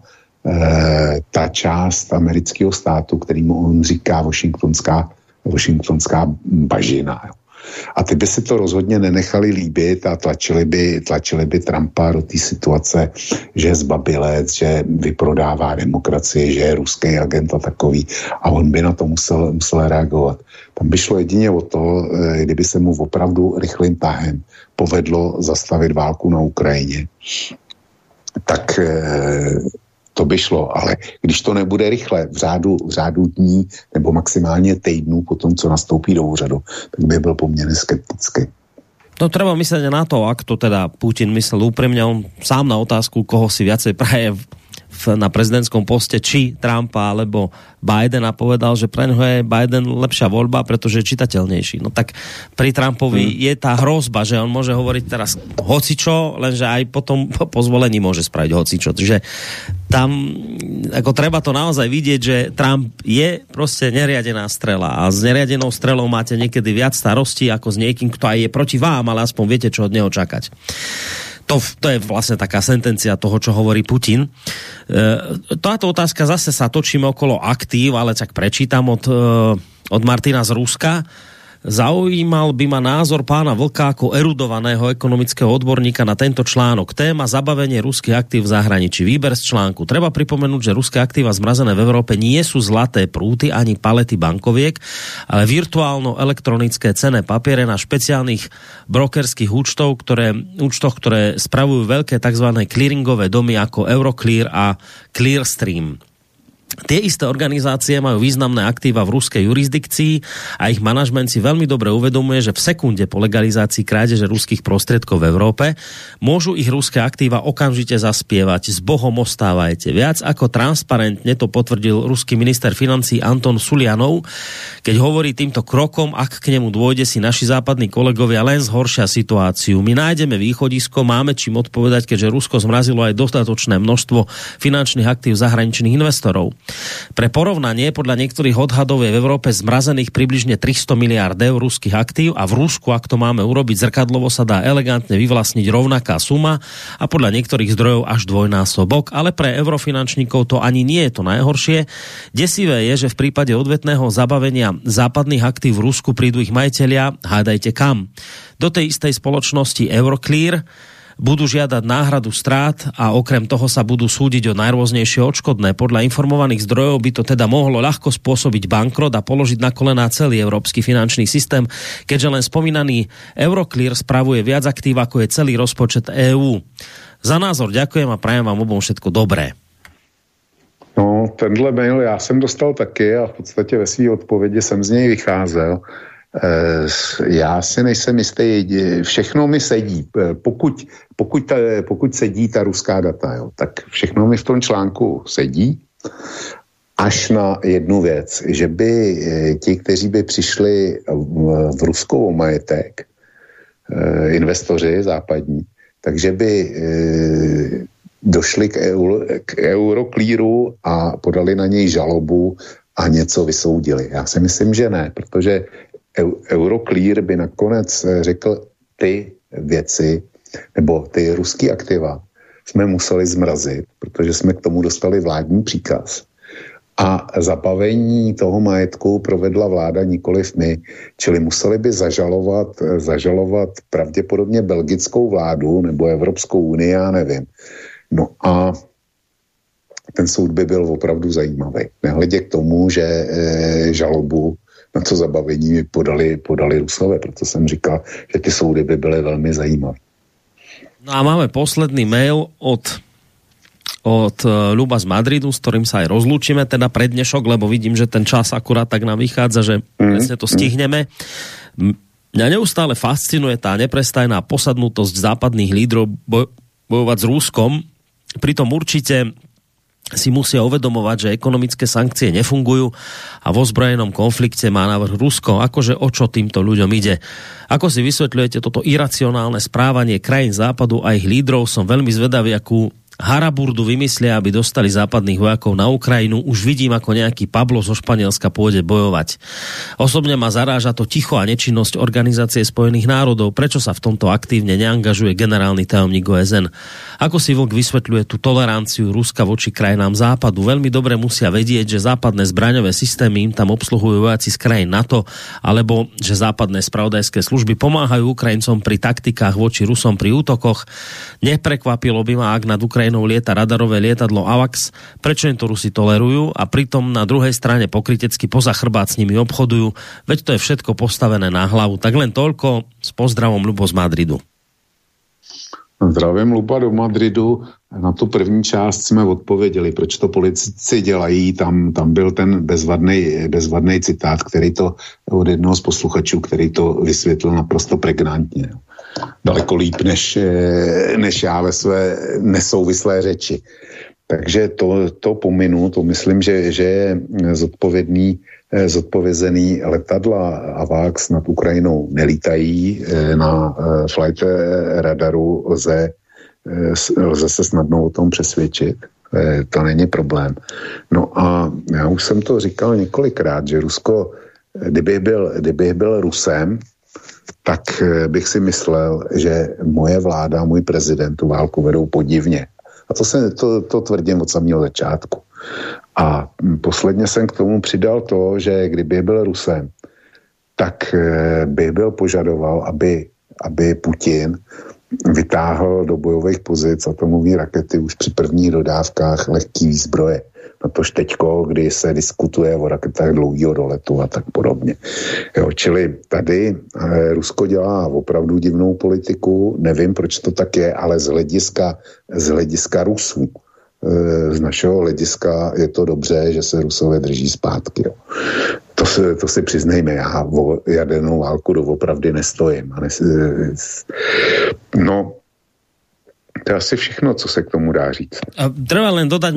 ta část amerického státu, kterýmu on říká washingtonská bažina. Jo. A ty by si to rozhodně nenechali líbit a tlačili by Trumpa do té situace, že je zbabilec, že vyprodává demokracii, že je ruský agent a takový, a on by na to musel reagovat. Tam by šlo jedině o to, kdyby se mu opravdu rychlým tahem povedlo zastavit válku na Ukrajině. Tak to by šlo, ale když to nebude rychle, v řádu dní nebo maximálně týdnů po tom, co nastoupí do úřadu, tak by byl poměrně skeptický. No treba myslieť na to, ak to teda Putin myslel úprimne, on sám na otázku, koho si viacej praje na prezidentskom poste, či Trumpa alebo Bidena, povedal, že pre ňoho je Biden lepšia voľba, pretože je čitateľnejší. No tak pri Trumpovi je tá hrozba, že on môže hovoriť teraz hocičo, lenže aj potom po zvolení môže spraviť hocičo. Čiže tam ako treba to naozaj vidieť, že Trump je proste neriadená strela a s neriadenou strelou máte niekedy viac starostí ako s niekým, kto aj je proti vám, ale aspoň viete, čo od neho čakať. To je vlastne taká sentencia toho, čo hovorí Putin. Táto otázka zase sa točíme okolo aktív, ale tak prečítam od Martina z Ruska. Zaujímal by ma názor pána Vlka ako erudovaného ekonomického odborníka na tento článok. Téma zabavenie ruských aktív v zahraničí. Výber z článku. Treba pripomenúť, že ruské aktíva zmrazené v Európe nie sú zlaté prúty ani palety bankoviek, ale virtuálno-elektronické cenné papiere na špeciálnych brokerských účtoch, ktoré spravujú veľké tzv. Clearingové domy ako Euroclear a Clearstream. Tie isté organizácie majú významné aktíva v ruskej jurisdikcii a ich manažment si veľmi dobre uvedomuje, že v sekunde po legalizácii krádeže ruských prostriedkov v Európe môžu ich ruské aktíva okamžite zaspievať. S Bohom ostávajte. Viac ako transparentne to potvrdil ruský minister financí Anton Sulianov, keď hovorí týmto krokom, ak k nemu dôjde, si naši západní kolegovia len zhoršia situáciu. My nájdeme východisko, máme čím odpovedať, keďže Rusko zmrazilo aj dostatočné množstvo finančných aktív zahraničných investorov. Pre porovnanie, podľa niektorých odhadov je v Európe zmrazených približne 300 miliárd eur ruských aktív a v Rusku, ak to máme urobiť zrkadlovo, sa dá elegantne vyvlastniť rovnaká suma a podľa niektorých zdrojov až dvojnásobok, ale pre eurofinančníkov to ani nie je to najhoršie. Desivé je, že v prípade odvetného zabavenia západných aktív v Rusku prídu ich majitelia, hádajte kam. Do tej istej spoločnosti Euroclear budú žiadať náhradu strát a okrem toho sa budú súdiť o najrôznejšie odškodné. Podľa informovaných zdrojov by to teda mohlo ľahko spôsobiť bankrot a položiť na kolená celý európsky finančný systém, keďže len spomínaný Euroclear spravuje viac aktív, ako je celý rozpočet EÚ. Za názor ďakujem a prajem vám obom všetko dobré. No, tenhle mail já jsem dostal taky a v podstatě ve své odpovědi jsem z něj vycházel. Já si nejsem jistý, všechno mi sedí. Pokud sedí ta ruská data, jo, tak všechno mi v tom článku sedí, až na jednu věc, že by ti, kteří by přišli v Rusku o majetek, investoři západní, takže by došli k Euroclearu a podali na něj žalobu a něco vysoudili. Já si myslím, že ne, protože Euroclear by nakonec řekl, ty věci, nebo ty ruský aktiva jsme museli zmrazit, protože jsme k tomu dostali vládní příkaz. A zabavení toho majetku provedla vláda, nikoliv my, čili museli by zažalovat pravděpodobně belgickou vládu nebo Evropskou unii, já nevím. No a ten soud by byl opravdu zajímavý. Nehledě k tomu, že žalobu na to zabavení podali Rusové, proto jsem říkal, že ty soudy by byly velmi zajímavé. No a máme posledný mail od Ľuba z Madridu, s ktorým sa aj rozlúčime, teda pre dnešok, lebo vidím, že ten čas akurát tak nám vychádza, že presne to stihneme. Mňa neustále fascinuje tá neprestajná posadnutosť západných lídrov bojovať s Ruskom. Pritom určite si musia uvedomovať, že ekonomické sankcie nefungujú a vo zbrojenom konflikte má navrh Rusko. Akože o čo týmto ľuďom ide? Ako si vysvetľujete toto iracionálne správanie krajín západu a ich lídrov? Som veľmi zvedavý, akú haraburdu vymyslia, aby dostali západných vojakov na Ukrajinu. Už vidím, ako nejaký Pablo zo Španielska pôjde bojovať. Osobne ma zaráža to ticho a nečinnosť Organizácie spojených národov. Prečo sa v tomto aktívne neangažuje generálny tajomník OSN? Ako si Vlk vysvetľuje tú toleranciu Ruska voči krajinám západu? Veľmi dobre musia vedieť, že západné zbraňové systémy im tam obsluhujú vojaci z krajín NATO, alebo že západné spravodajské služby pomáhajú Ukrajincom pri taktikách voči Rusom pri útokoch. Neprekvapilo by ma, ak nad Ukrajinou lieta radarové lietadlo AWACS, prečo im to Rusi tolerujú a pritom na druhej strane pokrytecky poza chrbát s nimi obchodujú, veď to je všetko postavené na hlavu. Tak len toľko, s pozdravom Ľubo z Madridu. Zdravím Luba do Madridu. Na tu první část jsme odpověděli, proč to politici dělají. Tam byl ten bezvadný citát, který to od jednoho z posluchačů, který to vysvětlil naprosto pregnantně. Daleko líp než já ve své nesouvislé řeči. Takže to pominu, to myslím, že je zodpovězený letadla AWACS nad Ukrajinou nelítají, na flight radaru lze se snadno o tom přesvědčit. To není problém. No a já už jsem to říkal několikrát, že Rusko, kdybych byl Rusem, tak bych si myslel, že moje vláda, můj prezident tu válku vedou podivně. A to tvrdím od samého začátku. A posledně jsem k tomu přidal to, že kdyby byl Rusem, tak bych byl požadoval, aby Putin vytáhl do bojových pozic atomové rakety už při prvních dodávkách lehký výzbroje. Natož teďko, kdy se diskutuje o raketách dlouhého doletu a tak podobně. Jo, čili tady Rusko dělá opravdu divnou politiku, nevím, proč to tak je, ale z hlediska Rusů, z našeho hlediska je to dobře, že se Rusové drží zpátky. Jo. To si přiznejme, já o jadernou válku doopravdy nestojím. No, to je asi všechno, co se k tomu dá říct. A treba len dodať,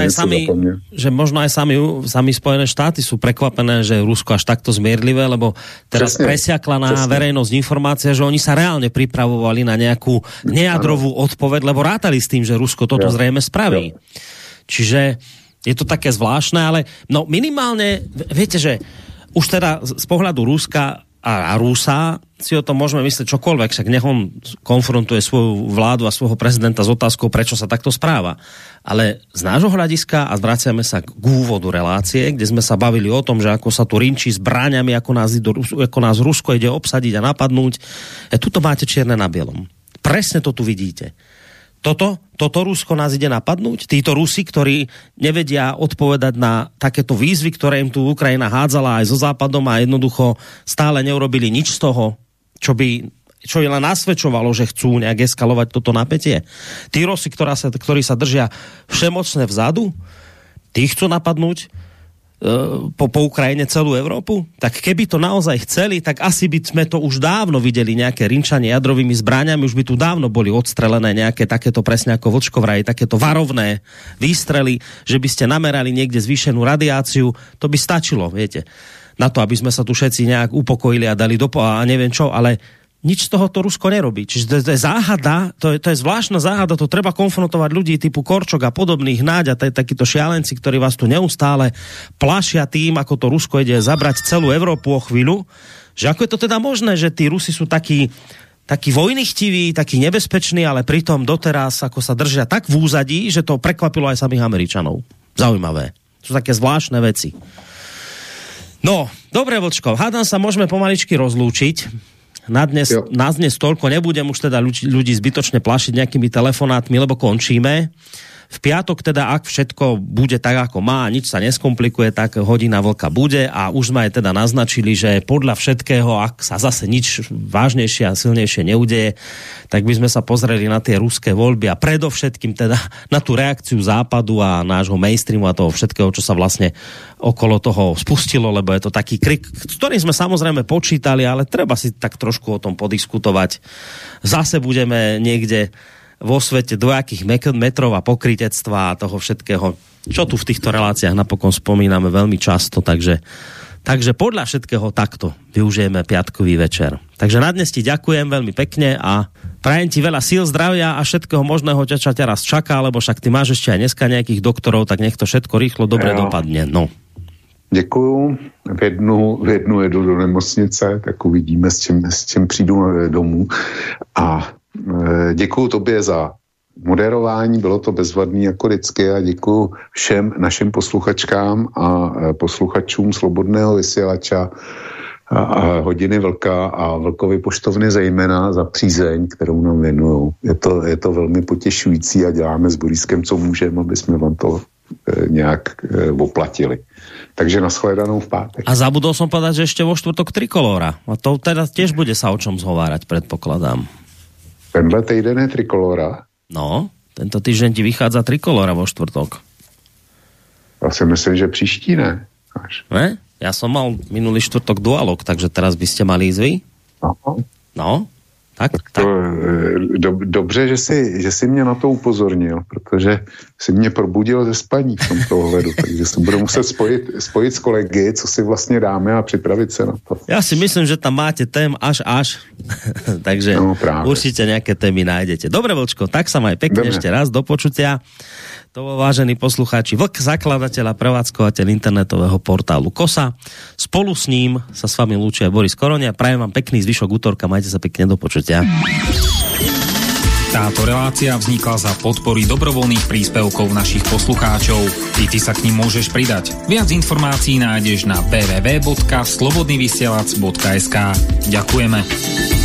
možno aj sami Spojené štáty sú prekvapené, že Rusko až takto zmierlivé, lebo teraz presiakla na verejnosť informácia, že oni sa reálne pripravovali na nejakú nejadrovú odpoveď, lebo rátali s tým, že Rusko toto zrejme spraví. Čiže je to také zvláštne, ale no minimálne, viete, že už teda z pohľadu Ruska a Rusa si o tom môžeme myslieť čokoľvek, však nech on konfrontuje svoju vládu a svojho prezidenta s otázkou, prečo sa takto správa. Ale z nášho hľadiska, a vraciame sa k úvodu relácie, kde sme sa bavili o tom, že ako sa tu rinčí zbraňami, ako nás Rusko ide obsadiť a napadnúť. Tuto máte čierne na bielom. Presne to tu vidíte. Toto Rusko nás ide napadnúť? Títo Rusi, ktorí nevedia odpovedať na takéto výzvy, ktoré im tu Ukrajina hádzala aj so Západom a jednoducho stále neurobili nič z toho, čo len nasvedčovalo, že chcú nejak eskalovať toto napätie. Tí Rusi, ktorí sa držia všemocne vzadu, tí chcú napadnúť po Ukrajine celú Európu? Tak keby to naozaj chceli, tak asi by sme to už dávno videli, nejaké rinčanie jadrovými zbraňami, už by tu dávno boli odstrelené nejaké takéto, presne ako Vlčko vraví, takéto varovné výstrely, že by ste namerali niekde zvýšenú radiáciu, to by stačilo, viete, na to, aby sme sa tu všetci nejak upokojili a dali a neviem čo, ale nič z toho to Rusko nerobí. Čiže to je záhada, to je zvláštna záhada, to treba konfrontovať ľudí typu Korčok a podobných, Náď a takíto šialenci, ktorí vás tu neustále plašia tým, ako to Rusko ide zabrať celú Európu o chvíľu, že ako je to teda možné, že tí Rusi sú takí vojnychtiví, takí nebezpeční, ale pritom doteraz ako sa držia tak v úzadí, že to prekvapilo aj samých Američanov. Zaujímavé. Sú také zvláštne veci. No, dobre, Vlčko, hádam sa môžeme pomaličky rozlúčiť. Nás dnes toľko nebudem už teda ľudí zbytočne plašiť nejakými telefonátmi, lebo končíme. V piatok teda, ak všetko bude tak, ako má, nič sa neskomplikuje, tak hodina vlka bude a už sme aj teda naznačili, že podľa všetkého, ak sa zase nič vážnejšie a silnejšie neudeje, tak by sme sa pozreli na tie ruské voľby a predovšetkým teda na tú reakciu západu a nášho mainstreamu a toho všetkého, čo sa vlastne okolo toho spustilo, lebo je to taký krik, s ktorým sme samozrejme počítali, ale treba si tak trošku o tom podiskutovať. Zase budeme niekde vo svete dvojakých metrov a pokrytectva a toho všetkého, čo tu v týchto reláciách napokon spomíname veľmi často, takže podľa všetkého takto využijeme piatkový večer. Takže na dnes ti ďakujem veľmi pekne a prajem ti veľa síl, zdravia a všetkého možného ťa teraz čaká, lebo však ty máš ešte aj dneska nejakých doktorov, tak nech to všetko rýchlo dobre dopadne. No. Děkuju. V jednu jedu do nemocnice, tak uvidíme, s čím přijdu domů. A děkuju tobě za moderování, bylo to bezvadný jako vždycky a děkuju všem našim posluchačkám a posluchačům Slobodného vysílača a Hodiny vlka a Vlkovy poštovny zejména za přízeň, kterou nám věnujou. Je to velmi potěšující a děláme s Boriskem, co můžeme, aby jsme vám to nějak oplatili. Takže nashledanou v pátek. A zabudol som povedať, že ešte vo štvrtok Trikolóra. A to teda tiež bude sa o čom zhovárať, predpokladám. Tenhle týden je Trikolóra. No, tento týždeň ti vychádza Trikolóra vo štvrtok. Ja si myslím, že příští ne. Ne? Ja som mal minulý štvrtok dualog, takže teraz by ste mali ísť vy? No, tak. Dobře, že jsi mě na to upozornil, protože si mě probudil ze spaní v tomto ohledu, takže se budu muset spojit s kolegy, co si vlastně dáme a připravit se na to. Ja si myslím, že tam máte tém až. Takže no, určite nejaké témy nájdete. Dobre, Vlčko, tak sa maj pekne ešte raz, do počutia. To bol, vážení poslucháči, Vlk, zakladateľ a prevádzkovateľ internetového portálu KOSA. Spolu s ním sa s vami lúči aj Boris Koronia. Prajem vám pekný zvyšok útorka, majte sa pekne, do počutia. Táto relácia vznikla za podpory dobrovoľných príspevkov našich poslucháčov. Ty sa k nim môžeš pridať. Viac informácií nájdeš na www.slobodnyvysielac.sk. Ďakujeme.